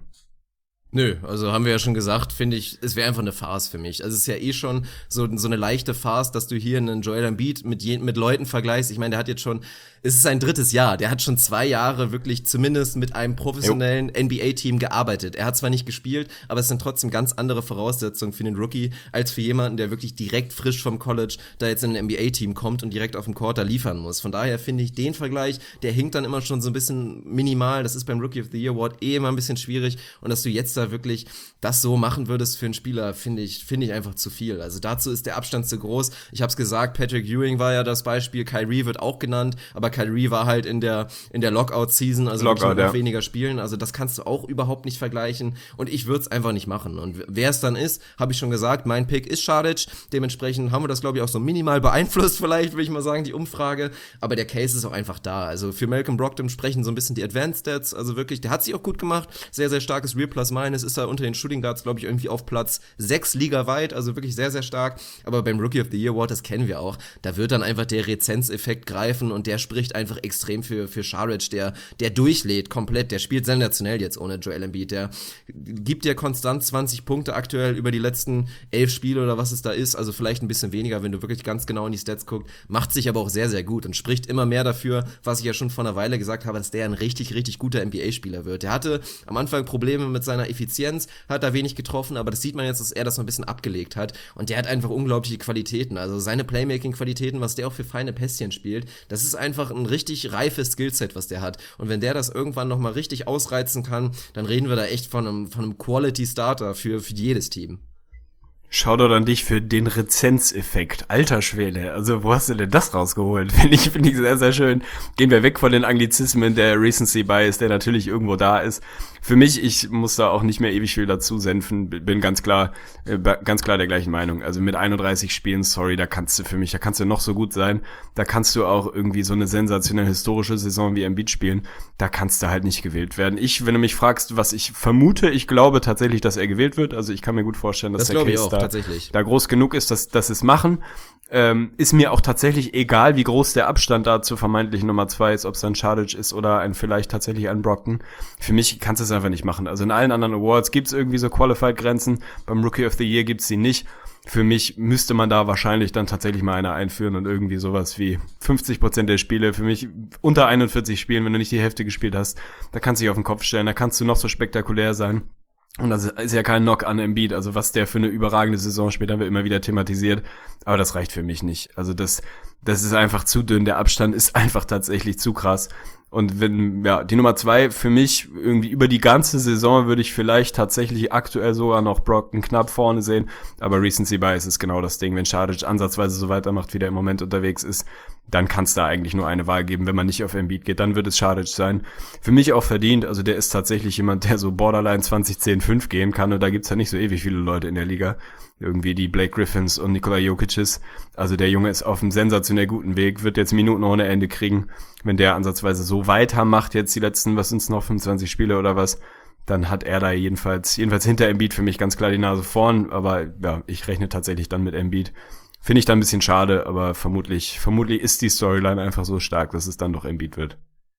Nö, also haben wir ja schon gesagt, finde ich, es wäre einfach eine Farce für mich. Also es ist ja eh schon so eine leichte Farce, dass du hier einen Joel Embiid mit Leuten vergleichst. Ich meine, der hat jetzt schon, es ist sein 3. Jahr, der hat schon 2 Jahre wirklich zumindest mit einem professionellen NBA-Team gearbeitet. Er hat zwar nicht gespielt, aber es sind trotzdem ganz andere Voraussetzungen für den Rookie, als für jemanden, der wirklich direkt frisch vom College da jetzt in ein NBA-Team kommt und direkt auf dem Court da liefern muss. Von daher finde ich den Vergleich, der hinkt dann immer schon so ein bisschen minimal. Das ist beim Rookie of the Year Award immer ein bisschen schwierig und dass du jetzt da wirklich das so machen würdest für einen Spieler, finde ich einfach zu viel. Also dazu ist der Abstand zu groß. Ich habe es gesagt, Patrick Ewing war ja das Beispiel, Kyrie wird auch genannt, aber Kyrie war halt in der Lockout-Season, also noch weniger spielen. Also das kannst du auch überhaupt nicht vergleichen und ich würde es einfach nicht machen. Und wer es dann ist, habe ich schon gesagt, mein Pick ist Saric. Dementsprechend haben wir das, glaube ich, auch so minimal beeinflusst vielleicht, würde ich mal sagen, die Umfrage. Aber der Case ist auch einfach da. Also für Malcolm Brogdon sprechen so ein bisschen die Advanced Stats. Also wirklich, der hat sich auch gut gemacht. Sehr, sehr starkes Real Plus Minus, ist da unter den Shooting Guards, glaube ich, irgendwie auf Platz 6 ligaweit, also wirklich sehr, sehr stark, aber beim Rookie of the Year Award, das kennen wir auch, da wird dann einfach der Rezenzeffekt greifen und der spricht einfach extrem für Saric, der durchlädt komplett, der spielt sensationell jetzt ohne Joel Embiid, der gibt dir konstant 20 Punkte aktuell über die letzten 11 Spiele oder was es da ist, also vielleicht ein bisschen weniger, wenn du wirklich ganz genau in die Stats guckst, macht sich aber auch sehr, sehr gut und spricht immer mehr dafür, was ich ja schon vor einer Weile gesagt habe, dass der ein richtig, richtig guter NBA-Spieler wird. Der hatte am Anfang Probleme mit seiner Effizienz Effizienz, hat da wenig getroffen, aber das sieht man jetzt, dass er das so ein bisschen abgelegt hat und der hat einfach unglaubliche Qualitäten, also seine Playmaking-Qualitäten, was der auch für feine Pässchen spielt, das ist einfach ein richtig reifes Skillset, was der hat und wenn der das irgendwann nochmal richtig ausreizen kann, dann reden wir da echt von einem Quality-Starter für jedes Team. Shoutout an dich für den Rezenzeffekt. Alter Schwede, also wo hast du denn das rausgeholt? Finde ich sehr, sehr schön. Gehen wir weg von den Anglizismen, der Recency Bias, der natürlich irgendwo da ist. Für mich, ich muss da auch nicht mehr ewig viel dazu senfen, bin ganz klar der gleichen Meinung. Also mit 31 Spielen, sorry, da kannst du noch so gut sein, da kannst du auch irgendwie so eine sensationell historische Saison wie Embiid spielen, da kannst du halt nicht gewählt werden. Wenn du mich fragst, was ich vermute, ich glaube tatsächlich, dass er gewählt wird, also ich kann mir gut vorstellen, dass der Case da groß genug ist, dass es machen. Ist mir auch tatsächlich egal, wie groß der Abstand da zur vermeintlichen Nummer 2 ist, ob es dann Šarić ist oder vielleicht tatsächlich ein Brockton. Für mich kannst du es einfach nicht machen. Also in allen anderen Awards gibt's irgendwie so Qualified-Grenzen, beim Rookie of the Year gibt's sie nicht. Für mich müsste man da wahrscheinlich dann tatsächlich mal eine einführen und irgendwie sowas wie 50% der Spiele, für mich unter 41 Spielen, wenn du nicht die Hälfte gespielt hast, da kannst du dich auf den Kopf stellen, da kannst du noch so spektakulär sein. Und das ist ja kein Knock an Embiid, also was der für eine überragende Saison spielt, haben wir immer wieder thematisiert, aber das reicht für mich nicht. Also das ist einfach zu dünn, der Abstand ist einfach tatsächlich zu krass. Und wenn, die Nummer 2 für mich irgendwie über die ganze Saison würde ich vielleicht tatsächlich aktuell sogar noch Brockton knapp vorne sehen, aber Recency Bias ist genau das Ding, wenn Šarić ansatzweise so weitermacht, wie der im Moment unterwegs ist, dann kann es da eigentlich nur eine Wahl geben, wenn man nicht auf Embiid geht, dann wird es Šarić sein. Für mich auch verdient, also der ist tatsächlich jemand, der so Borderline 20-10-5 gehen kann und da gibt's ja nicht so ewig viele Leute in der Liga, irgendwie die Blake Griffins und Nikola Jokic's, also der Junge ist auf einem sensationell guten Weg, wird jetzt Minuten ohne Ende kriegen, wenn der ansatzweise so weitermacht, jetzt die letzten, was sind's noch, 25 Spiele oder was, dann hat er da jedenfalls hinter Embiid für mich ganz klar die Nase vorn, aber ja, ich rechne tatsächlich dann mit Embiid. Finde ich dann ein bisschen schade, aber vermutlich ist die Storyline einfach so stark, dass es dann doch Embiid wird.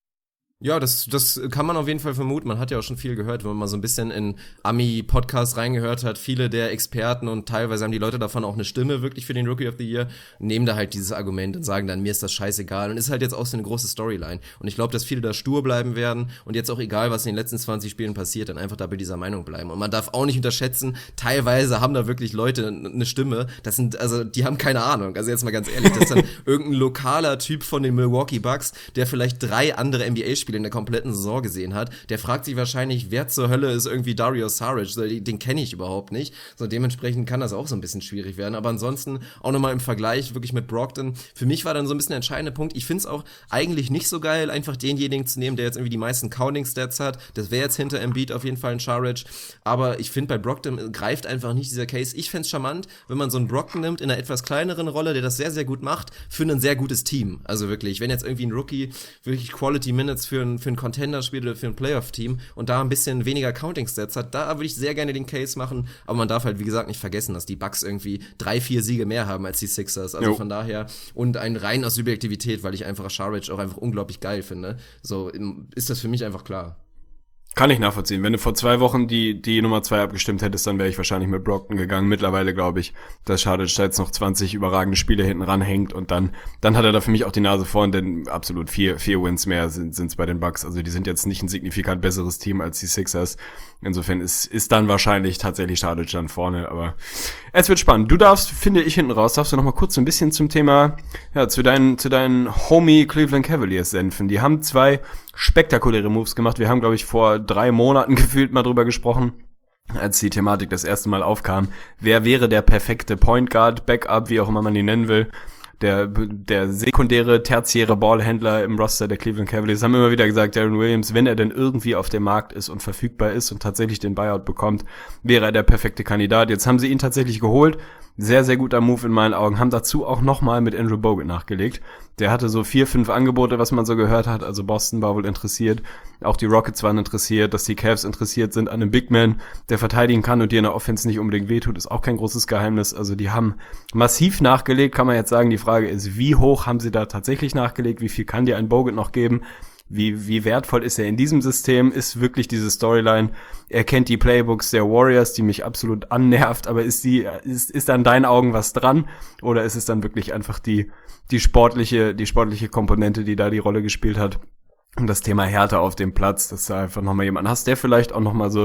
Ja, das kann man auf jeden Fall vermuten. Man hat ja auch schon viel gehört, wenn man mal so ein bisschen in Ami-Podcasts reingehört hat. Viele der Experten und teilweise haben die Leute davon auch eine Stimme wirklich für den Rookie of the Year, nehmen da halt dieses Argument und sagen dann, mir ist das scheißegal. Und ist halt jetzt auch so eine große Storyline. Und ich glaube, dass viele da stur bleiben werden und jetzt auch egal, was in den letzten 20 Spielen passiert, dann einfach da bei dieser Meinung bleiben. Und man darf auch nicht unterschätzen, teilweise haben da wirklich Leute eine Stimme. Die haben keine Ahnung. Also jetzt mal ganz ehrlich, das ist dann irgendein lokaler Typ von den Milwaukee Bucks, der vielleicht 3 andere NBA-Spieler in der kompletten Saison gesehen hat, der fragt sich wahrscheinlich, wer zur Hölle ist irgendwie Dario Šarić, den kenne ich überhaupt nicht, so dementsprechend kann das auch so ein bisschen schwierig werden, aber ansonsten auch nochmal im Vergleich wirklich mit Brockton, für mich war dann so ein bisschen der entscheidende Punkt, ich finde es auch eigentlich nicht so geil, einfach denjenigen zu nehmen, der jetzt irgendwie die meisten Counting-Stats hat, das wäre jetzt hinter Embiid auf jeden Fall ein Šarić, aber ich finde bei Brockton greift einfach nicht dieser Case, ich fände es charmant, wenn man so einen Brockton nimmt in einer etwas kleineren Rolle, der das sehr, sehr gut macht, für ein sehr gutes Team, also wirklich, wenn jetzt irgendwie ein Rookie wirklich Quality Minutes für ein Contender-Spiel oder für ein Playoff-Team und da ein bisschen weniger Counting-Stats hat, da würde ich sehr gerne den Case machen, aber man darf halt, wie gesagt, nicht vergessen, dass die Bucks irgendwie 3-4 Siege mehr haben als die Sixers, also von daher, und ein rein aus Subjektivität, weil ich einfach Šarić auch einfach unglaublich geil finde, so ist das für mich einfach klar. Kann ich nachvollziehen. Wenn du vor 2 Wochen die Nummer 2 abgestimmt hättest, dann wäre ich wahrscheinlich mit Brockton gegangen. Mittlerweile glaube ich, dass Šarić jetzt noch 20 überragende Spiele hinten ranhängt und dann hat er da für mich auch die Nase vorn, denn absolut 4 Wins mehr sind's bei den Bucks. Also die sind jetzt nicht ein signifikant besseres Team als die Sixers. Insofern ist dann wahrscheinlich tatsächlich Šarić dann vorne, aber es wird spannend. Du darfst, finde ich, hinten raus, noch mal kurz so ein bisschen zum Thema, zu deinen Homie Cleveland Cavaliers senfen. Die haben 2 spektakuläre Moves gemacht. Wir haben, glaube ich, vor 3 Monaten gefühlt mal drüber gesprochen, als die Thematik das erste Mal aufkam. Wer wäre der perfekte Point Guard, Backup, wie auch immer man ihn nennen will? Der sekundäre, tertiäre Ballhändler im Roster der Cleveland Cavaliers haben immer wieder gesagt, Deron Williams, wenn er denn irgendwie auf dem Markt ist und verfügbar ist und tatsächlich den Buyout bekommt, wäre er der perfekte Kandidat. Jetzt haben sie ihn tatsächlich geholt. Sehr, sehr guter Move in meinen Augen. Haben dazu auch nochmal mit Andrew Bogut nachgelegt. Der hatte so 4, 5 Angebote, was man so gehört hat. Also Boston war wohl interessiert. Auch die Rockets waren interessiert. Dass die Cavs interessiert sind an einem Big Man, der verteidigen kann und dir in der Offense nicht unbedingt wehtut, ist auch kein großes Geheimnis. Also die haben massiv nachgelegt, kann man jetzt sagen. Die Frage ist, wie hoch haben sie da tatsächlich nachgelegt? Wie viel kann dir ein Bogut noch geben? Wie wertvoll ist er in diesem System? Ist wirklich diese Storyline? Er kennt die Playbooks der Warriors, die mich absolut annervt, aber ist da in deinen Augen was dran? Oder ist es dann wirklich einfach die sportliche Komponente, die da die Rolle gespielt hat? Und das Thema Härte auf dem Platz, dass da einfach nochmal jemand hast, der vielleicht auch nochmal so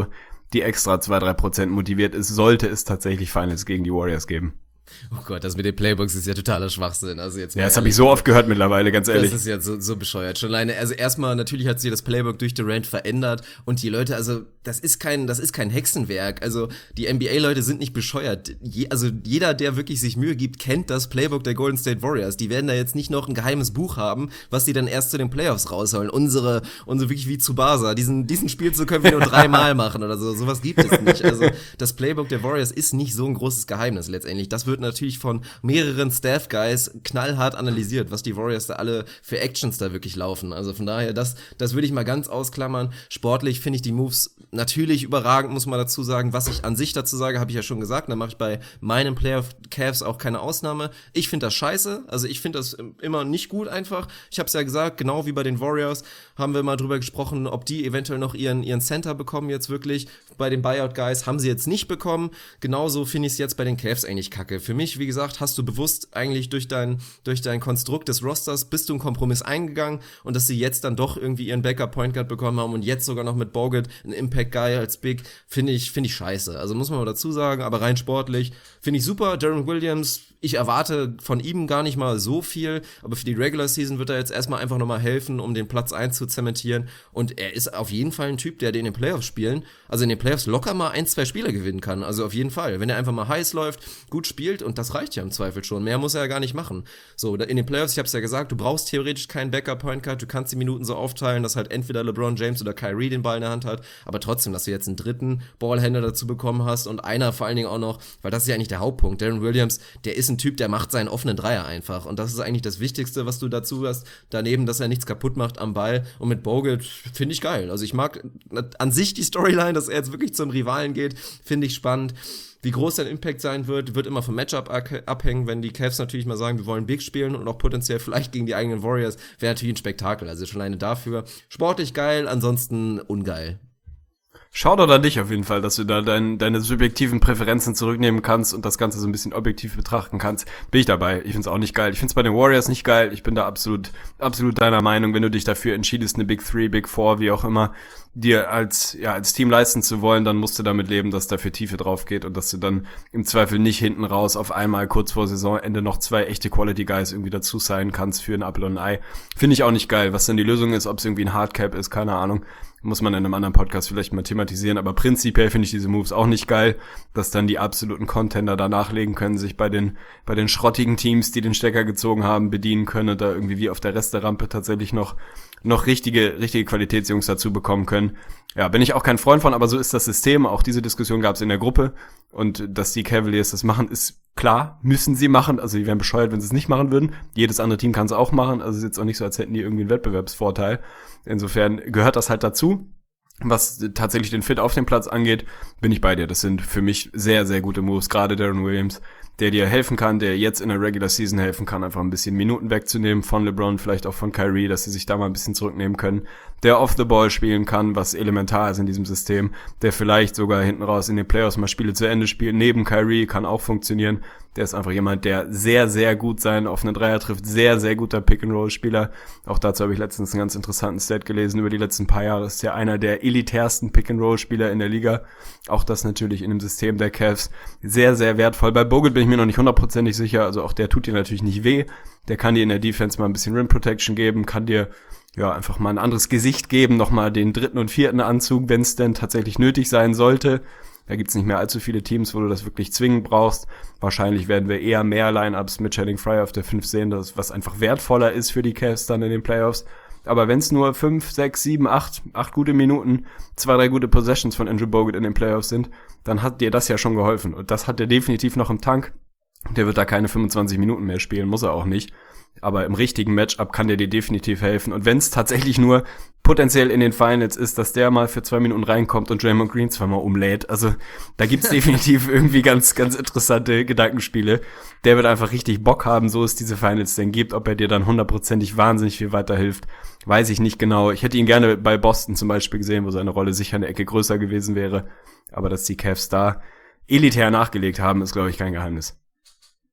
die extra 2-3% motiviert ist, sollte es tatsächlich Finals gegen die Warriors geben. Oh Gott, das mit den Playbooks ist ja totaler Schwachsinn. Also jetzt Ja, das habe ich so oft gehört mittlerweile, ganz ehrlich. Das ist ja so bescheuert. Schon alleine, also erstmal, natürlich hat sich das Playbook durch Durant verändert und die Leute, also das ist kein Hexenwerk. Also die NBA-Leute sind nicht bescheuert. Also jeder, der wirklich sich Mühe gibt, kennt das Playbook der Golden State Warriors. Die werden da jetzt nicht noch ein geheimes Buch haben, was die dann erst zu den Playoffs rausholen. Unsere wirklich wie Tsubasa. Diesen Spielzug können wir nur 3-mal machen oder so. Sowas gibt es nicht. Also das Playbook der Warriors ist nicht so ein großes Geheimnis letztendlich. Das wird natürlich von mehreren Staff-Guys knallhart analysiert, was die Warriors da alle für Actions da wirklich laufen. Also von daher, das würde ich mal ganz ausklammern. Sportlich finde ich die Moves natürlich überragend, muss man dazu sagen. Was ich an sich dazu sage, habe ich ja schon gesagt. Da mache ich bei meinen Playoff-Cavs auch keine Ausnahme. Ich finde das scheiße. Also ich finde das immer nicht gut einfach. Ich habe es ja gesagt, genau wie bei den Warriors haben wir mal drüber gesprochen, ob die eventuell noch ihren Center bekommen jetzt wirklich. Bei den Buyout-Guys haben sie jetzt nicht bekommen. Genauso finde ich es jetzt bei den Cavs eigentlich kacke. Für mich, wie gesagt, hast du bewusst eigentlich durch dein Konstrukt des Rosters bist du einen Kompromiss eingegangen und dass sie jetzt dann doch irgendwie ihren Backup-Point Guard bekommen haben und jetzt sogar noch mit Bogut einen Impact-Guy als Big, finde ich scheiße. Also muss man mal dazu sagen, aber rein sportlich finde ich super. Deron Williams, ich erwarte von ihm gar nicht mal so viel, aber für die Regular Season wird er jetzt erstmal einfach nochmal helfen, um den Platz 1 zu zementieren und er ist auf jeden Fall ein Typ, der in den Playoffs spielen, also in den Playoffs locker mal 1-2 Spiele gewinnen kann, also auf jeden Fall, wenn er einfach mal heiß läuft, gut spielt und das reicht ja im Zweifel schon, mehr muss er ja gar nicht machen. So, in den Playoffs, ich hab's ja gesagt, du brauchst theoretisch keinen Backup-Point Guard, du kannst die Minuten so aufteilen, dass halt entweder LeBron James oder Kyrie den Ball in der Hand hat, aber trotzdem, dass du jetzt einen dritten Ballhändler dazu bekommen hast und einer vor allen Dingen auch noch, weil das ist ja eigentlich der Hauptpunkt, Deron Williams, der ist ein Typ, der macht seinen offenen Dreier einfach und das ist eigentlich das Wichtigste, was du dazu hast, daneben, dass er nichts kaputt macht am Ball und mit Bogut finde ich geil, also ich mag an sich die Storyline, dass er jetzt wirklich zum Rivalen geht, finde ich spannend. Wie groß sein Impact sein wird immer vom Matchup abhängen, wenn die Cavs natürlich mal sagen, wir wollen Big spielen und auch potenziell vielleicht gegen die eigenen Warriors, wäre natürlich ein Spektakel, also schon alleine dafür. Sportlich geil, ansonsten ungeil. Shoutout an dich auf jeden Fall, dass du da deine subjektiven Präferenzen zurücknehmen kannst und das Ganze so ein bisschen objektiv betrachten kannst. Bin ich dabei. Ich find's auch nicht geil. Ich find's bei den Warriors nicht geil. Ich bin da absolut deiner Meinung, wenn du dich dafür entschiedest, eine Big 3, Big 4, wie auch immer, dir als Team leisten zu wollen, dann musst du damit leben, dass da für Tiefe drauf geht und dass du dann im Zweifel nicht hinten raus auf einmal kurz vor Saisonende noch 2 echte Quality Guys irgendwie dazu sein kannst für ein Apfel und ein Ei. Finde ich auch nicht geil. Was dann die Lösung ist, ob es irgendwie ein Hardcap ist, keine Ahnung. Muss man in einem anderen Podcast vielleicht mal thematisieren, aber prinzipiell finde ich diese Moves auch nicht geil, dass dann die absoluten Contender da nachlegen können, sich bei den schrottigen Teams, die den Stecker gezogen haben, bedienen können und da irgendwie wie auf der Resterampe tatsächlich noch richtige Qualitätsjungs dazu bekommen können. Ja, bin ich auch kein Freund von, aber so ist das System. Auch diese Diskussion gab es in der Gruppe und dass die Cavaliers das machen, ist klar, müssen sie machen. Also die wären bescheuert, wenn sie es nicht machen würden. Jedes andere Team kann es auch machen. Also es ist jetzt auch nicht so, als hätten die irgendwie einen Wettbewerbsvorteil. Insofern gehört das halt dazu. Was tatsächlich den Fit auf dem Platz angeht, bin ich bei dir. Das sind für mich sehr, sehr gute Moves. Gerade Deron Williams, der dir helfen kann, der jetzt in der Regular Season helfen kann, einfach ein bisschen Minuten wegzunehmen von LeBron, vielleicht auch von Kyrie, dass sie sich da mal ein bisschen zurücknehmen können. Der off the ball spielen kann, was elementar ist in diesem System. Der vielleicht sogar hinten raus in den Playoffs mal Spiele zu Ende spielt. Neben Kyrie kann auch funktionieren. Der ist einfach jemand, der sehr, sehr gut seinen offenen Dreier trifft. Sehr, sehr guter Pick-and-Roll-Spieler. Auch dazu habe ich letztens einen ganz interessanten Stat gelesen. Über die letzten paar Jahre ist ja einer der elitärsten Pick-and-Roll-Spieler in der Liga. Auch das natürlich in dem System der Cavs sehr, sehr wertvoll. Bei Bogut bin ich mir noch nicht hundertprozentig sicher. Also auch der tut dir natürlich nicht weh. Der kann dir in der Defense mal ein bisschen Rim Protection geben, kann dir einfach mal ein anderes Gesicht geben, nochmal den 3. und 4. Anzug, wenn es denn tatsächlich nötig sein sollte. Da gibt's nicht mehr allzu viele Teams, wo du das wirklich zwingend brauchst. Wahrscheinlich werden wir eher mehr Lineups mit Channing Frye auf der 5 sehen, was einfach wertvoller ist für die Cavs dann in den Playoffs. Aber wenn es nur 5, 6, 7, 8 gute Minuten, 2, 3 gute Possessions von Andrew Bogut in den Playoffs sind, dann hat dir das ja schon geholfen. Und das hat er definitiv noch im Tank. Der wird da keine 25 Minuten mehr spielen, muss er auch nicht. Aber im richtigen Matchup kann der dir definitiv helfen. Und wenn es tatsächlich nur potenziell in den Finals ist, dass der mal für 2 Minuten reinkommt und Draymond Green zweimal umlädt. Also da gibt's definitiv irgendwie ganz, ganz interessante Gedankenspiele. Der wird einfach richtig Bock haben, so es diese Finals denn gibt. Ob er dir dann hundertprozentig wahnsinnig viel weiterhilft, weiß ich nicht genau. Ich hätte ihn gerne bei Boston zum Beispiel gesehen, wo seine Rolle sicher eine Ecke größer gewesen wäre. Aber dass die Cavs da elitär nachgelegt haben, ist, glaube ich, kein Geheimnis.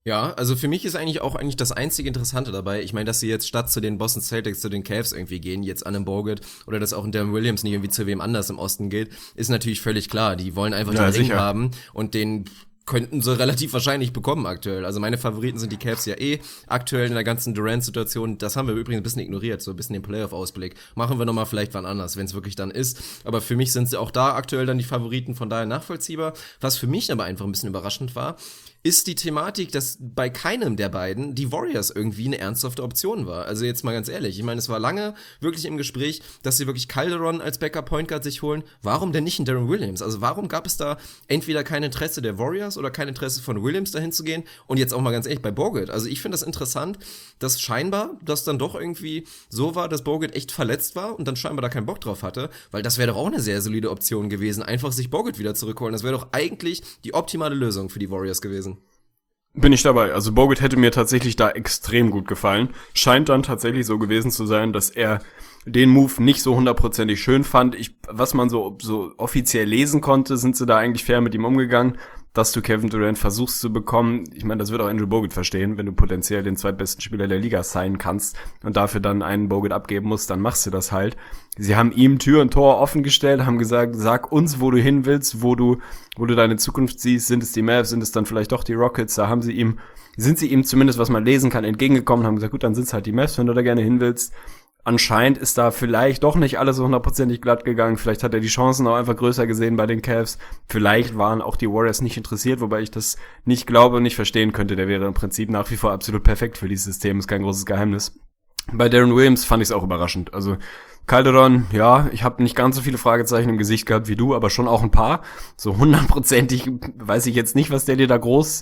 Ja, also für mich ist eigentlich das einzige Interessante dabei. Ich meine, dass sie jetzt statt zu den Boston Celtics zu den Cavs irgendwie gehen, jetzt an einem Bogut oder dass auch ein Darren Williams nicht irgendwie zu wem anders im Osten geht, ist natürlich völlig klar. Die wollen einfach den Ring sicher haben und den könnten sie relativ wahrscheinlich bekommen aktuell. Also meine Favoriten sind die Cavs ja aktuell in der ganzen Durant-Situation. Das haben wir übrigens ein bisschen ignoriert, so ein bisschen den Playoff-Ausblick. Machen wir nochmal vielleicht wann anders, wenn es wirklich dann ist. Aber für mich sind sie auch da aktuell dann die Favoriten, von daher nachvollziehbar. Was für mich aber einfach ein bisschen überraschend war, ist die Thematik, dass bei keinem der beiden die Warriors irgendwie eine ernsthafte Option war. Also jetzt mal ganz ehrlich, ich meine, es war lange wirklich im Gespräch, dass sie wirklich Calderon als Backup-Point Guard sich holen. Warum denn nicht einen Darren Williams? Also warum gab es da entweder kein Interesse der Warriors oder kein Interesse von Williams dahin zu gehen? Und jetzt auch mal ganz ehrlich, bei Bogut. Also ich finde das interessant, dass scheinbar das dann doch irgendwie so war, dass Bogut echt verletzt war und dann scheinbar da keinen Bock drauf hatte, weil das wäre doch auch eine sehr solide Option gewesen, einfach sich Bogut wieder zurückholen. Das wäre doch eigentlich die optimale Lösung für die Warriors gewesen. Bin ich dabei. Also Bogut hätte mir tatsächlich da extrem gut gefallen. Scheint dann tatsächlich so gewesen zu sein, dass er den Move nicht so hundertprozentig schön fand. Was man so offiziell lesen konnte, sind sie da eigentlich fair mit ihm umgegangen, dass du Kevin Durant versuchst zu bekommen. Ich meine, das wird auch Andrew Bogut verstehen, wenn du potenziell den zweitbesten Spieler der Liga signen kannst und dafür dann einen Bogut abgeben musst, dann machst du das halt. Sie haben ihm Tür und Tor offen gestellt, haben gesagt, sag uns, wo du hin willst, wo du deine Zukunft siehst. Sind es die Mavs, sind es dann vielleicht doch die Rockets? Da sind sie ihm zumindest, was man lesen kann, entgegengekommen, haben gesagt, gut, dann sind es halt die Mavs, wenn du da gerne hin willst. Anscheinend ist da vielleicht doch nicht alles so hundertprozentig glatt gegangen. Vielleicht hat er die Chancen auch einfach größer gesehen bei den Cavs. Vielleicht waren auch die Warriors nicht interessiert, wobei ich das nicht glaube und nicht verstehen könnte. Der wäre im Prinzip nach wie vor absolut perfekt für dieses System. Ist kein großes Geheimnis. Bei Darren Williams fand ich es auch überraschend. Also Calderon, ja, ich habe nicht ganz so viele Fragezeichen im Gesicht gehabt wie du, aber schon auch ein paar. So hundertprozentig weiß ich jetzt nicht, was der dir da groß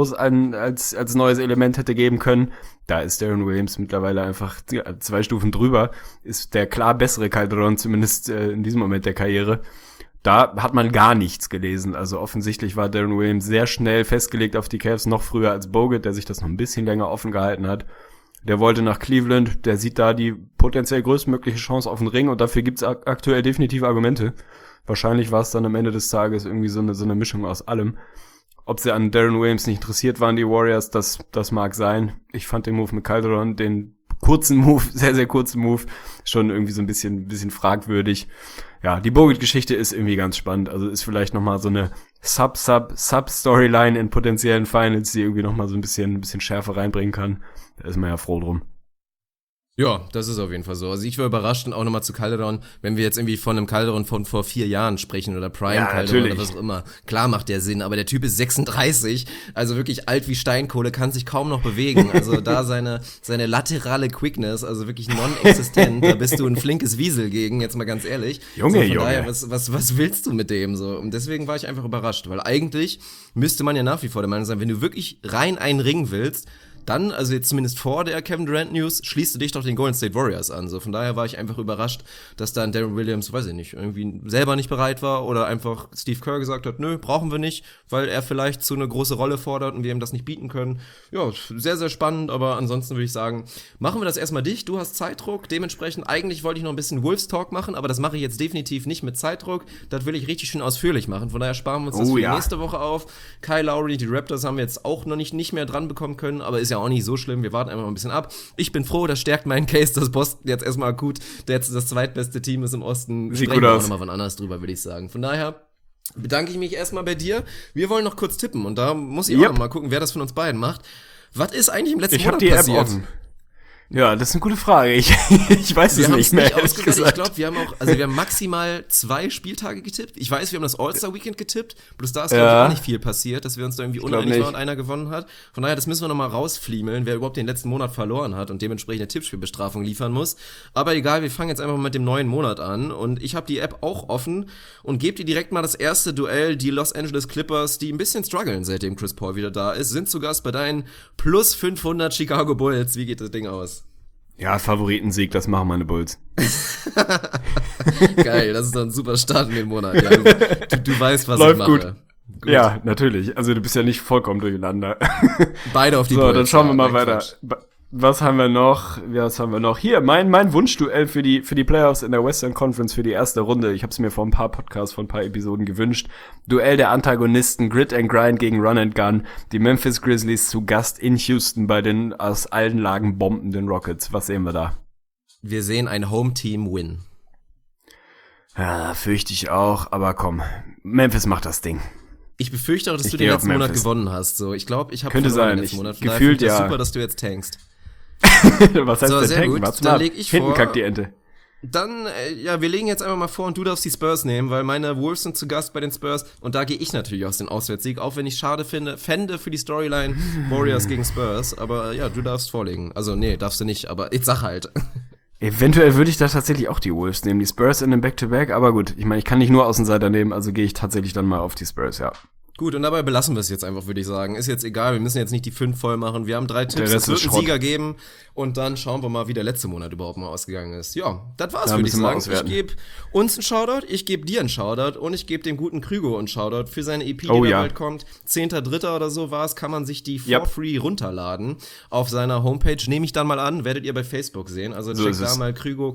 als neues Element hätte geben können. Da ist Darren Williams mittlerweile einfach 2 Stufen drüber. Ist der klar bessere Calderon, zumindest in diesem Moment der Karriere. Da hat man gar nichts gelesen. Also offensichtlich war Darren Williams sehr schnell festgelegt auf die Cavs, noch früher als Bogut, der sich das noch ein bisschen länger offen gehalten hat. Der wollte nach Cleveland, der sieht da die potenziell größtmögliche Chance auf den Ring und dafür gibt's aktuell definitive Argumente. Wahrscheinlich war es dann am Ende des Tages irgendwie so eine Mischung aus allem. Ob sie an Darren Williams nicht interessiert waren, die Warriors, das mag sein. Ich fand den Move mit Calderon, den kurzen Move, sehr, sehr kurzen Move, schon irgendwie so ein bisschen fragwürdig. Ja, die Bogut-Geschichte ist irgendwie ganz spannend. Also ist vielleicht nochmal so eine Sub-Storyline in potenziellen Finals, die irgendwie nochmal so ein bisschen Schärfe reinbringen kann. Da ist man ja froh drum. Ja, das ist auf jeden Fall so. Also ich war überrascht und auch nochmal zu Calderon, wenn wir jetzt irgendwie von einem Calderon von vor 4 Jahren sprechen oder Prime Ja, Calderon natürlich. oder was auch immer. Klar macht der Sinn, aber der Typ ist 36, also wirklich alt wie Steinkohle, kann sich kaum noch bewegen. Also da seine laterale Quickness, also wirklich non-existent, da bist du ein flinkes Wiesel gegen, jetzt mal ganz ehrlich. Junge, von Junge. daher, was willst du mit dem so? Und deswegen war ich einfach überrascht, weil eigentlich müsste man ja nach wie vor der Meinung sein, wenn du wirklich rein einen Ring willst, dann, also jetzt zumindest vor der Kevin Durant News, schließt du dich doch den Golden State Warriors an. So, von daher war ich einfach überrascht, dass dann Darren Williams, weiß ich nicht, irgendwie selber nicht bereit war oder einfach Steve Kerr gesagt hat, nö, brauchen wir nicht, weil er vielleicht zu eine große Rolle fordert und wir ihm das nicht bieten können. Ja, sehr, sehr spannend, aber ansonsten würde ich sagen, machen wir das erstmal dicht. Du hast Zeitdruck, dementsprechend eigentlich wollte ich noch ein bisschen Wolves Talk machen, aber das mache ich jetzt definitiv nicht mit Zeitdruck. Das will ich richtig schön ausführlich machen. Von daher sparen wir uns das für die nächste Woche auf. Kyle Lowry, die Raptors haben wir jetzt auch noch nicht mehr dran bekommen können, aber ist ja auch nicht so schlimm, wir warten einfach mal ein bisschen ab. Ich bin froh, das stärkt meinen Case, dass Boston jetzt erstmal akut jetzt das zweitbeste Team ist im Osten. Sieht Sprechen gut wir auch aus. nochmal wann anders drüber, würde ich sagen. Von daher bedanke ich mich erstmal bei dir. Wir wollen noch kurz tippen und da muss ich auch noch mal gucken, wer das von uns beiden macht. Was ist eigentlich im letzten Ich habe Monat die App passiert? offen. Ja, das ist eine gute Frage. Ich weiß Wir es haben nicht es mehr, nicht ehrlich ausgewertet. Ich gesagt. glaube, wir haben maximal 2 Spieltage getippt. Ich weiß, wir haben das All-Star-Weekend getippt. Bloß da ist, glaube ich, auch nicht viel passiert, dass wir uns da irgendwie uneinig waren und einer gewonnen hat. Von daher, das müssen wir nochmal rausfliemeln, wer überhaupt den letzten Monat verloren hat und dementsprechend eine Tippspielbestrafung liefern muss. Aber egal, wir fangen jetzt einfach mal mit dem neuen Monat an. Und ich habe die App auch offen und gebe dir direkt mal das erste Duell. Die Los Angeles Clippers, die ein bisschen strugglen, seitdem Chris Paul wieder da ist, sind zu Gast bei deinen plus 500 Chicago Bulls. Wie geht das Ding aus? Ja, Favoritensieg, das machen meine Bulls. Geil, das ist doch ein super Start in den Monat. Ja, du weißt, was Läuft ich mache. gut. Ja, natürlich. Also du bist ja nicht vollkommen durcheinander. Beide auf die So, Bulls. dann schauen wir mal nein, weiter. Quatsch. Was haben wir noch? Hier, mein Wunschduell für die Playoffs in der Western Conference für die erste Runde. Ich habe es mir vor ein paar Podcasts, vor ein paar Episoden gewünscht. Duell der Antagonisten, Grit and Grind gegen Run and Gun. Die Memphis Grizzlies zu Gast in Houston bei den aus allen Lagen bombenden Rockets. Was sehen wir da? Wir sehen ein Home-Team-Win. Ja, fürchte ich auch, aber komm, Memphis macht das Ding. Ich befürchte auch, dass du den letzten Monat gewonnen hast. So, ich glaube, ich habe Könnte sein. Den letzten Monat. Von Gefühlt daher ja. Super, dass du jetzt tankst. Was heißt so, der sehr Tank? gut. Warte Dann mal. leg ich Hinten vor. kackt die Ente. Dann, wir legen jetzt einfach mal vor und du darfst die Spurs nehmen, weil meine Wolves sind zu Gast bei den Spurs und da gehe ich natürlich aus den Auswärtssieg, auch wenn ich schade fände für die Storyline Warriors gegen Spurs, aber ja, du darfst vorlegen. Also nee, darfst du nicht, aber ich sag halt. Eventuell würde ich da tatsächlich auch die Wolves nehmen, die Spurs in einem Back-to-Back, aber gut, ich meine, ich kann nicht nur Außenseiter nehmen, also gehe ich tatsächlich dann mal auf die Spurs, ja. Gut, und dabei belassen wir es jetzt einfach, würde ich sagen. Ist jetzt egal, wir müssen jetzt nicht die 5 voll machen. Wir haben 3 Tipps, es wird einen Sieger geben und dann schauen wir mal, wie der letzte Monat überhaupt mal ausgegangen ist. Ja, das war's, würde ich sagen. Ich gebe uns einen Shoutout, ich gebe dir einen Shoutout und ich gebe dem guten Krügo einen Shoutout für seine EP, die bald kommt. 10.3. oder so war es, kann man sich die for free runterladen auf seiner Homepage. Nehme ich dann mal an, werdet ihr bei Facebook sehen. Also checkt da mal Krügo,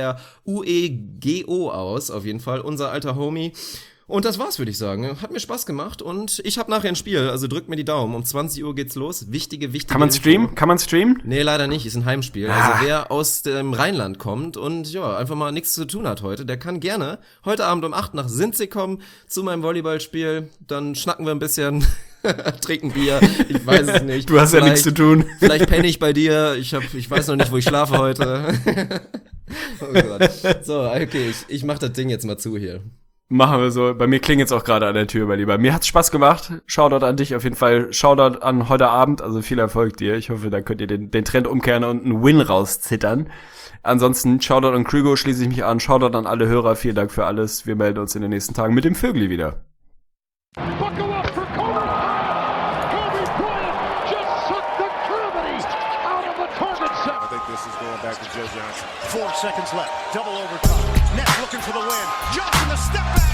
K-R-U-E-G-O aus, auf jeden Fall, unser alter Homie. Und das war's, würde ich sagen. Hat mir Spaß gemacht und ich habe nachher ein Spiel, also drückt mir die Daumen. Um 20 Uhr geht's los. Wichtige Kann man streamen? Kann man streamen? Nee, leider nicht. Ist ein Heimspiel. Also wer aus dem Rheinland kommt und ja, einfach mal nichts zu tun hat heute, der kann gerne heute Abend um 8 nach Sinzig kommen zu meinem Volleyballspiel. Dann schnacken wir ein bisschen, trinken Bier. Ich weiß es nicht. Du hast ja nichts zu tun. Vielleicht penne ich bei dir. Ich weiß noch nicht, wo ich schlafe heute. Oh Gott. So, okay, ich mach das Ding jetzt mal zu hier. Machen wir so. Bei mir klingelt's auch gerade an der Tür, mein Lieber. Mir hat's Spaß gemacht. Shoutout an dich auf jeden Fall. Shoutout an heute Abend. Also viel Erfolg dir. Ich hoffe, da könnt ihr den Trend umkehren und einen Win rauszittern. Ansonsten Shoutout an Krügo, schließe ich mich an. Shoutout an alle Hörer. Vielen Dank für alles. Wir melden uns in den nächsten Tagen mit dem Vögli wieder. Buckle up for Kobe. Kobe Bryant just sucked the gravity out of the target set. I think this is going back to Joe Johnson. 4 seconds left. Double overtime. Nets looking for the win. Johnson the step back.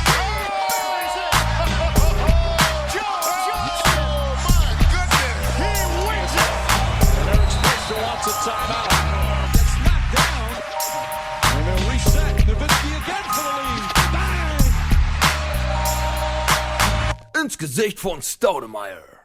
Joe Johnson. Oh my goodness. He wins it. And Eric Spoelstra wants a timeout. Gets knocked down. And they'll reset. Nowitzki again for the lead. Bang. Ins Gesicht von Stoudemire.